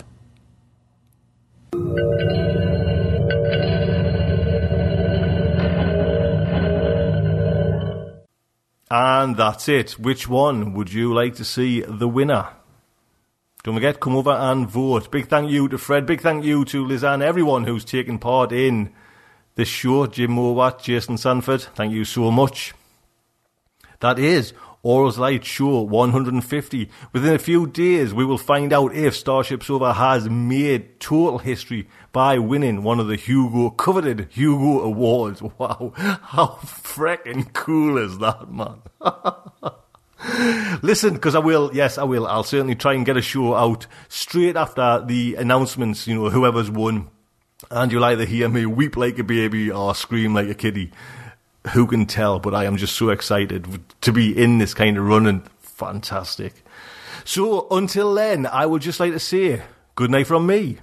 And that's it. Which one would you like to see the winner? Don't forget, come over and vote. Big thank you to Fred, big thank you to Lisanne, everyone who's taken part in this show. Jim Mowat, Jason Sanford, thank you so much. That is Orals Light Show one hundred fifty. Within a few days, we will find out if Starship Sofa has made total history by winning one of the Hugo, coveted Hugo Awards. Wow, how freaking cool is that, man? Listen, because I will, yes, I will. I'll certainly try and get a show out straight after the announcements, you know, whoever's won. And you'll either hear me weep like a baby or scream like a kiddie. Who can tell? But I am just so excited to be in this kind of run, and fantastic. So until then, I would just like to say good night from me.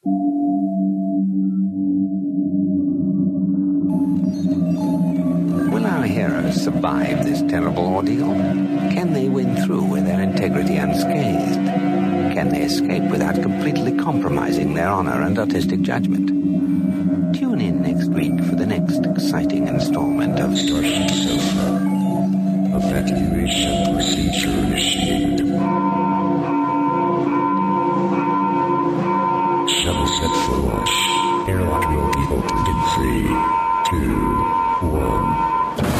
Will our heroes survive this terrible ordeal? Can they win through with their integrity unscathed? Can they escape without completely compromising their honor and artistic judgment? Tune in next week for the next exciting installment of Starship Sofa. Evacuation procedure initiated. Shuttle set for launch. Airlock will be opened in three, two, one.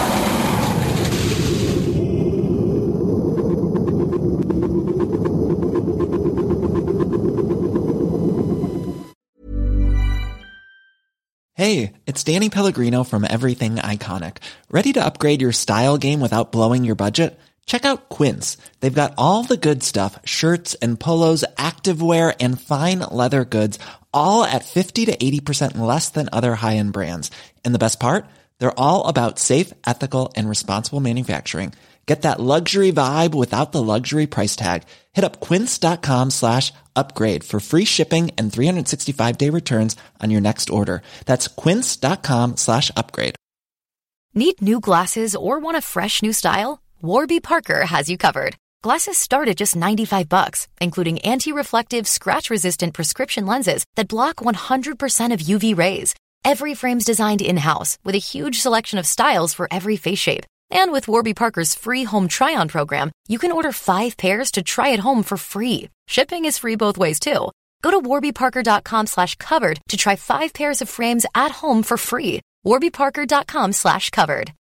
Hey, it's Danny Pellegrino from Everything Iconic. Ready to upgrade your style game without blowing your budget? Check out Quince. They've got all the good stuff, shirts and polos, activewear, and fine leather goods, all at fifty to eighty percent less than other high-end brands. And the best part? They're all about safe, ethical, and responsible manufacturing. Get that luxury vibe without the luxury price tag. Hit up quince.com slash upgrade for free shipping and three sixty-five day returns on your next order. That's quince.com slash upgrade. Need new glasses or want a fresh new style? Warby Parker has you covered. Glasses start at just ninety-five bucks, including anti-reflective, scratch-resistant prescription lenses that block one hundred percent of U V rays. Every frame's designed in-house with a huge selection of styles for every face shape. And with Warby Parker's free home try-on program, you can order five pairs to try at home for free. Shipping is free both ways, too. Go to warbyparker.com slash covered to try five pairs of frames at home for free. warbyparker.com slash covered.